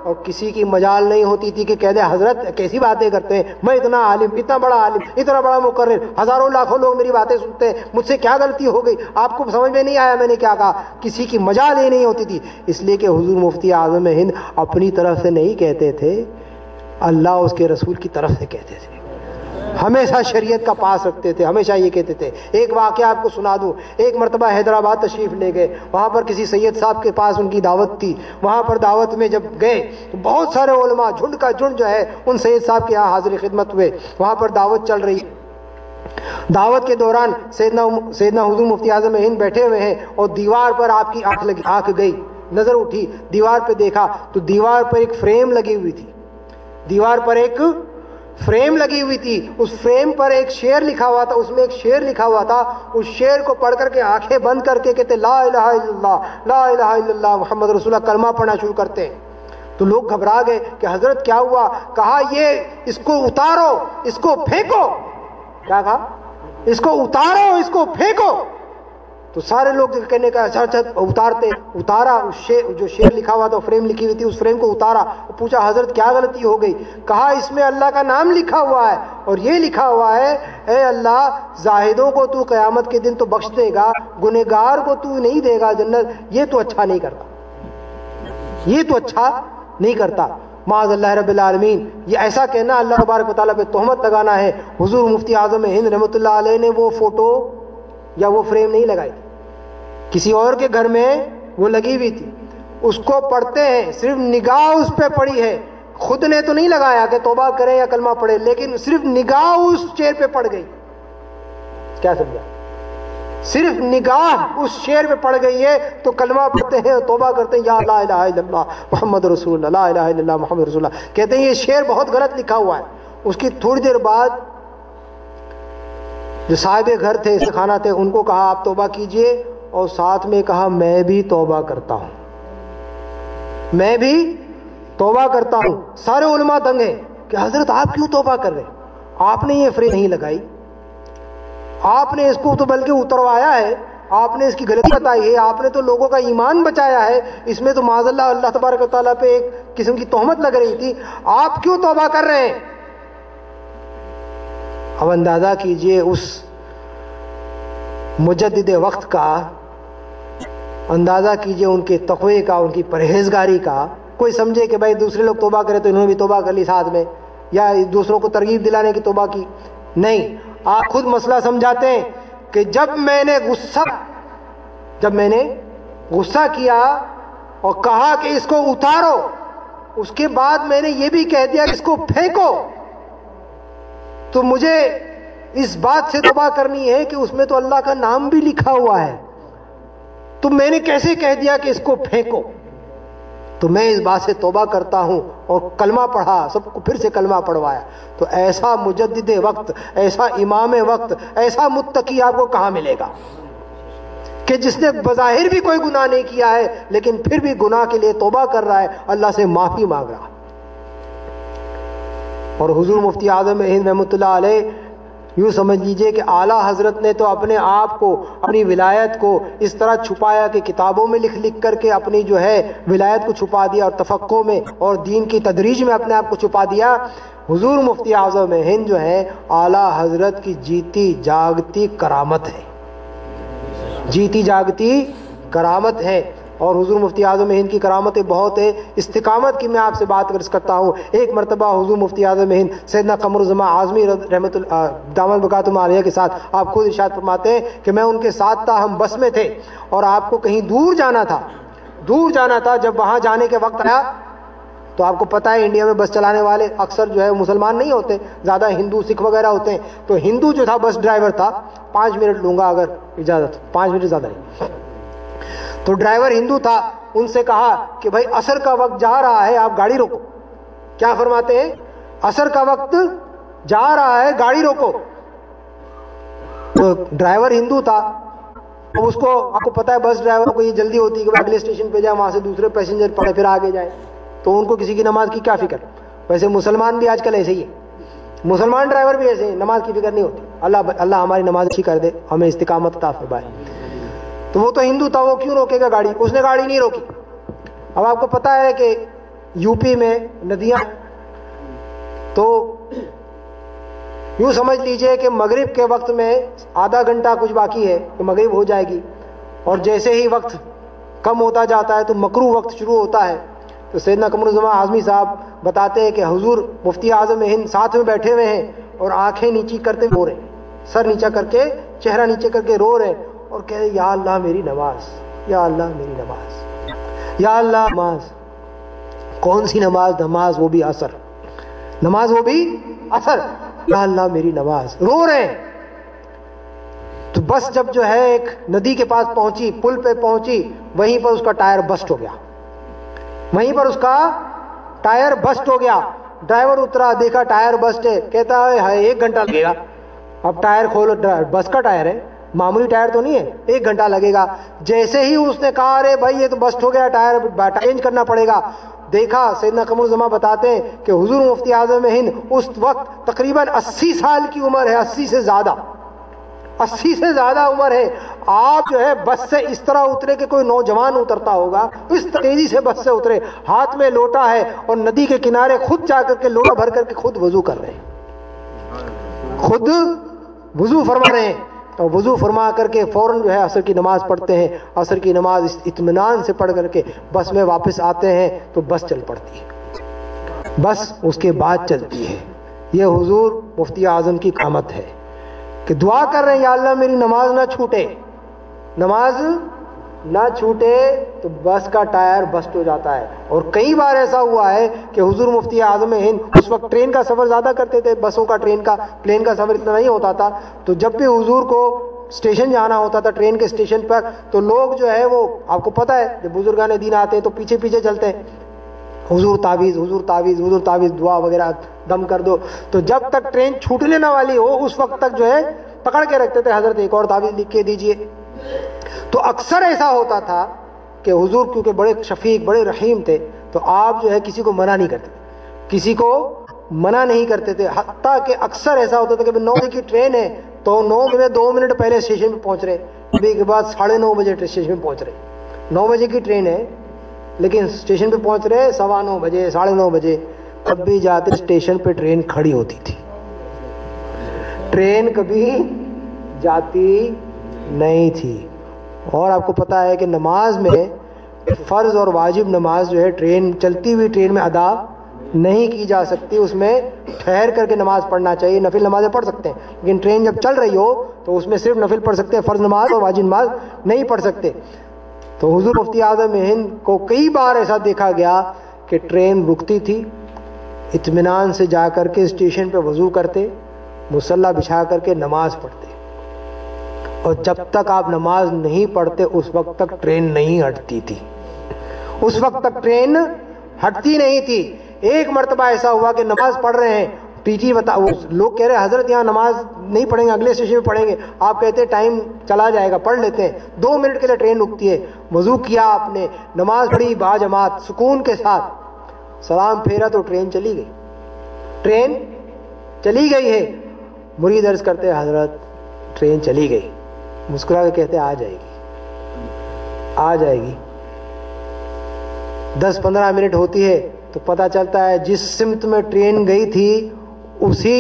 اور کسی کی مجال نہیں ہوتی تھی کہ کہہ دے حضرت کیسی باتیں کرتے ہیں، میں اتنا عالم، اتنا بڑا عالم، اتنا بڑا مقرر، ہزاروں لاکھوں لوگ میری باتیں سنتے ہیں، مجھ سے کیا غلطی ہو گئی، آپ کو سمجھ میں نہیں آیا میں نے کیا کہا. کسی کی مجال ہی نہیں ہوتی تھی. اس لیے کہ حضور مفتی اعظم ہند اپنی طرف سے نہیں کہتے تھے، اللہ اس کے رسول کی طرف سے کہتے تھے. ہمیشہ شریعت کا پاس رکھتے تھے، ہمیشہ یہ کہتے تھے. ایک واقعہ آپ کو سنا دوں. ایک مرتبہ حیدرآباد تشریف لے گئے، وہاں پر کسی سید صاحب کے پاس ان کی دعوت تھی. وہاں پر دعوت میں جب گئے تو بہت سارے علماء جھنڈ کا جھنڈ جو ہے ان سید صاحب کے یہاں حاضر خدمت ہوئے. وہاں پر دعوت چل رہی. دعوت کے دوران سیدنا سیدنا حضور مفتی اعظم ہند بیٹھے ہوئے ہیں اور دیوار پر آپ کی آنکھ لگی، آنکھ گئی، نظر اٹھی، دیوار پہ دیکھا تو دیوار پر ایک فریم لگی ہوئی تھی. دیوار پر ایک فریم لگی ہوئی تھی. اس فریم پر ایک شعر لکھا ہوا تھا. اس میں ایک شعر لکھا ہوا تھا. اس شعر کو پڑھ کر کے آنکھیں بند کر کے کہتے لا الہ الا اللہ، لا الہ الا اللہ محمد رسول اللہ، کلمہ پڑھنا شروع کرتے ہیں. تو لوگ گھبرا گئے کہ حضرت کیا ہوا؟ کہا یہ اس کو اتارو، اس کو پھینکو. کیا کہا؟ اس کو اتارو، اس کو پھینکو. تو سارے لوگ کہنے کا اچھا اچھا اتارتے. اتارا اس شعر، جو شعر لکھا ہوا تھا، فریم لکھی ہوئی تھی، اس فریم کو اتارا. پوچھا حضرت کیا غلطی ہو گئی؟ کہا اس میں اللہ کا نام لکھا ہوا ہے اور یہ لکھا ہوا ہے اے اللہ زاہدوں کو تو قیامت کے دن تو بخش دے گا، گنہگار کو تو نہیں دے گا جنت. یہ تو اچھا نہیں کرتا، یہ تو اچھا نہیں کرتا. معاذ اللہ رب العالمین. یہ ایسا کہنا اللہ تبارک و تعالیٰ پہ تہمت لگانا ہے. حضور مفتی اعظم ہند رحمۃ اللہ علیہ نے وہ فوٹو یا وہ فریم نہیں لگائی، کسی اور کے گھر میں وہ لگی ہوئی تھی. اس کو پڑھتے ہیں، صرف نگاہ اس پہ پڑی ہے. خود نے تو نہیں لگایا کہ توبہ کریں یا کلمہ پڑھے، لیکن صرف نگاہ اس شعر پہ پڑ گئی. کیا سمجھا؟ صرف نگاہ اس شعر پہ پڑ گئی ہے تو کلمہ پڑھتے ہیں، توبہ کرتے ہیں، یا لا الہ الا اللہ محمد رسول اللہ، لا الہ الا اللہ محمد رسول اللہ. کہتے ہیں یہ شعر بہت غلط لکھا ہوا ہے. اس کی تھوڑی دیر بعد جو صاحب گھر تھے، خانہ تھے، ان کو کہا آپ توبہ کیجئے، اور ساتھ میں کہا میں بھی توبہ کرتا ہوں، میں بھی توبہ کرتا ہوں. سارے علماء دنگ ہیں کہ حضرت آپ کیوں توبہ کر رہے ہیں؟ آپ نے یہ فریم نہیں لگائی، آپ نے اس کو تو بلکہ اتروایا ہے، آپ نے اس کی غلطی بتائی ہے، آپ نے تو لوگوں کا ایمان بچایا ہے. اس میں تو معاذ اللہ اللہ تبارک و تعالیٰ پہ ایک قسم کی تہمت لگ رہی تھی. آپ کیوں توبہ کر رہے ہیں؟ اب اندازہ کیجئے اس مجدد وقت کا، اندازہ کیجئے ان کے تقوی کا، ان کی پرہیزگاری کا. کوئی سمجھے کہ بھائی دوسرے لوگ توبہ کرے تو انہوں نے بھی توبہ کر لی ساتھ میں، یا دوسروں کو ترغیب دلانے کی توبہ کی. نہیں، آپ خود مسئلہ سمجھاتے ہیں کہ جب میں نے غصہ جب میں نے غصہ کیا اور کہا کہ اس کو اتارو، اس کے بعد میں نے یہ بھی کہہ دیا کہ اس کو پھینکو، تو مجھے اس بات سے توبہ کرنی ہے کہ اس میں تو اللہ کا نام بھی لکھا ہوا ہے. تو میں نے کیسے کہہ دیا کہ اس کو پھینکو؟ تو میں اس بات سے توبہ کرتا ہوں اور کلمہ پڑھا، سب کو پھر سے کلمہ پڑھوایا. تو ایسا مجدد وقت، ایسا امام وقت، ایسا متقی آپ کو کہاں ملے گا کہ جس نے بظاہر بھی کوئی گناہ نہیں کیا ہے لیکن پھر بھی گناہ کے لیے توبہ کر رہا ہے، اللہ سے معافی مانگ رہا. اور حضور مفتی اعظم ہند رحمۃ اللہ علیہ، یوں سمجھ لیجئے کہ اعلیٰ حضرت نے تو اپنے آپ کو، اپنی ولایت کو اس طرح چھپایا کہ کتابوں میں لکھ لکھ کر کے اپنی جو ہے ولایت کو چھپا دیا، اور تفقہ میں اور دین کی تدریج میں اپنے آپ کو چھپا دیا. حضور مفتی اعظم ہند جو ہے اعلیٰ حضرت کی جیتی جاگتی کرامت ہے، جیتی جاگتی کرامت ہے. اور حضور مفتی اعظم ہند کی کرامتیں بہت ہیں. استقامت کی میں آپ سے بات کرتا ہوں. ایک مرتبہ حضور مفتی اعظم ہند سیدنا قمر الزمان اعظمی رحمۃ اللہ دامن برکاتہم عالیہ کے ساتھ، آپ خود ارشاد فرماتے ہیں کہ میں ان کے ساتھ تھا، ہم بس میں تھے اور آپ کو کہیں دور جانا تھا دور جانا تھا جب وہاں جانے کے وقت آیا تو آپ کو پتہ ہے انڈیا میں بس چلانے والے اکثر جو ہے مسلمان نہیں ہوتے، زیادہ ہندو سکھ وغیرہ ہوتے ہیں. تو ہندو جو تھا بس ڈرائیور تھا. پانچ منٹ لوں گا اگر اجازت، پانچ منٹ زیادہ نہیں. تو ڈرائیور ہندو تھا. ان سے کہا کہ بھائی عصر کا وقت جا رہا ہے، آپ گاڑی روکو. کیا فرماتے ہیں؟ عصر کا وقت جا رہا ہے، گاڑی روکو. تو ڈرائیور ہندو تھا. اب اس کو، آپ کو پتا ہے بس ڈرائیور کو یہ جلدی ہوتی ہے کہ اگلے اسٹیشن پہ جائے، وہاں سے دوسرے پیسنجر پڑے پھر آگے جائے. تو ان کو کسی کی نماز کی کیا فکر. ویسے مسلمان بھی آج کل ایسے ہی ہے، مسلمان ڈرائیور بھی ایسے ہیں، نماز کی فکر نہیں ہوتی. اللہ اللہ ہماری نماز اچھی کر دے، ہمیں استقامت عطا فرمائے. تو وہ تو ہندو تھا، وہ کیوں روکے گا گاڑی؟ اس نے گاڑی نہیں روکی. اب آپ کو پتا ہے کہ یو پی میں ندیاں، تو یوں سمجھ لیجئے کہ مغرب کے وقت میں آدھا گھنٹہ کچھ باقی ہے تو مغرب ہو جائے گی، اور جیسے ہی وقت کم ہوتا جاتا ہے تو مکروہ وقت شروع ہوتا ہے. تو سیدنا قمر الزمان اعظمی صاحب بتاتے ہیں کہ حضور مفتی اعظم ہند ساتھ میں بیٹھے ہوئے ہیں اور آنکھیں نیچی کرتے رو رہے ہیں، سر نیچا کر کے چہرہ نیچے کر کے رو رہے ہیں اور کہہ رہے یا اللہ میری نماز، یا اللہ میری نماز، یا اللہ نماز. کون سی نماز؟ نماز وہ بھی عصر، نماز وہ بھی عصر. یا اللہ میری نماز، رو رہے ہیں. تو بس جب جو ہے ایک ندی کے پاس پہنچی، پل پہ پہنچی، وہیں پر اس کا ٹائر بسٹ ہو گیا، وہیں پر اس کا ٹائر بسٹ ہو گیا. ڈرائیور اترا، دیکھا ٹائر بسٹ ہے، کہتا ہے ایک گھنٹہ لگے گا. اب ٹائر کھولو، بس کا ٹائر ہے، معمولی ٹائر تو نہیں ہے، ایک گھنٹہ لگے گا. جیسے ہی اس نے کہا ارے بھائی یہ تو بسٹ ہو گیا، ٹائر چینج کرنا پڑے گا، دیکھا سیدنا قمر الزمان بتاتے ہیں کہ حضور مفتی اعظم ہند اس وقت تقریباً اسی سال کی عمر ہے، اسی سے زیادہ، اسی سے زیادہ عمر ہے. آپ جو ہے بس سے اس طرح اترے کہ کوئی نوجوان اترتا ہوگا، اس تیزی سے بس سے اترے، ہاتھ میں لوٹا ہے اور ندی کے کنارے خود جا کر کے لوٹا بھر کر کے خود وضو کر رہے ہیں، خود وضو فرما رہے ہیں. اور وضو فرما کر کے فوراً جو ہے عصر کی نماز پڑھتے ہیں. عصر کی نماز اطمینان سے پڑھ کر کے بس میں واپس آتے ہیں تو بس چل پڑتی ہے، بس اس کے بعد چلتی ہے. یہ حضور مفتی اعظم کی کرامت ہے کہ دعا کر رہے ہیں یا اللہ میری نماز نہ چھوٹے، نماز نہ چھوٹے. تو بس کا ٹائر بسٹ ہو جاتا ہے. اور کئی بار ایسا ہوا ہے کہ حضور مفتی اعظم ہند اس وقت ٹرین کا سفر زیادہ کرتے تھے، بسوں کا، ٹرین کا، پلین کا سفر اتنا نہیں ہوتا تھا. تو جب بھی حضور کو اسٹیشن جانا ہوتا تھا، ٹرین کے اسٹیشن پر، تو لوگ جو ہے وہ آپ کو پتہ ہے جب بزرگان دین آتے ہیں تو پیچھے پیچھے چلتے ہیں، حضور تعویذ، حضور تعویذ، حضور تعویذ، دعا وغیرہ دم کر دو. تو جب تک ٹرین چھوٹنے نہ والی ہو اس وقت تک جو ہے پکڑ کے رکھتے تھے، حضرت ایک اور تعویذ لکھ کے دیجئے. تو اکثر ایسا ہوتا تھا کہ حضور کیونکہ بڑے شفیق، بڑے رحیم تھے، تو آپ جو ہے کسی کو منع نہیں کرتے، کسی کو منع نہیں کرتے تھے. حتیٰ کہ اکثر ایسا ہوتا تھا کہ نو بجے کی ٹرین ہے تو نو بجے دو منٹ پہلے اسٹیشن پہ پہنچ رہے، کبھی کے بعد ساڑھے نو بجے اسٹیشن پہ پہنچ رہے. نو بجے کی ٹرین ہے لیکن اسٹیشن پہ پہنچ رہے سوا نو بجے، ساڑھے نو بجے. تب بھی جاتے اسٹیشن پہ ٹرین کھڑی ہوتی تھی، ٹرین کبھی جاتی نہیں تھی. اور آپ کو پتا ہے کہ نماز میں فرض اور واجب نماز جو ہے ٹرین چلتی ہوئی ٹرین میں ادا نہیں کی جا سکتی، اس میں ٹھہر کر کے نماز پڑھنا چاہیے. نفل نمازیں پڑھ سکتے ہیں لیکن ٹرین جب چل رہی ہو تو اس میں صرف نفل پڑھ سکتے ہیں، فرض نماز اور واجب نماز نہیں پڑھ سکتے. تو حضور مفتی اعظم ہند کو کئی بار ایسا دیکھا گیا کہ ٹرین رکتی تھی، اطمینان سے جا کر کے اسٹیشن پہ وضو کرتے، مصلی بچھا کر کے نماز پڑھتے. اور جب تک آپ نماز نہیں پڑھتے اس وقت تک ٹرین نہیں ہٹتی تھی، اس وقت تک ٹرین ہٹتی نہیں تھی. ایک مرتبہ ایسا ہوا کہ نماز پڑھ رہے ہیں، ٹی ٹی بتا لوگ کہہ رہے حضرت یہاں نماز نہیں پڑھیں گے، اگلے اسٹیشن پہ پڑھیں گے. آپ کہتے ہیں ٹائم چلا جائے گا، پڑھ لیتے ہیں. دو منٹ کے لیے ٹرین رکتی ہے، وضو کیا آپ نے، نماز پڑھی با جماعت سکون کے ساتھ، سلام پھیرا تو ٹرین چلی گئی، ٹرین چلی گئی ہے. مرید عرض کرتے ہیں حضرت ٹرین چلی گئی، مسکرا کے کہتے آ جائے گی، آ جائے گی. دس پندرہ منٹ ہوتی ہے تو پتہ چلتا ہے جس سمت میں ٹرین گئی تھی اسی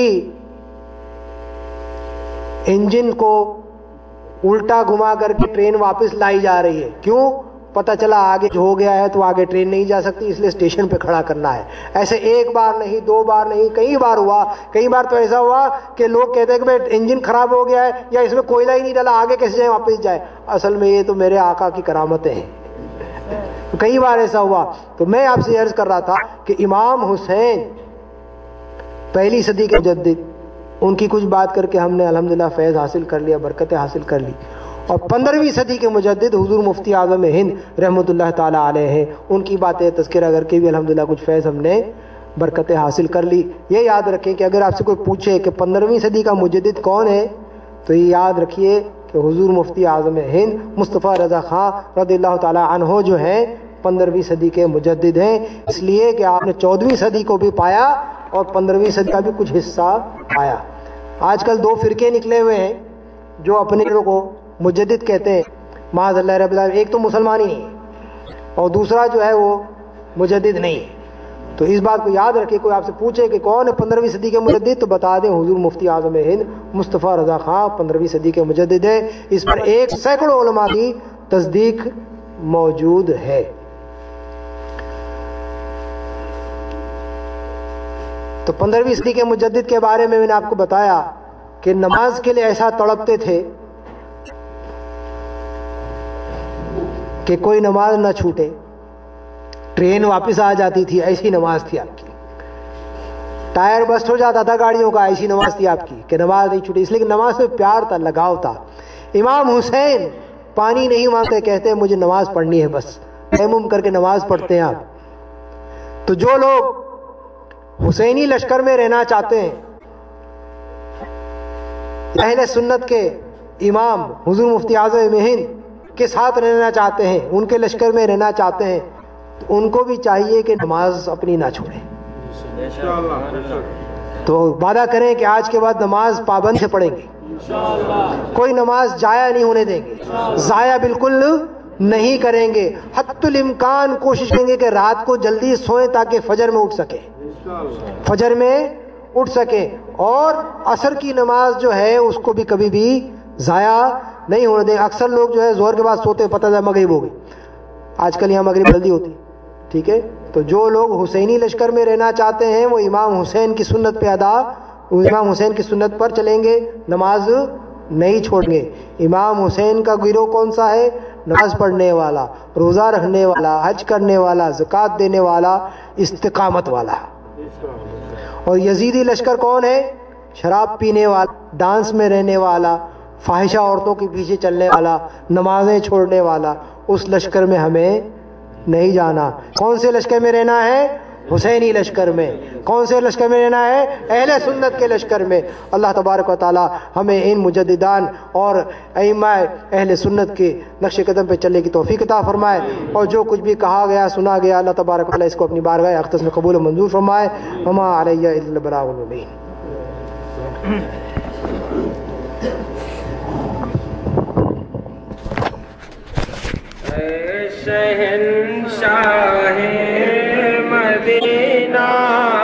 انجن کو الٹا گھما کر کے ٹرین واپس لائی جا رہی ہے. کیوں؟ پتہ چلا آگے جو ہو گیا ہے تو آگے ٹرین نہیں جا سکتی، اس لیے اسٹیشن پہ کھڑا کرنا ہے. ایسے ایک بار نہیں، دو بار نہیں، کئی بار ہوا. کئی بار تو ایسا ہوا کہ لوگ کہتے ہیں کہ بھائی انجن خراب ہو گیا ہے یا اس میں کوئلہ ہی نہیں ڈالا، آگے کیسے جائیں، واپس جائے. اصل میں یہ تو میرے آقا کی کرامتیں ہیں. کئی بار ایسا ہوا. تو میں آپ سے عرض کر رہا تھا کہ امام حسین پہلی صدی کے مجدد، ان کی کچھ بات کر کے ہم نے الحمدللہ فیض حاصل کر لیا، برکتیں حاصل کر لی. اور پندرہویں صدی کے مجدد حضور مفتی اعظم ہند رحمۃ اللہ تعالی علیہ ہیں، ان کی باتیں تذکرہ کر کے بھی الحمدللہ کچھ فیض ہم نے برکتیں حاصل کر لی. یہ یاد رکھیں کہ اگر آپ سے کوئی پوچھے کہ پندرہویں صدی کا مجدد کون ہے تو یہ یاد رکھیے کہ حضور مفتی اعظم ہند مصطفیٰ رضا خان رضی اللہ تعالی عنہ جو ہیں پندرہویں صدی کے مجدد ہیں. اس لیے کہ آپ نے چودہویں صدی کو بھی پایا اور پندرہویں صدی کا بھی کچھ حصہ پایا. آج کل دو فرقے نکلے ہوئے ہیں جو اپنے کو مجدد کہتے ہیں، معاذ اللہ رب العالمین. ایک تو مسلمان ہی نہیں ہے اور دوسرا جو ہے وہ مجدد نہیں ہے. تو اس بات کو یاد رکھے، کوئی آپ سے پوچھے کہ کون ہے پندرہویں صدی کے مجدد، تو بتا دیں حضور مفتی اعظم ہند مصطفیٰ رضا خان پندرہویں صدی کے مجدد ہے. اس پر ایک سینکڑوں علماء کی تصدیق موجود ہے. تو پندرہویں صدی کے مجدد کے بارے میں میں نے آپ کو بتایا کہ نماز کے لیے ایسا تڑپتے تھے کہ کوئی نماز نہ چھوٹے، ٹرین واپس آ جاتی تھی ایسی نماز تھی آپ کی، ٹائر بسٹ ہو جاتا تھا گاڑیوں کا ایسی نماز تھی آپ کی کہ نماز نہیں چھوٹی. اس لیے کہ نماز سے پیار تھا، لگاؤ تھا. امام حسین پانی نہیں مانگتے، کہتے ہیں مجھے نماز پڑھنی ہے، بس تیمم کر کے نماز پڑھتے ہیں آپ. تو جو لوگ حسینی لشکر میں رہنا چاہتے ہیں، اہل سنت کے امام حضور مفتی اعظم ہند کے ساتھ رہنا چاہتے ہیں، ان کے لشکر میں رہنا چاہتے ہیں، تو ان کو بھی چاہیے کہ نماز اپنی نہ چھوڑیں. تو وعدہ کریں کہ آج کے بعد نماز پابند سے پڑھیں گے، کوئی نماز ضائع نہیں ہونے دیں گے، ضائع بالکل نہیں کریں گے. حتی الامکان کوشش کریں گے کہ رات کو جلدی سوئیں تاکہ فجر میں اٹھ سکیں، فجر میں اٹھ سکیں. اور عصر کی نماز جو ہے اس کو بھی کبھی بھی ضائع نہیں ہونے دیں. اکثر لوگ جو ہے ظہر کے بعد سوتے، پتہ چلا مغرب ہو گئی. آج کل یہاں مغرب جلدی ہوتی، ٹھیک ہے. تو جو لوگ حسینی لشکر میں رہنا چاہتے ہیں وہ امام حسین کی سنت پہ ادا امام حسین کی سنت پر چلیں گے، نماز نہیں چھوڑیں گے. امام حسین کا گروہ کون سا ہے؟ نماز پڑھنے والا، روزہ رکھنے والا، حج کرنے والا، زکوٰۃ دینے والا، استقامت والا. اور یزیدی لشکر کون ہے؟ شراب پینے والا، ڈانس میں رہنے والا، فاحشہ عورتوں کے پیچھے چلنے والا، نمازیں چھوڑنے والا. اس لشکر میں ہمیں نہیں جانا. کون سے لشکر میں رہنا ہے؟ حسینی لشکر میں. کون سے لشکر میں رہنا ہے؟ اہل سنت کے لشکر میں. اللہ تبارک و تعالی ہمیں ان مجددان اور ائمہ اہل سنت کے نقش قدم پہ چلنے کی توفیق عطا فرمائے. اور جو کچھ بھی کہا گیا سنا گیا اللہ تبارک و تعالی اس کو اپنی بارگاہ اقدس میں قبول و منظور فرمائے. وما علیہ الا البلاغ المبین. شہنشاہ مدینہ